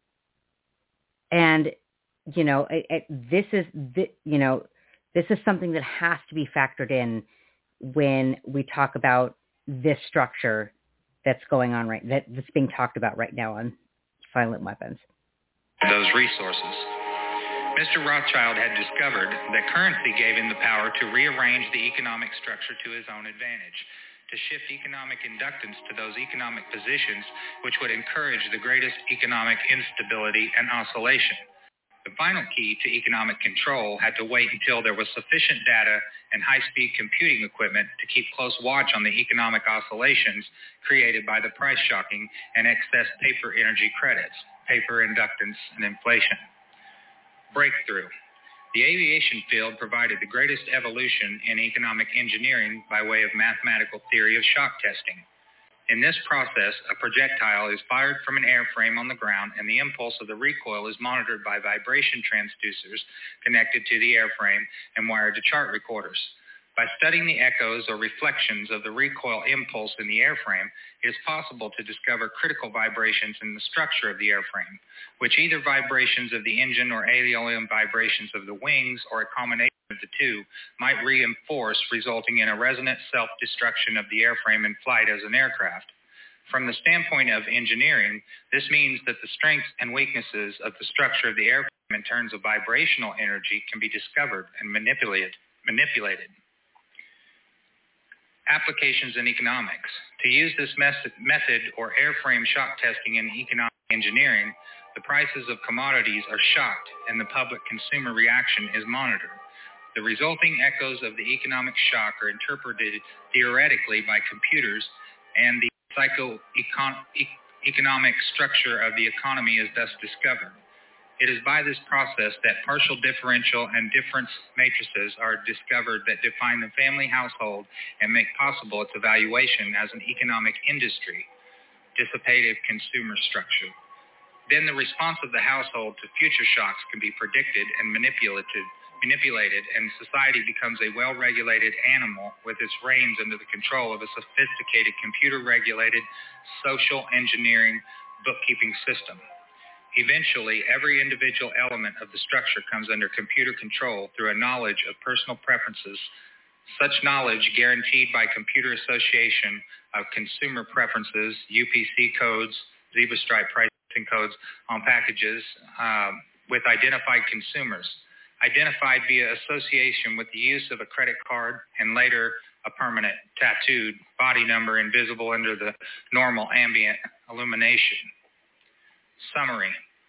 this is something that has to be factored in when we talk about this structure that's going on that's being talked about right now on Silent Weapons. Those resources. Mr. Rothschild had discovered that currency gave him the power to rearrange the economic structure to his own advantage, to shift economic inductance to those economic positions which would encourage the greatest economic instability and oscillation. The final key to economic control had to wait until there was sufficient data and high-speed computing equipment to keep close watch on the economic oscillations created by the price shocking and excess paper energy credits, paper inductance, and inflation. Breakthrough. The aviation field provided the greatest evolution in economic engineering by way of mathematical theory of shock testing. In this process, a projectile is fired from an airframe on the ground, and the impulse of the recoil is monitored by vibration transducers connected to the airframe and wired to chart recorders. By studying the echoes or reflections of the recoil impulse in the airframe, it is possible to discover critical vibrations in the structure of the airframe, which either vibrations of the engine or alien vibrations of the wings or a combination of the two might reinforce, resulting in a resonant self-destruction of the airframe in flight as an aircraft. From the standpoint of engineering, this means that the strengths and weaknesses of the structure of the airframe in terms of vibrational energy can be discovered and manipulated. Applications in economics. To use this method or airframe shock testing in economic engineering, the prices of commodities are shocked and the public consumer reaction is monitored. The resulting echoes of the economic shock are interpreted theoretically by computers, and the psycho-economic structure of the economy is thus discovered. It is by this process that partial differential and difference matrices are discovered that define the family household and make possible its evaluation as an economic industry, dissipative consumer structure. Then the response of the household to future shocks can be predicted and manipulated, and society becomes a well-regulated animal with its reins under the control of a sophisticated computer-regulated social engineering bookkeeping system. Eventually, every individual element of the structure comes under computer control through a knowledge of personal preferences. Such knowledge, guaranteed by computer association of consumer preferences, UPC codes, zebra stripe pricing codes on packages with identified consumers, identified via association with the use of a credit card and later a permanent tattooed body number invisible under the normal ambient illumination. Summary.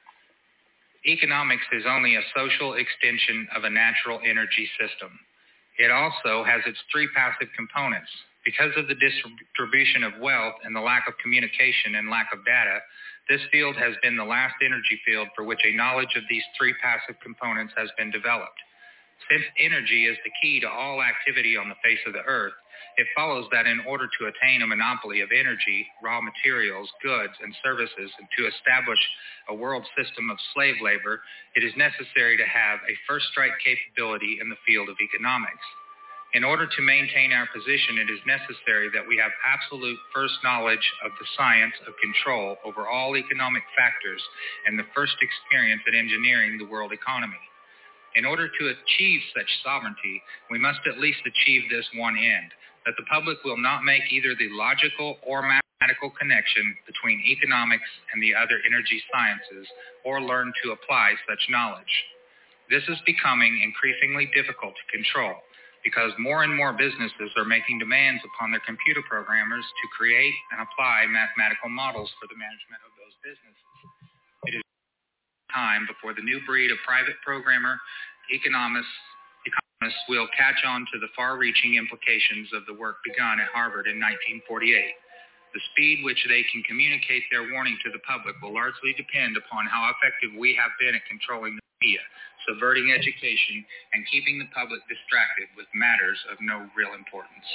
Economics is only a social extension of a natural energy system. It also has its three passive components. Because of the distribution of wealth and the lack of communication and lack of data, this field has been the last energy field for which a knowledge of these three passive components has been developed. Since energy is the key to all activity on the face of the earth, it follows that in order to attain a monopoly of energy, raw materials, goods, and services, and to establish a world system of slave labor, it is necessary to have a first-strike capability in the field of economics. In order to maintain our position, it is necessary that we have absolute first knowledge of the science of control over all economic factors and the first experience at engineering the world economy. In order to achieve such sovereignty, we must at least achieve this one end, that the public will not make either the logical or mathematical connection between economics and the other energy sciences or learn to apply such knowledge. This is becoming increasingly difficult to control because more and more businesses are making demands upon their computer programmers to create and apply mathematical models for the management of those businesses. It is time before the new breed of private programmer economists will catch on to the far-reaching implications of the work begun at Harvard in 1948. The speed which they can communicate their warning to the public will largely depend upon how effective we have been at controlling the media, subverting education, and keeping the public distracted with matters of no real importance.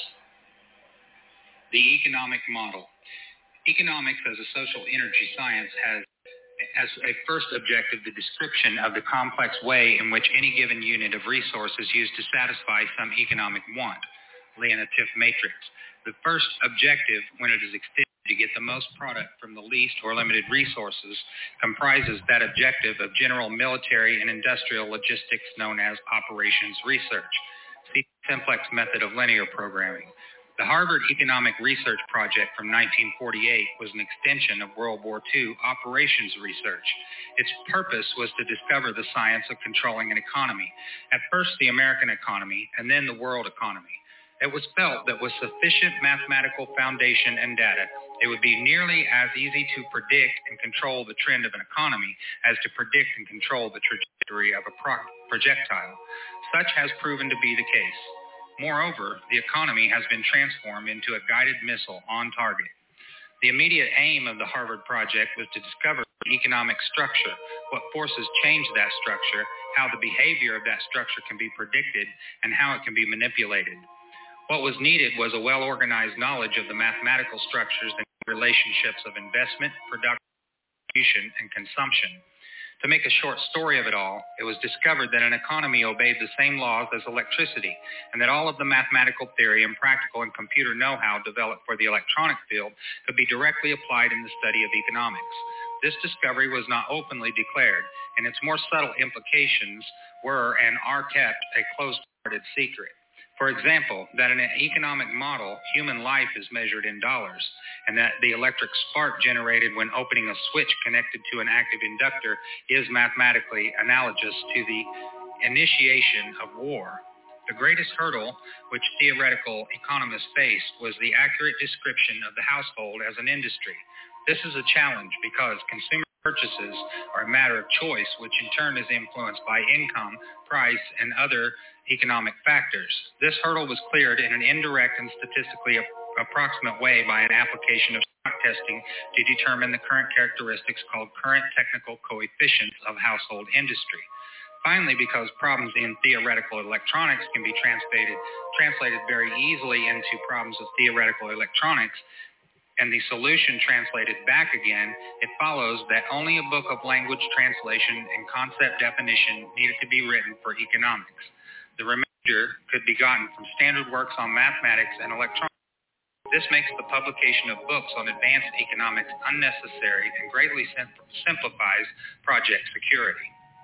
The economic model. Economics as a social energy science has as a first objective the description of the complex way in which any given unit of resource is used to satisfy some economic want, Leontief matrix. The first objective, when it is extended to get the most product from the least or limited resources, comprises that objective of general military and industrial logistics known as operations research. See the simplex method of linear programming. The Harvard Economic Research Project from 1948 was an extension of World War II operations research. Its purpose was to discover the science of controlling an economy, at first the American economy and then the world economy. It was felt that with sufficient mathematical foundation and data, it would be nearly as easy to predict and control the trend of an economy as to predict and control the trajectory of a projectile. Such has proven to be the case. Moreover, the economy has been transformed into a guided missile on target. The immediate aim of the Harvard Project was to discover the economic structure, what forces change that structure, how the behavior of that structure can be predicted, and how it can be manipulated. What was needed was a well-organized knowledge of the mathematical structures and relationships of investment, production, and consumption. To make a short story of it all, it was discovered that an economy obeyed the same laws as electricity, and that all of the mathematical theory and practical and computer know-how developed for the electronic field could be directly applied in the study of economics. This discovery was not openly declared, and its more subtle implications were and are kept a close-guarded secret. For example, that in an economic model, human life is measured in dollars, and that the electric spark generated when opening a switch connected to an active inductor is mathematically analogous to the initiation of war. The greatest hurdle which theoretical economists faced was the accurate description of the household as an industry. This is a challenge because consumer purchases are a matter of choice, which in turn is influenced by income, price, and other economic factors. This hurdle was cleared in an indirect and statistically approximate way by an application of stock testing to determine the current characteristics called current technical coefficients of household industry. Finally, because problems in theoretical electronics can be translated very easily into problems of theoretical electronics, and the solution translated back again, it follows that only a book of language translation and concept definition needed to be written for economics. The remainder could be gotten from standard works on mathematics and electronics. This makes the publication of books on advanced economics unnecessary and greatly simplifies project security.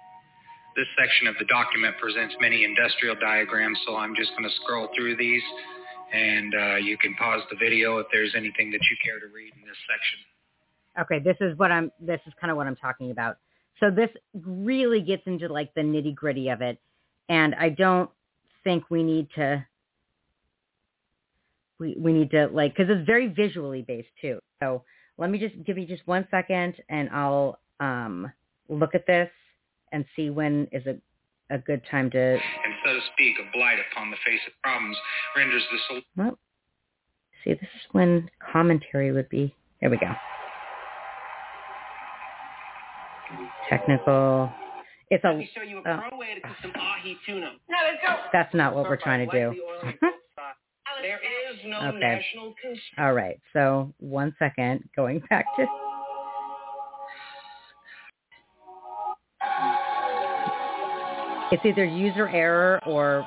This section of the document presents many industrial diagrams, so I'm just going to scroll through these. And you can pause the video if there's anything that you care to read in this section. Okay, this is kind of what I'm talking about. So this really gets into like the nitty gritty of it, and I don't think we need to like, because it's very visually based too. So let me just give you just 1 second, and I'll look at this and see when is a good time to, and so to speak, a blight upon the face of problems renders the solution. Well, see, this is when commentary would be. There we go. Technical. It's a. Let me show you a pro way to cook some ahi tuna. Now let's go. That's not what we're trying to do. There is no national concern. All right. So 1 second. Going back to. It's either user error or...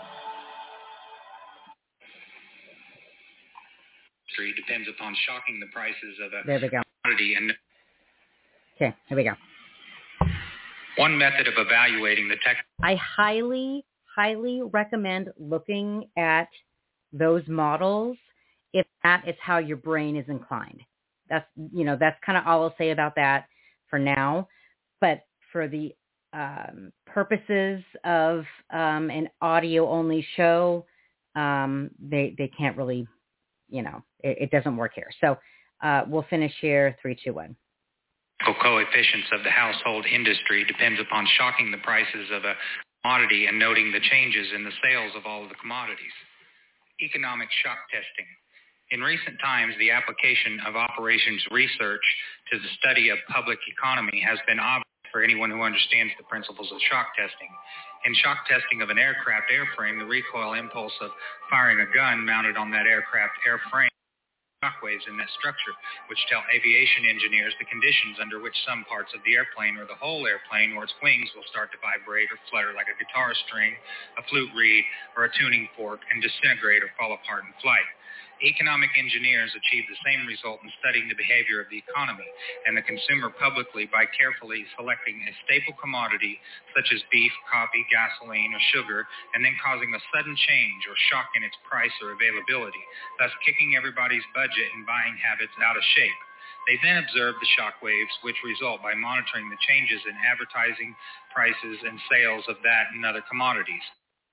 depends upon shocking the prices of a there we go. commodity. And okay, here we go. One method of evaluating the tech... I highly, highly recommend looking at those models if that is how your brain is inclined. that's kind of all I'll say about that for now. But for the purposes of an audio-only show, they can't really, it doesn't work here. So we'll finish here. 3, 2, 1. Coefficients of the household industry depends upon shocking the prices of a commodity and noting the changes in the sales of all of the commodities. Economic shock testing. In recent times, the application of operations research to the study of public economy has been obvious for anyone who understands the principles of shock testing. In shock testing of an aircraft airframe, the recoil impulse of firing a gun mounted on that aircraft airframe shockwaves in that structure, which tell aviation engineers the conditions under which some parts of the airplane or the whole airplane or its wings will start to vibrate or flutter like a guitar string, a flute reed, or a tuning fork and disintegrate or fall apart in flight. Economic engineers achieve the same result in studying the behavior of the economy and the consumer publicly by carefully selecting a staple commodity such as beef, coffee, gasoline, or sugar, and then causing a sudden change or shock in its price or availability, thus kicking everybody's budget and buying habits out of shape. They then observe the shock waves, which result by monitoring the changes in advertising, prices, and sales of that and other commodities.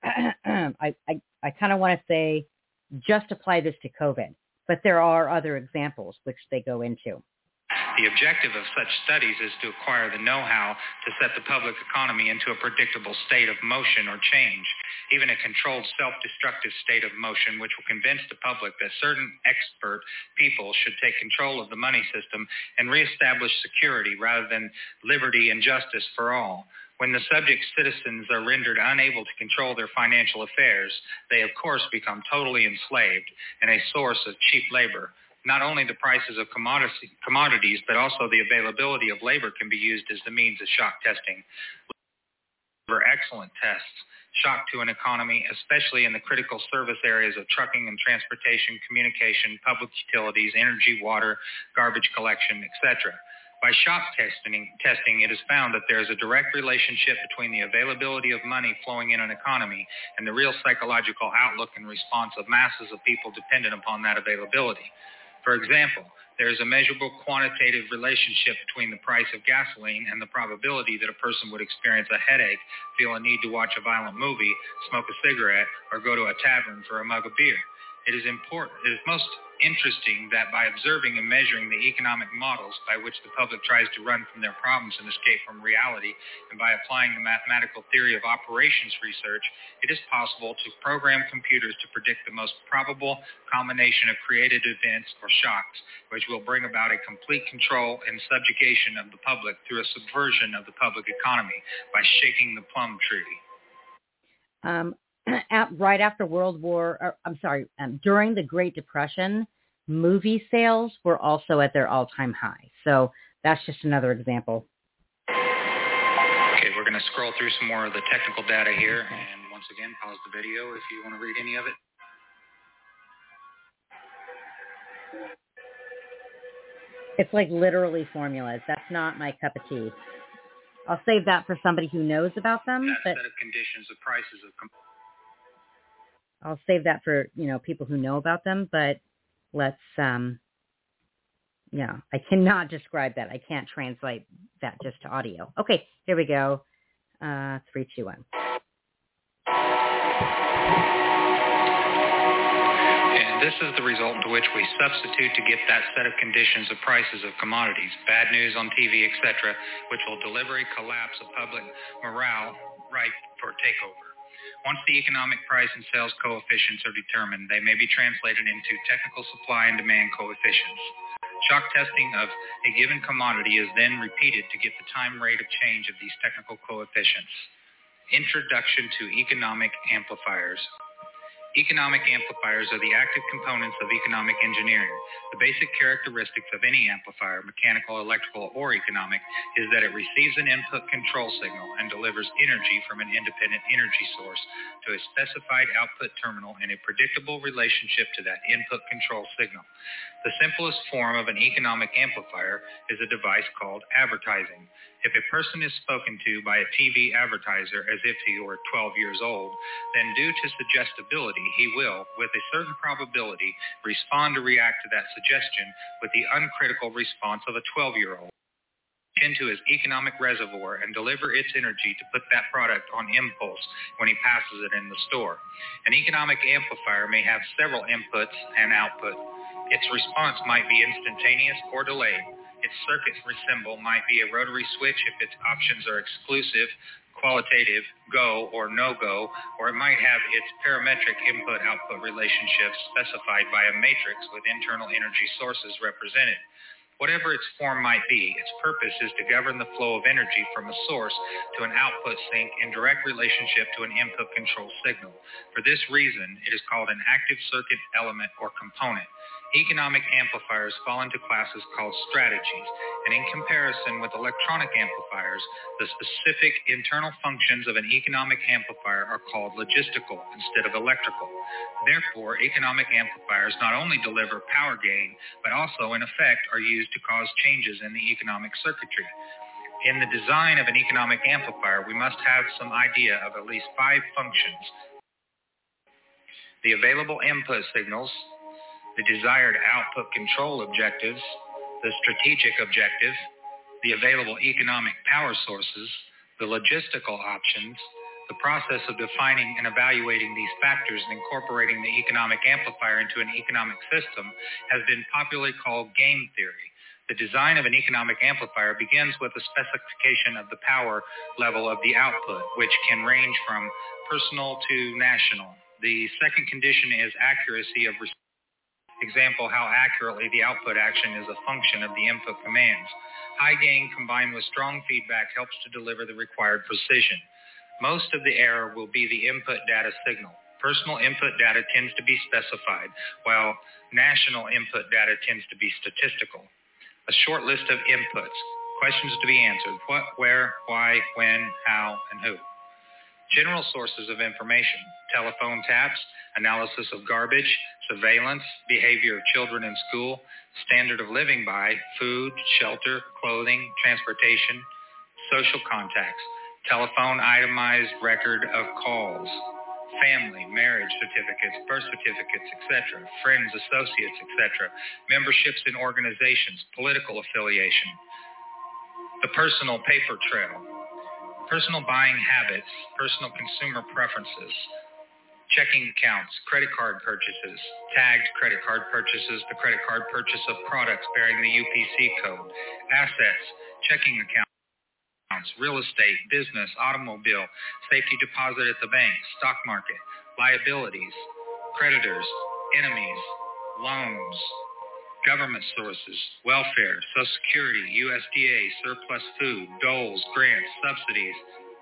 I kind of want to say, just apply this to COVID, but there are other examples which they go into. The objective of such studies is to acquire the know-how to set the public economy into a predictable state of motion or change, even a controlled self-destructive state of motion, which will convince the public that certain expert people should take control of the money system and reestablish security rather than liberty and justice for all. When the subject citizens are rendered unable to control their financial affairs, they of course become totally enslaved and a source of cheap labor. Not only the prices of commodities, but also the availability of labor can be used as the means of shock testing. For excellent tests, shock to an economy, especially in the critical service areas of trucking and transportation, communication, public utilities, energy, water, garbage collection, etc. By shock testing, it is found that there is a direct relationship between the availability of money flowing in an economy and the real psychological outlook and response of masses of people dependent upon that availability. For example, there is a measurable quantitative relationship between the price of gasoline and the probability that a person would experience a headache, feel a need to watch a violent movie, smoke a cigarette, or go to a tavern for a mug of beer. It is most interesting that by observing and measuring the economic models by which the public tries to run from their problems and escape from reality, and by applying the mathematical theory of operations research, it is possible to program computers to predict the most probable combination of created events or shocks, which will bring about a complete control and subjugation of the public through a subversion of the public economy by shaking the plum tree. Right after during the Great Depression, movie sales were also at their all-time high. So that's just another example. Okay, we're going to scroll through some more of the technical data here. And once again, pause the video if you want to read any of it. It's like literally formulas. That's not my cup of tea. I'll save that for somebody who knows about them. That set of conditions of prices of I'll save that for, people who know about them, but let's, I cannot describe that. I can't translate that just to audio. Okay, here we go. 3, 2, 1. And this is the result to which we substitute to get that set of conditions of prices of commodities, bad news on TV, etc., which will deliver a collapse of public morale ripe for takeover. Once the economic price and sales coefficients are determined, they may be translated into technical supply and demand coefficients. Shock testing of a given commodity is then repeated to get the time rate of change of these technical coefficients. Introduction to economic amplifiers. Economic amplifiers are the active components of economic engineering. The basic characteristics of any amplifier, mechanical, electrical, or economic, is that it receives an input control signal and delivers energy from an independent energy source to a specified output terminal in a predictable relationship to that input control signal. The simplest form of an economic amplifier is a device called advertising. If a person is spoken to by a TV advertiser as if he were 12 years old, then due to suggestibility, possibility, he will, with a certain probability, respond or react to that suggestion with the uncritical response of a 12-year-old into his economic reservoir and deliver its energy to put that product on impulse when he passes it in the store. An economic amplifier may have several inputs and output. Its response might be instantaneous or delayed. Its circuit symbol might be a rotary switch if its options are exclusive, qualitative, go or no-go, or it might have its parametric input-output relationships specified by a matrix with internal energy sources represented. Whatever its form might be, its purpose is to govern the flow of energy from a source to an output sink in direct relationship to an input control signal. For this reason, it is called an active circuit element or component. Economic amplifiers fall into classes called strategies, and in comparison with electronic amplifiers, the specific internal functions of an economic amplifier are called logistical instead of electrical. Therefore, economic amplifiers not only deliver power gain, but also, in effect, are used to cause changes in the economic circuitry. In the design of an economic amplifier, we must have some idea of at least 5 functions: the available input signals, the desired output control objectives, the strategic objective, the available economic power sources, the logistical options. The process of defining and evaluating these factors and incorporating the economic amplifier into an economic system has been popularly called game theory. The design of an economic amplifier begins with a specification of the power level of the output, which can range from personal to national. The second condition is accuracy of response. Example, how accurately the output action is a function of the input commands. High gain combined with strong feedback helps to deliver the required precision. Most of the error will be the input data signal. Personal input data tends to be specified, while national input data tends to be statistical. A short list of inputs. Questions to be answered: what, where, why, when, how, and who. General sources of information: telephone taps, analysis of garbage, surveillance, behavior of children in school, standard of living by, food, shelter, clothing, transportation, social contacts, telephone itemized record of calls, family, marriage certificates, birth certificates, etc., friends, associates, etc., memberships in organizations, political affiliation. The personal paper trail: personal buying habits, personal consumer preferences, checking accounts, credit card purchases, tagged credit card purchases, the credit card purchase of products bearing the UPC code, assets, checking accounts, real estate, business, automobile, safety deposit at the bank, stock market, liabilities, creditors, enemies, loans, government sources, welfare, Social Security, USDA, surplus food, doles, grants, subsidies,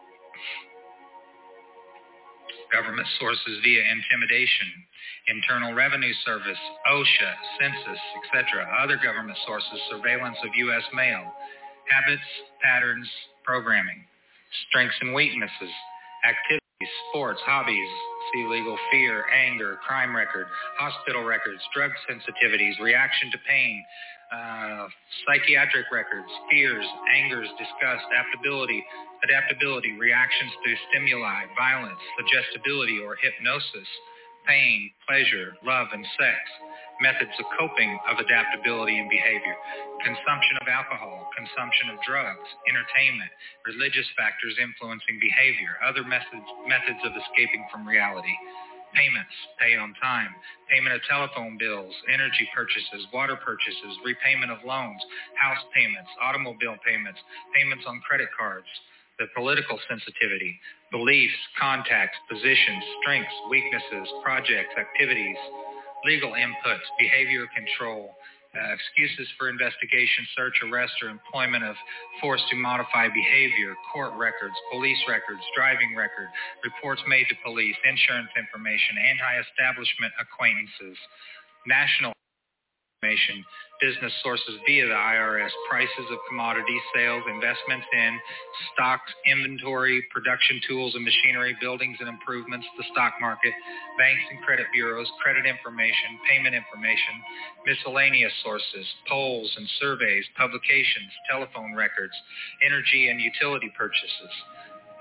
government sources via intimidation, Internal Revenue Service, OSHA, Census, etc., other government sources, surveillance of U.S. mail, habits, patterns, programming, strengths and weaknesses, activities, sports, hobbies, see legal fear, anger, crime record, hospital records, drug sensitivities, reaction to pain, psychiatric records, fears, angers, disgust, adaptability, reactions to stimuli, violence, suggestibility or hypnosis, pain, pleasure, love, and sex, methods of coping of adaptability and behavior, consumption of alcohol, consumption of drugs, entertainment, religious factors influencing behavior, other methods of escaping from reality, payments, pay on time, payment of telephone bills, energy purchases, water purchases, repayment of loans, house payments, automobile payments, payments on credit cards, the political sensitivity, beliefs, contacts, positions, strengths, weaknesses, projects, activities, legal inputs, behavior control, excuses for investigation, search, arrest, or employment of force to modify behavior, court records, police records, driving record, reports made to police, insurance information, anti-establishment acquaintances, national information, business sources via the IRS, prices of commodities, sales, investments in, stocks, inventory, production tools and machinery, buildings and improvements, the stock market, banks and credit bureaus, credit information, payment information, miscellaneous sources, polls and surveys, publications, telephone records, energy and utility purchases,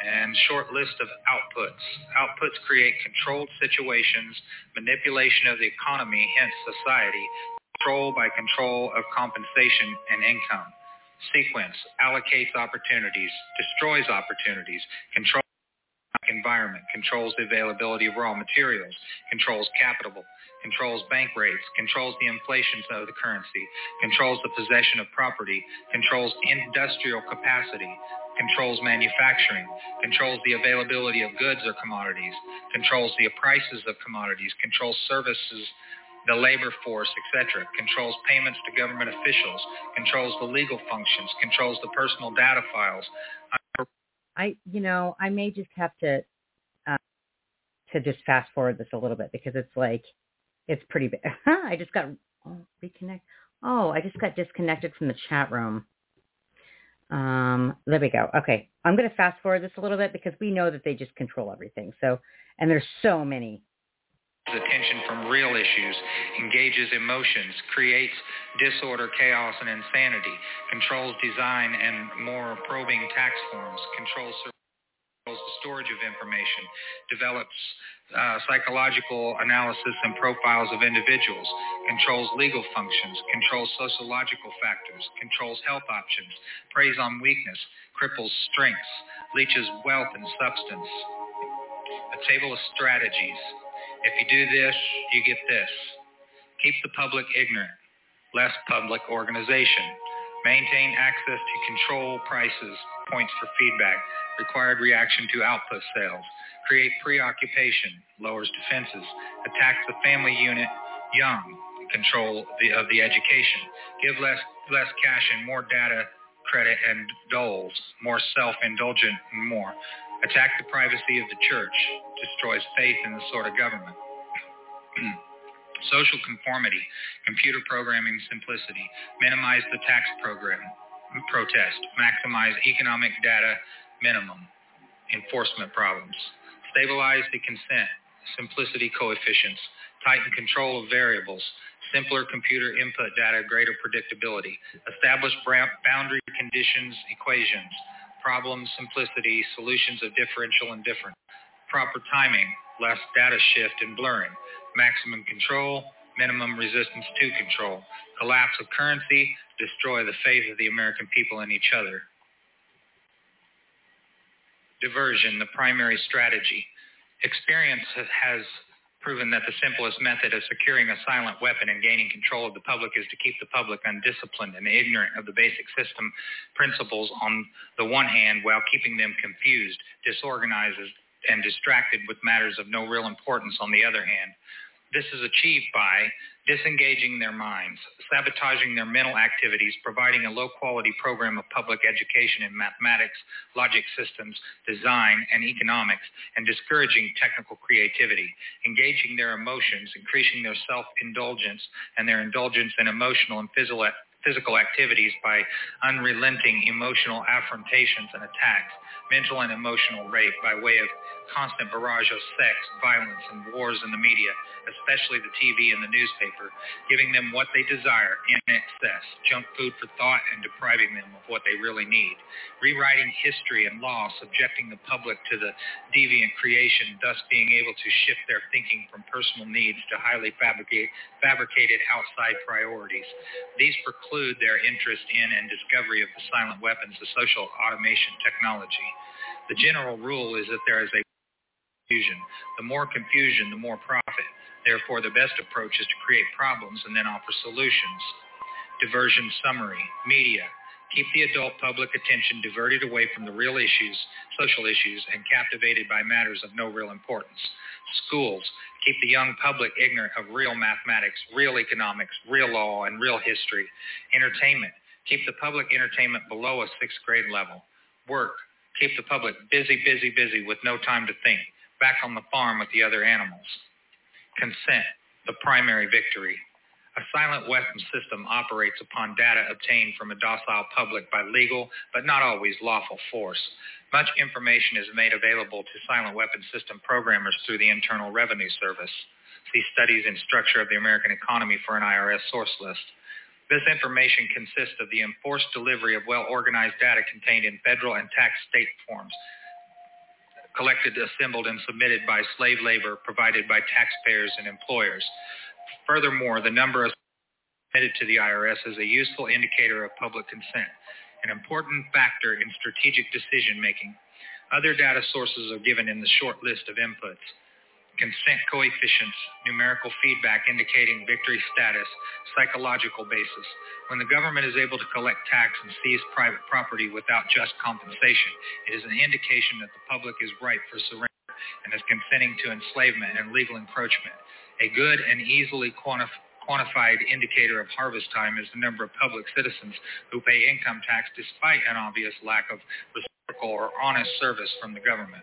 And short list of outputs. Outputs create controlled situations, manipulation of the economy, hence society, control by control of compensation and income. Sequence, allocates opportunities, destroys opportunities, controls environment, controls the availability of raw materials, controls capital, controls bank rates, controls the inflation of the currency, controls the possession of property, controls industrial capacity, controls manufacturing, controls the availability of goods or commodities, controls the prices of commodities, controls services, the labor force, etc., controls payments to government officials, controls the legal functions, controls the personal data files. I may just have to just fast forward this a little bit because it's pretty big. I just got disconnected from the chat room. There we go. Okay. I'm going to fast forward this a little bit because we know that they just control everything. So, and there's so many. Attention from real issues, engages emotions, creates disorder, chaos, and insanity, controls design and more probing tax forms, controls the storage of information, develops psychological analysis and profiles of individuals, controls legal functions, controls sociological factors, controls health options, preys on weakness, cripples strengths, leaches wealth and substance. A table of strategies. If you do this, you get this. Keep the public ignorant. Less public organization. Maintain access to control prices, points for feedback, required reaction to output sales. Create preoccupation, lowers defenses. Attacks the family unit young, control of the education. Give less cash and more data, credit, and doles. More self-indulgent and more. Attack the privacy of the church, destroys faith in the sort of government. Social conformity, computer programming simplicity, minimize the tax program, protest, maximize economic data minimum, enforcement problems. Stabilize the consent, simplicity coefficients, tighten control of variables, simpler computer input data, greater predictability, establish boundary conditions, equations, problem simplicity, solutions of differential and different, proper timing, less data shift and blurring, maximum control, minimum resistance to control, collapse of currency, destroy the faith of the American people in each other. Diversion, the primary strategy. Experience has proven that the simplest method of securing a silent weapon and gaining control of the public is to keep the public undisciplined and ignorant of the basic system principles on the one hand, while keeping them confused, disorganized, and distracted with matters of no real importance on the other hand. This is achieved by disengaging their minds, sabotaging their mental activities, providing a low-quality program of public education in mathematics, logic systems, design, and economics, and discouraging technical creativity, engaging their emotions, increasing their self-indulgence and their indulgence in emotional and physical activities by unrelenting emotional affrontations and attacks, mental and emotional rape by way of constant barrage of sex, violence, and wars in the media, especially the TV and the newspaper, giving them what they desire in excess, junk food for thought, and depriving them of what they really need, rewriting history and law, subjecting the public to the deviant creation, thus being able to shift their thinking from personal needs to highly fabricated outside priorities. These preclude their interest in and discovery of the silent weapons of social automation technology. The general rule is that there is a confusion. The more confusion, the more profit. Therefore, the best approach is to create problems and then offer solutions. Diversion summary. Media. Keep the adult public attention diverted away from the real issues, social issues, and captivated by matters of no real importance. Schools. Keep the young public ignorant of real mathematics, real economics, real law, and real history. Entertainment. Keep the public entertainment below a 6th grade level. Work. Keep the public busy with no time to think. Back on the farm with the other animals. Consent, the primary victory. A silent weapon system operates upon data obtained from a docile public by legal, but not always lawful force. Much information is made available to silent weapon system programmers through the Internal Revenue Service. See Studies in Structure of the American Economy for an IRS source list. This information consists of the enforced delivery of well-organized data contained in federal and tax state forms. collected, assembled, and submitted by slave labor provided by taxpayers and employers. Furthermore, the number of submitted to the IRS is a useful indicator of public consent, an important factor in strategic decision-making. Other data sources are given in the short list of inputs. Consent coefficients, numerical feedback indicating victory status, psychological basis. When the government is able to collect tax and seize private property without just compensation, it is an indication that the public is ripe for surrender and is consenting to enslavement and legal encroachment. A good and easily quantified indicator of harvest time is the number of public citizens who pay income tax despite an obvious lack of reciprocal or honest service from the government.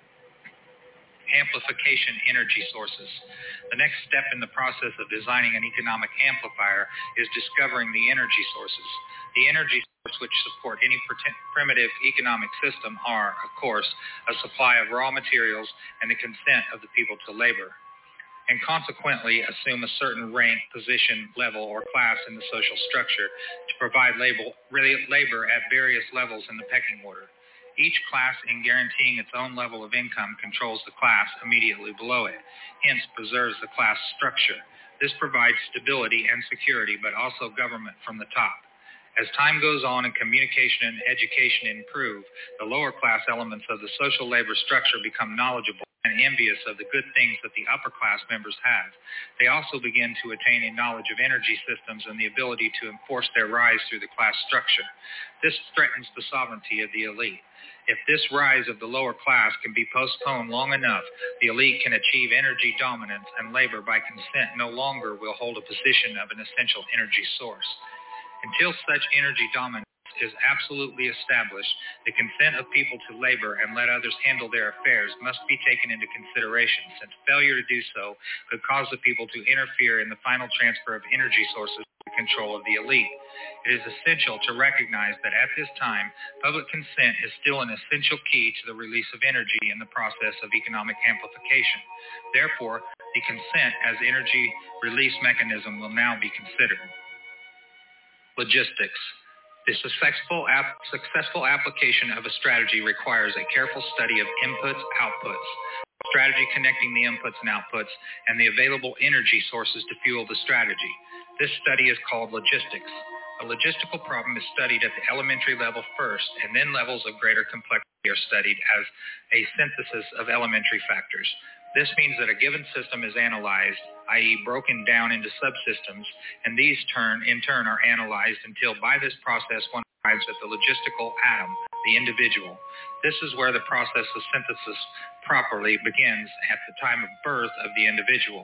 Amplification energy sources. The next step in the process of designing an economic amplifier is discovering the energy sources. The energy sources which support any primitive economic system are, of course, a supply of raw materials and the consent of the people to labor, and consequently assume a certain rank, position, level, or class in the social structure to provide labor at various levels in the pecking order. Each class, in guaranteeing its own level of income, controls the class immediately below it, hence preserves the class structure. This provides stability and security, but also government from the top. As time goes on and communication and education improve, the lower class elements of the social labor structure become knowledgeable and envious of the good things that the upper class members have. They also begin to attain a knowledge of energy systems and the ability to enforce their rise through the class structure. This threatens the sovereignty of the elite. If this rise of the lower class can be postponed long enough, the elite can achieve energy dominance, and labor by consent no longer will hold a position of an essential energy source. Until such energy dominance is absolutely established, the consent of people to labor and let others handle their affairs must be taken into consideration, since failure to do so could cause the people to interfere in the final transfer of energy sources to the control of the elite. It is essential to recognize that at this time, public consent is still an essential key to the release of energy in the process of economic amplification. Therefore, the consent as energy release mechanism will now be considered. Logistics. The successful application of a strategy requires a careful study of inputs, outputs, strategy connecting the inputs and outputs, and the available energy sources to fuel the strategy. This study is called logistics. A logistical problem is studied at the elementary level first, and then levels of greater complexity are studied as a synthesis of elementary factors. This means that a given system is analyzed, i.e. broken down into subsystems, and these in turn are analyzed until by this process one arrives at the logistical atom, the individual. This is where the process of synthesis properly begins at the time of birth of the individual.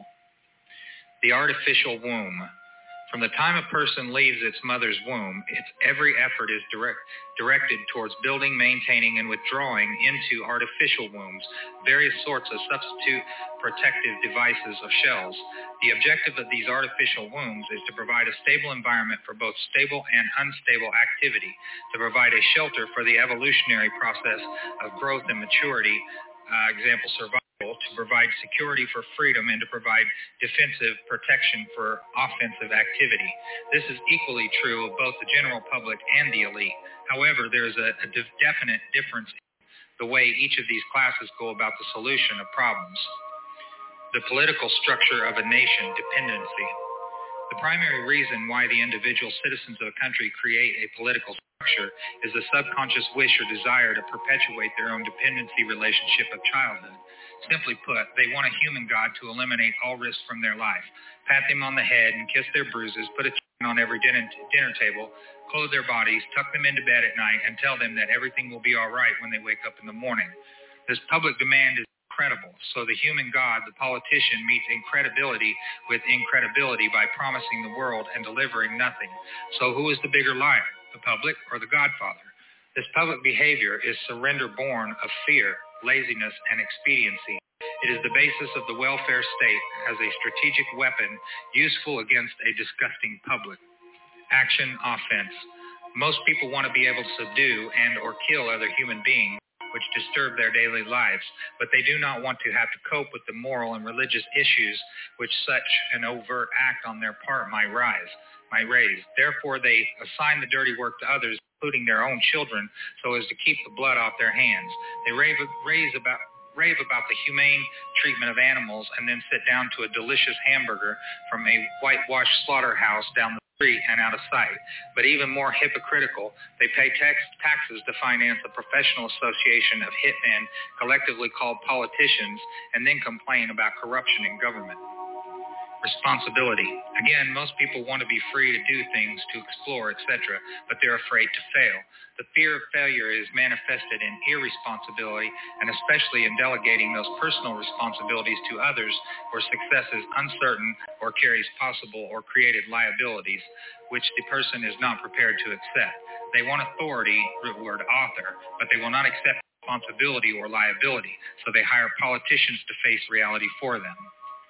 The artificial womb. From the time a person leaves its mother's womb, its every effort is directed towards building, maintaining, and withdrawing into artificial wombs, various sorts of substitute protective devices of shells. The objective of these artificial wombs is to provide a stable environment for both stable and unstable activity, to provide a shelter for the evolutionary process of growth and maturity, example survival, to provide security for freedom, and to provide defensive protection for offensive activity. This is equally true of both the general public and the elite. However, there is a definite difference in the way each of these classes go about the solution of problems. The political structure of a nation, dependency. The primary reason why the individual citizens of a country create a political structure is the subconscious wish or desire to perpetuate their own dependency relationship of childhood. Simply put, they want a human God to eliminate all risks from their life, pat them on the head and kiss their bruises, put a chicken on every dinner table, clothe their bodies, tuck them into bed at night, and tell them that everything will be all right when they wake up in the morning. This public demand is incredible, so the human God, the politician, meets incredibility with incredibility by promising the world and delivering nothing. So who is the bigger liar, the public or the Godfather? This public behavior is surrender born of fear, laziness, and expediency. It is the basis of the welfare state as a strategic weapon useful against a disgusting public. Action, offense. Most people want to be able to subdue and or kill other human beings which disturb their daily lives, but they do not want to have to cope with the moral and religious issues which such an overt act on their part might raise. Therefore, they assign the dirty work to others, including their own children, so as to keep the blood off their hands. They rave rave about the humane treatment of animals and then sit down to a delicious hamburger from a whitewashed slaughterhouse down the street and out of sight. But even more hypocritical, they pay taxes to finance a professional association of hitmen collectively called politicians and then complain about corruption in government. Responsibility. Again, most people want to be free to do things, to explore, etc., but they're afraid to fail. The fear of failure is manifested in irresponsibility, and especially in delegating those personal responsibilities to others where success is uncertain or carries possible or created liabilities, which the person is not prepared to accept. They want authority, the word author, but they will not accept responsibility or liability, so they hire politicians to face reality for them.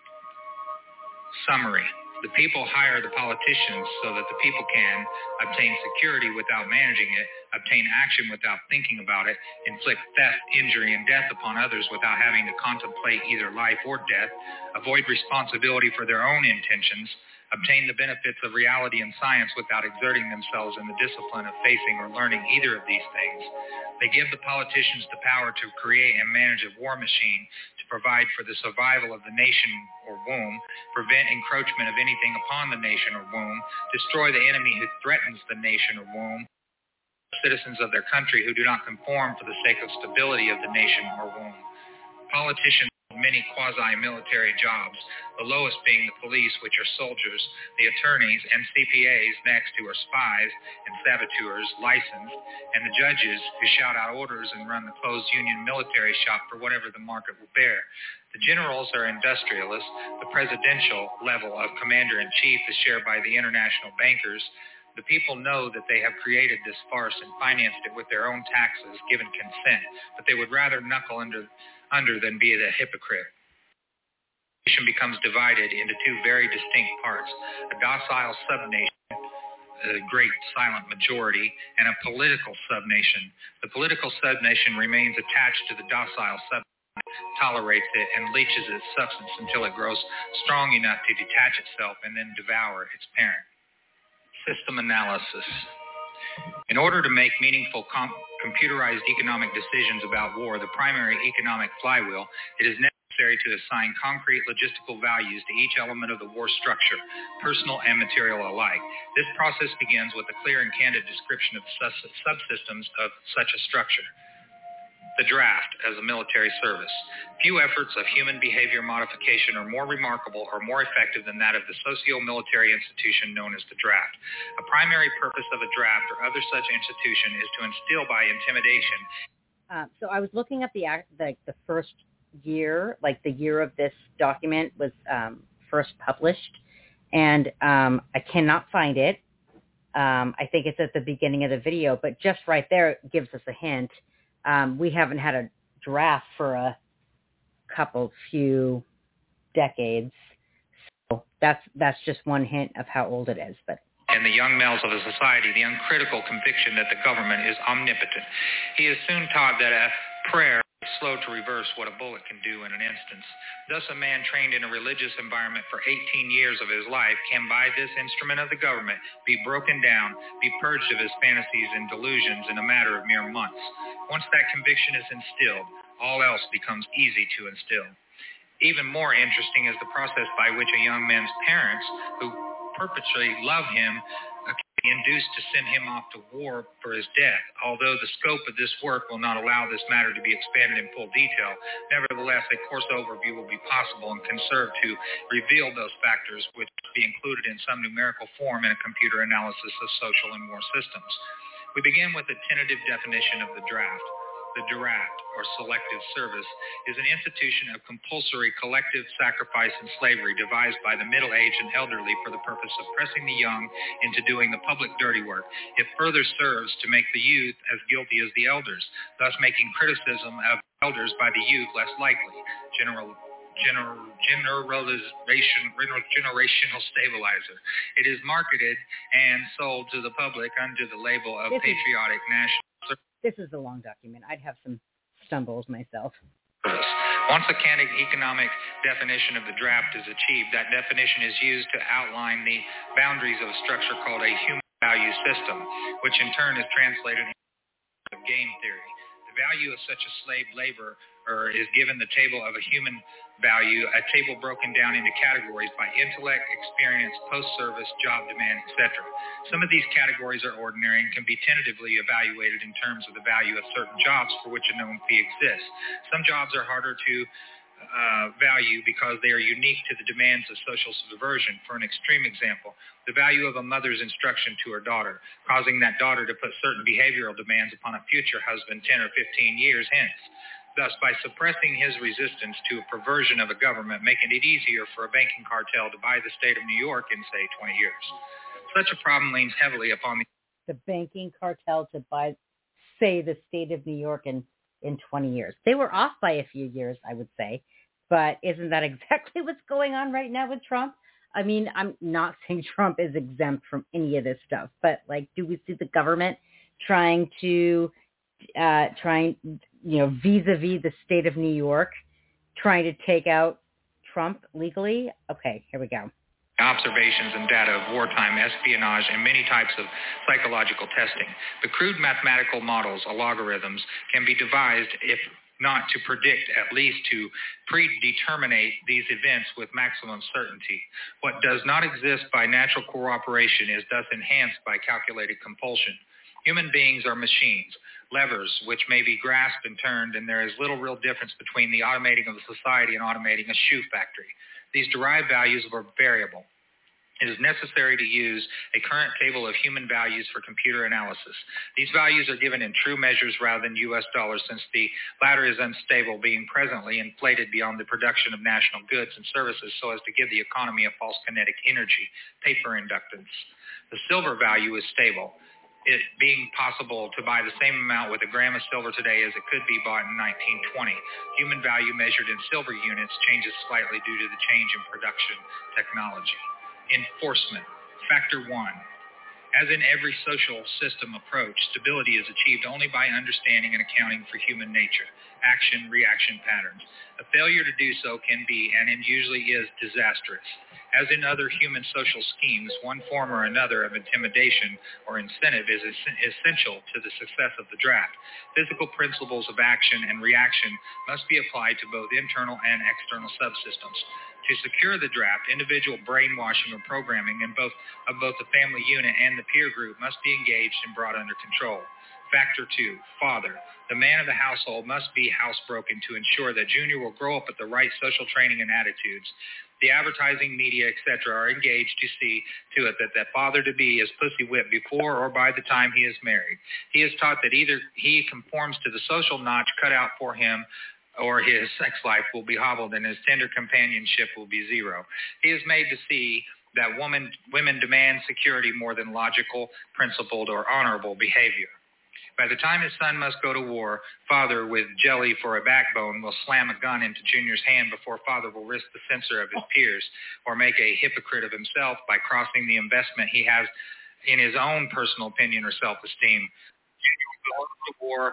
Summary. The people hire the politicians so that the people can obtain security without managing it, obtain action without thinking about it, inflict theft, injury, and death upon others without having to contemplate either life or death, avoid responsibility for their own intentions, obtain the benefits of reality and science without exerting themselves in the discipline of facing or learning either of these things. They give the politicians the power to create and manage a war machine, to provide for the survival of the nation or womb, prevent encroachment of anything upon the nation or womb, destroy the enemy who threatens the nation or womb, citizens of their country who do not conform for the sake of stability of the nation or womb. Politicians have many quasi-military jobs, the lowest being the police, which are soldiers, the attorneys and CPAs next, who are spies and saboteurs licensed, and the judges who shout out orders and run the closed union military shop for whatever the market will bear. The generals are industrialists. The presidential level of commander-in-chief is shared by the international bankers. The people know that they have created this farce and financed it with their own taxes, given consent, but they would rather knuckle under than be the hypocrite. The nation becomes divided into two very distinct parts, a docile subnation, the great silent majority, and a political subnation. The political subnation remains attached to the docile subnation, tolerates it, and leaches its substance until it grows strong enough to detach itself and then devour its parent. System analysis. In order to make meaningful computerized economic decisions about war, the primary economic flywheel, it is necessary to assign concrete logistical values to each element of the war structure, personal and material alike. This process begins with a clear and candid description of subsystems of such a structure. The draft as a military service. Few efforts of human behavior modification are more remarkable or more effective than that of the socio-military institution known as the draft. A primary purpose of a draft or other such institution is to instill by intimidation. So I was looking at the first year, like the year of this document was first published, and I cannot find it. I think it's at the beginning of the video, but just right there it gives us a hint. We haven't had a draft for a few decades. So that's just one hint of how old it is. But in the young males of a society, the uncritical conviction that the government is omnipotent. He is soon taught that a prayer is slow to reverse what a bullet can do in an instance. Thus, a man trained in a religious environment for 18 years of his life can, by this instrument of the government, be broken down, be purged of his fantasies and delusions in a matter of mere months. Once that conviction is instilled, all else becomes easy to instill. Even more interesting is the process by which a young man's parents, who perpetually love him, can be induced to send him off to war for his death. Although the scope of this work will not allow this matter to be expanded in full detail, nevertheless, a course overview will be possible and can serve to reveal those factors which must be included in some numerical form in a computer analysis of social and war systems. We begin with a tentative definition of the draft. The draft, or selective service, is an institution of compulsory collective sacrifice and slavery devised by the middle-aged and elderly for the purpose of pressing the young into doing the public dirty work. It further serves to make the youth as guilty as the elders, thus making criticism of elders by the youth less likely. Generational stabilizer. It is marketed and sold to the public under the label of patriotic national. This is a long document. I'd have some stumbles myself. Once a candid economic definition of the draft is achieved, that definition is used to outline the boundaries of a structure called a human value system, which in turn is translated into game theory. The value of such a slave labor or is given the table of a human value, a table broken down into categories by intellect, experience, post-service, job demand, etc. Some of these categories are ordinary and can be tentatively evaluated in terms of the value of certain jobs for which a known fee exists. Some jobs are harder to value because they are unique to the demands of social subversion. For an extreme example, the value of a mother's instruction to her daughter, causing that daughter to put certain behavioral demands upon a future husband 10 or 15 years hence. Thus, by suppressing his resistance to a perversion of a government, making it easier for a banking cartel to buy the state of New York in, say, 20 years. Such a problem leans heavily upon the banking cartel to buy, say, the state of New York in 20 years. They were off by a few years, I would say. But isn't that exactly what's going on right now with Trump? I mean, I'm not saying Trump is exempt from any of this stuff, but like, do we see the government trying vis-a-vis the state of New York, trying to take out Trump legally? Okay, here we go. Observations and data of wartime espionage and many types of psychological testing. The crude mathematical models, algorithms, can be devised, if not to predict, at least to predeterminate these events with maximum certainty. What does not exist by natural cooperation is thus enhanced by calculated compulsion. Human beings are machines, levers which may be grasped and turned, and there is little real difference between the automating of a society and automating a shoe factory. These derived values are variable. It is necessary to use a current table of human values for computer analysis. These values are given in true measures rather than U.S. dollars, since the latter is unstable, being presently inflated beyond the production of national goods and services so as to give the economy a false kinetic energy, paper inductance. The silver value is stable, it being possible to buy the same amount with a gram of silver today as it could be bought in 1920. Human value measured in silver units changes slightly due to the change in production technology. Enforcement. Factor 1. As in every social system approach, stability is achieved only by understanding and accounting for human nature, action-reaction patterns. A failure to do so can be, and it usually is, disastrous. As in other human social schemes, one form or another of intimidation or incentive is essential to the success of the draft. Physical principles of action and reaction must be applied to both internal and external subsystems. To secure the draft, individual brainwashing or programming in both the family unit and the peer group must be engaged and brought under control. Factor 2, father. The man of the household must be housebroken to ensure that Junior will grow up with the right social training and attitudes. The advertising, media, etc. are engaged to see to it that father-to-be is pussy whipped before or by the time he is married. He is taught that either he conforms to the social notch cut out for him, or his sex life will be hobbled and his tender companionship will be zero. He is made to see that women demand security more than logical, principled, or honorable behavior. By the time his son must go to war, father with jelly for a backbone will slam a gun into Junior's hand before father will risk the censor of his peers or make a hypocrite of himself by crossing the investment he has in his own personal opinion or self-esteem. Junior will go to war.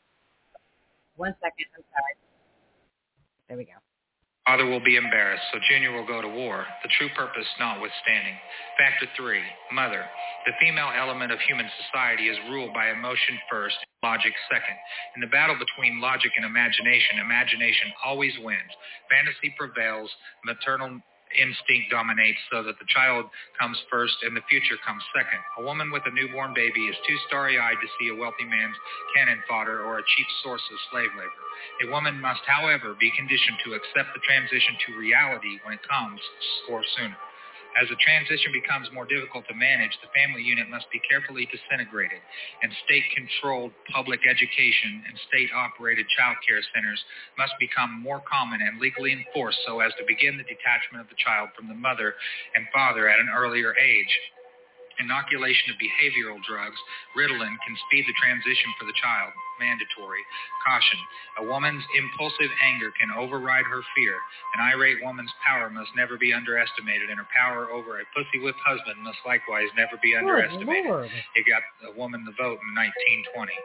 1 second, I'm sorry. There we go. Father will be embarrassed, so Junior will go to war, the true purpose notwithstanding. Factor 3, mother. The female element of human society is ruled by emotion first, logic second. In the battle between logic and imagination, imagination always wins. Fantasy prevails, maternal instinct dominates so that the child comes first and the future comes second. A woman with a newborn baby is too starry-eyed to see a wealthy man's cannon fodder or a cheap source of slave labor. A woman must, however, be conditioned to accept the transition to reality when it comes, or sooner. As the transition becomes more difficult to manage, the family unit must be carefully disintegrated, and state-controlled public education and state-operated child care centers must become more common and legally enforced so as to begin the detachment of the child from the mother and father at an earlier age. Inoculation of behavioral drugs, Ritalin, can speed the transition for the child. Mandatory. Caution. A woman's impulsive anger can override her fear. An irate woman's power must never be underestimated, and her power over a pussy-whipped husband must likewise never be underestimated. Lord. It got a woman the vote in 1920.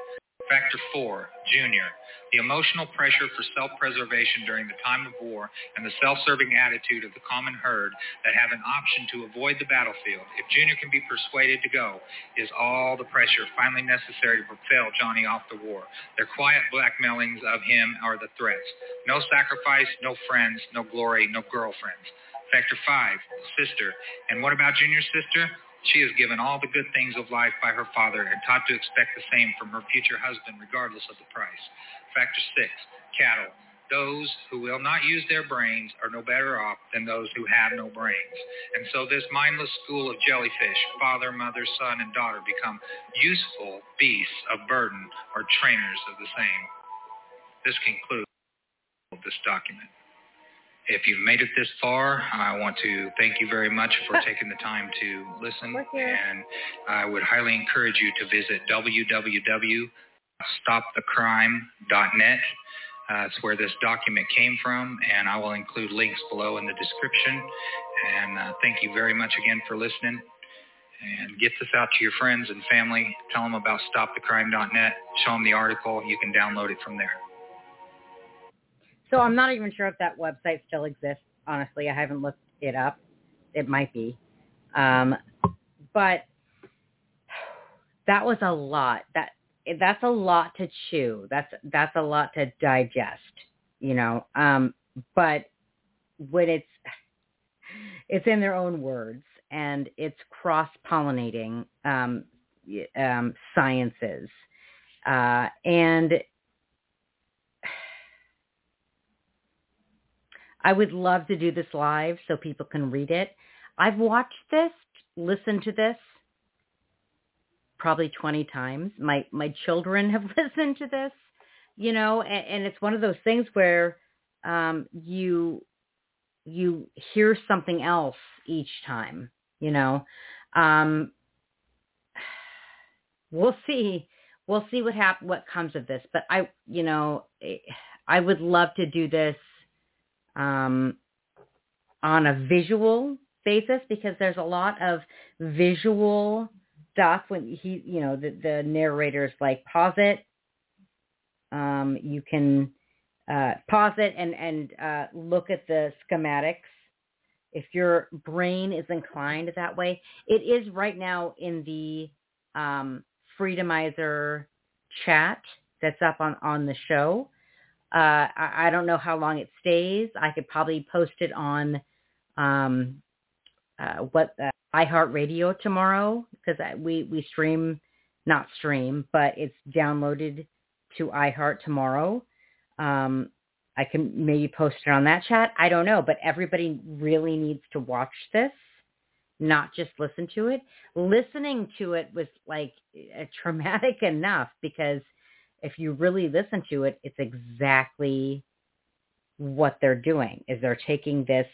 Factor 4, Junior. The emotional pressure for self-preservation during the time of war and the self-serving attitude of the common herd that have an option to avoid the battlefield, if Junior can be persuaded to go, is all the pressure finally necessary to propel Johnny off the war. Their quiet blackmailings of him are the threats. No sacrifice, no friends, no glory, no girlfriends. Factor 5, Sister. And what about Junior's sister? She is given all the good things of life by her father and taught to expect the same from her future husband regardless of the price. Factor 6, Cattle. Those who will not use their brains are no better off than those who have no brains. And so this mindless school of jellyfish, father, mother, son, and daughter, become useful beasts of burden or trainers of the same. This concludes this document. If you've made it this far, I want to thank you very much for taking the time to listen. And I would highly encourage you to visit www.stopthecrime.net. It's where this document came from, and I will include links below in the description. And thank you very much again for listening. And get this out to your friends and family. Tell them about stopthecrime.net. Show them the article. You can download it from there. So I'm not even sure if that website still exists. Honestly, I haven't looked it up. It might be. But that was a lot. That's a lot to chew. That's a lot to digest, you know. But when it's in their own words, and it's cross-pollinating sciences. And I would love to do this live so people can read it. I've watched this, listened to this probably 20 times. My children have listened to this, you know, and it's one of those things where you hear something else each time, you know. We'll see what comes of this, but I would love to do this on a visual basis, because there's a lot of visual stuff when the narrator's like, pause it. You can pause it and look at the schematics. If your brain is inclined that way, it is right now in the Freedomizer chat that's up on the show. I don't know how long it stays. I could probably post it on iHeartRadio tomorrow, because we not stream, but it's downloaded to iHeart tomorrow. I can maybe post it on that chat. I don't know, but everybody really needs to watch this, not just listen to it. Listening to it was like traumatic enough, because if you really listen to it, it's exactly what they're doing. Is they're taking this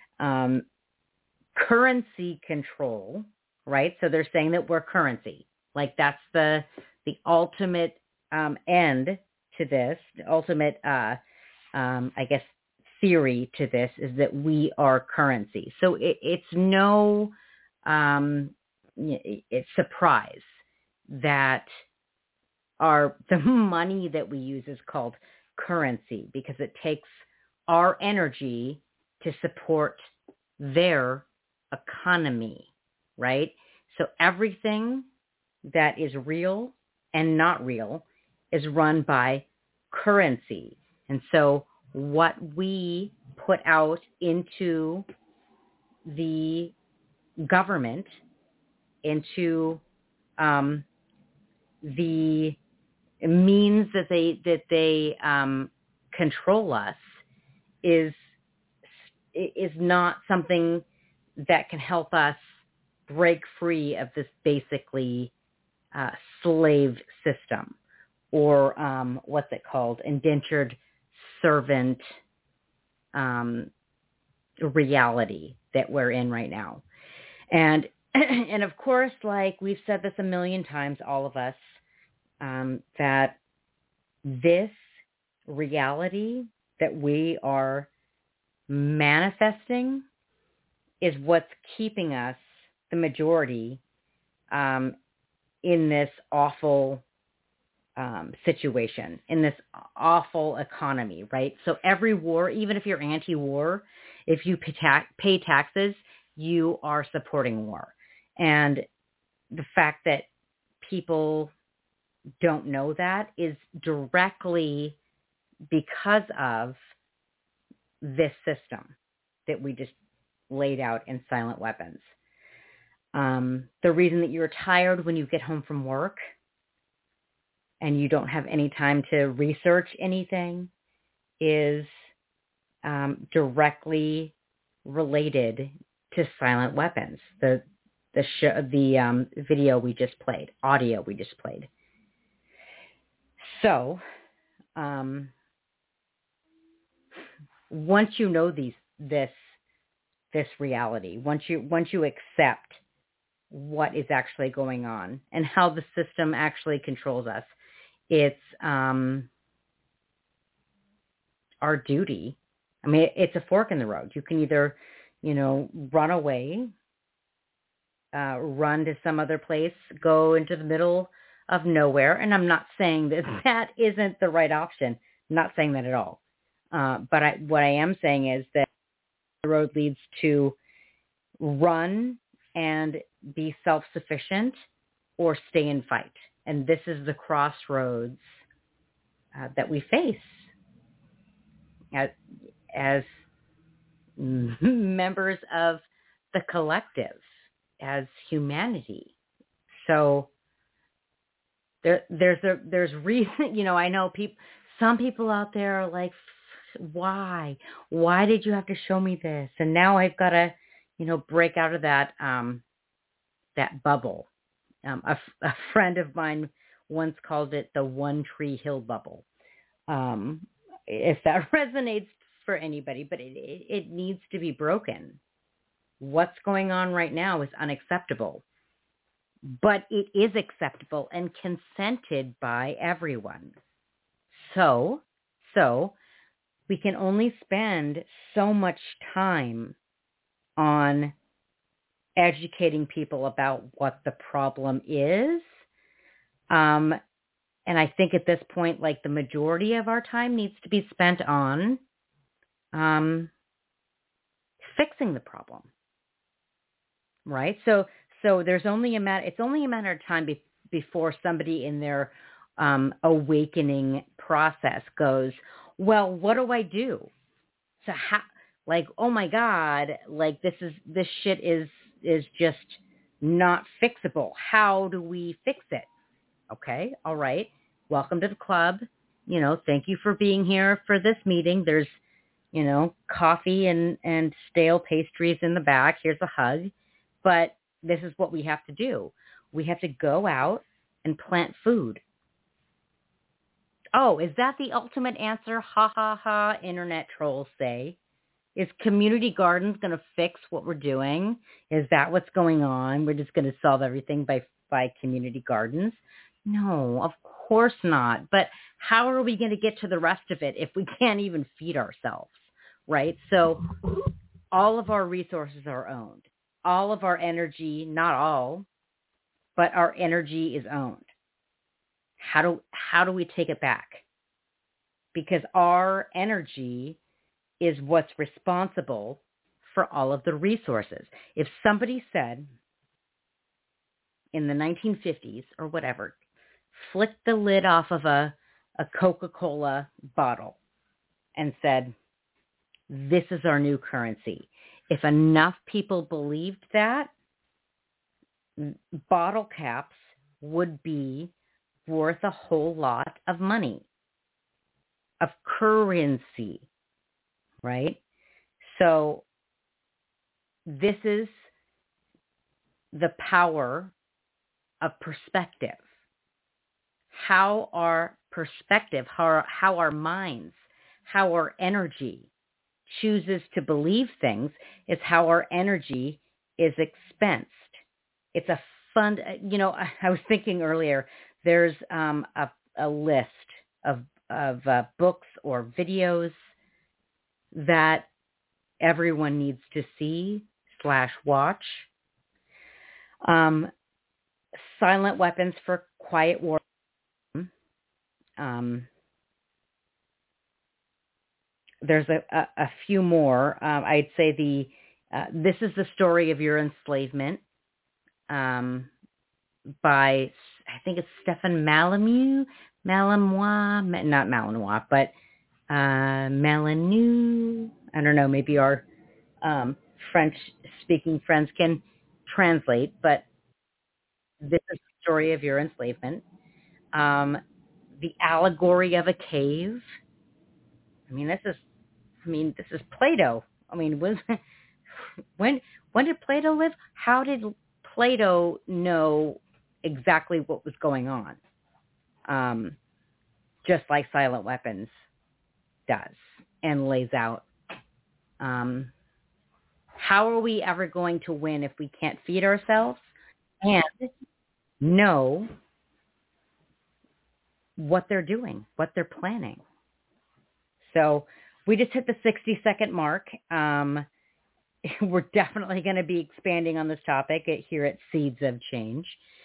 currency control, right? So they're saying that we're currency. Like that's the ultimate end to this. The ultimate, I guess, theory to this is that we are currency. So it's no it's surprise that the money that we use is called currency, because it takes our energy to support their economy, right? So everything that is real and not real is run by currency. And so what we put out into the government, into the means that they control us, is not something that can help us break free of this basically slave system, or what's it called, indentured servant reality that we're in right now. And of course, like we've said this a million times, all of us, that this reality that we are manifesting is what's keeping us, the majority, in this awful situation, in this awful economy, right? So every war, even if you're anti-war, if you pay taxes, you are supporting war. And the fact that people don't know that is directly because of this system that we just laid out in Silent Weapons. The reason that you're tired when you get home from work and you don't have any time to research anything is directly related to Silent Weapons, the video we just played, audio we just played. So, once you know this reality, once you accept what is actually going on and how the system actually controls us, it's our duty. I mean, it's a fork in the road. You can either, run away, run to some other place, go into the middle of nowhere. And I'm not saying that isn't the right option. I'm not saying that at all. But what I am saying is that the road leads to run and be self-sufficient or stay and fight. And this is the crossroads that we face as members of the collective, as humanity. So there's reason, I know some people out there are like, why did you have to show me this? And now I've got to, break out of that bubble. A friend of mine once called it the One Tree Hill bubble. If that resonates for anybody, but it needs to be broken. What's going on right now is unacceptable, but it is acceptable and consented by everyone. So we can only spend so much time on educating people about what the problem is. And I think at this point, like, the majority of our time needs to be spent on fixing the problem, right? So it's only a matter of time before somebody in their awakening process goes, well, what do I do? So how, like, oh my God, like this shit is just not fixable. How do we fix it? Okay. All right. Welcome to the club. Thank you for being here for this meeting. There's, coffee and stale pastries in the back. Here's a hug. But this is what we have to do. We have to go out and plant food. Oh, is that the ultimate answer? Ha, ha, ha, internet trolls say. Is community gardens going to fix what we're doing? Is that what's going on? We're just going to solve everything by community gardens? No, of course not. But how are we going to get to the rest of it if we can't even feed ourselves, right? So all of our resources are owned. All of our energy, not all, but our energy is owned. How do we take it back? Because our energy is what's responsible for all of the resources. If somebody said in the 1950s or whatever, flicked the lid off of a Coca-Cola bottle and said, this is our new currency. If enough people believed that, bottle caps would be worth a whole lot of money, of currency, right? So this is the power of perspective. How our perspective, how our minds, how our energy chooses to believe things is how our energy is expensed. It's a fund. I was thinking earlier, there's a list of books or videos that everyone needs to see / watch. Silent Weapons for Quiet War. there's a few more. I'd say this is the story of your enslavement by, I think it's Stephen Malanois, not Malanois, but Malanois. I don't know, maybe our French-speaking friends can translate, but this is the story of your enslavement. The allegory of a cave. This is Plato. When did Plato live? How did Plato know exactly what was going on? Just like Silent Weapons does and lays out. How are we ever going to win if we can't feed ourselves and know what they're doing, what they're planning? So we just hit the 60-second mark. We're definitely going to be expanding on this topic here at Seeds of Change.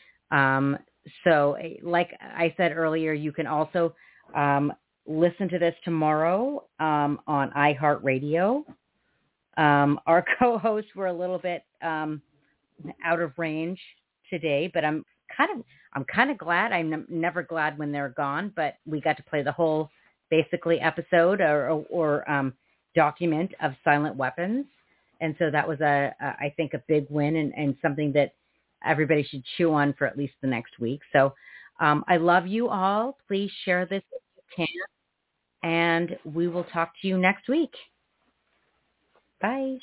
So like I said earlier, you can also listen to this tomorrow on iHeartRadio. Our co-hosts were a little bit out of range today, but I'm kind of glad. I'm never glad when they're gone, but we got to play the whole basically episode or document of Silent Weapons. And so that was I think a big win and something that everybody should chew on for at least the next week. So I love you all. Please share this if you can. And we will talk to you next week. Bye.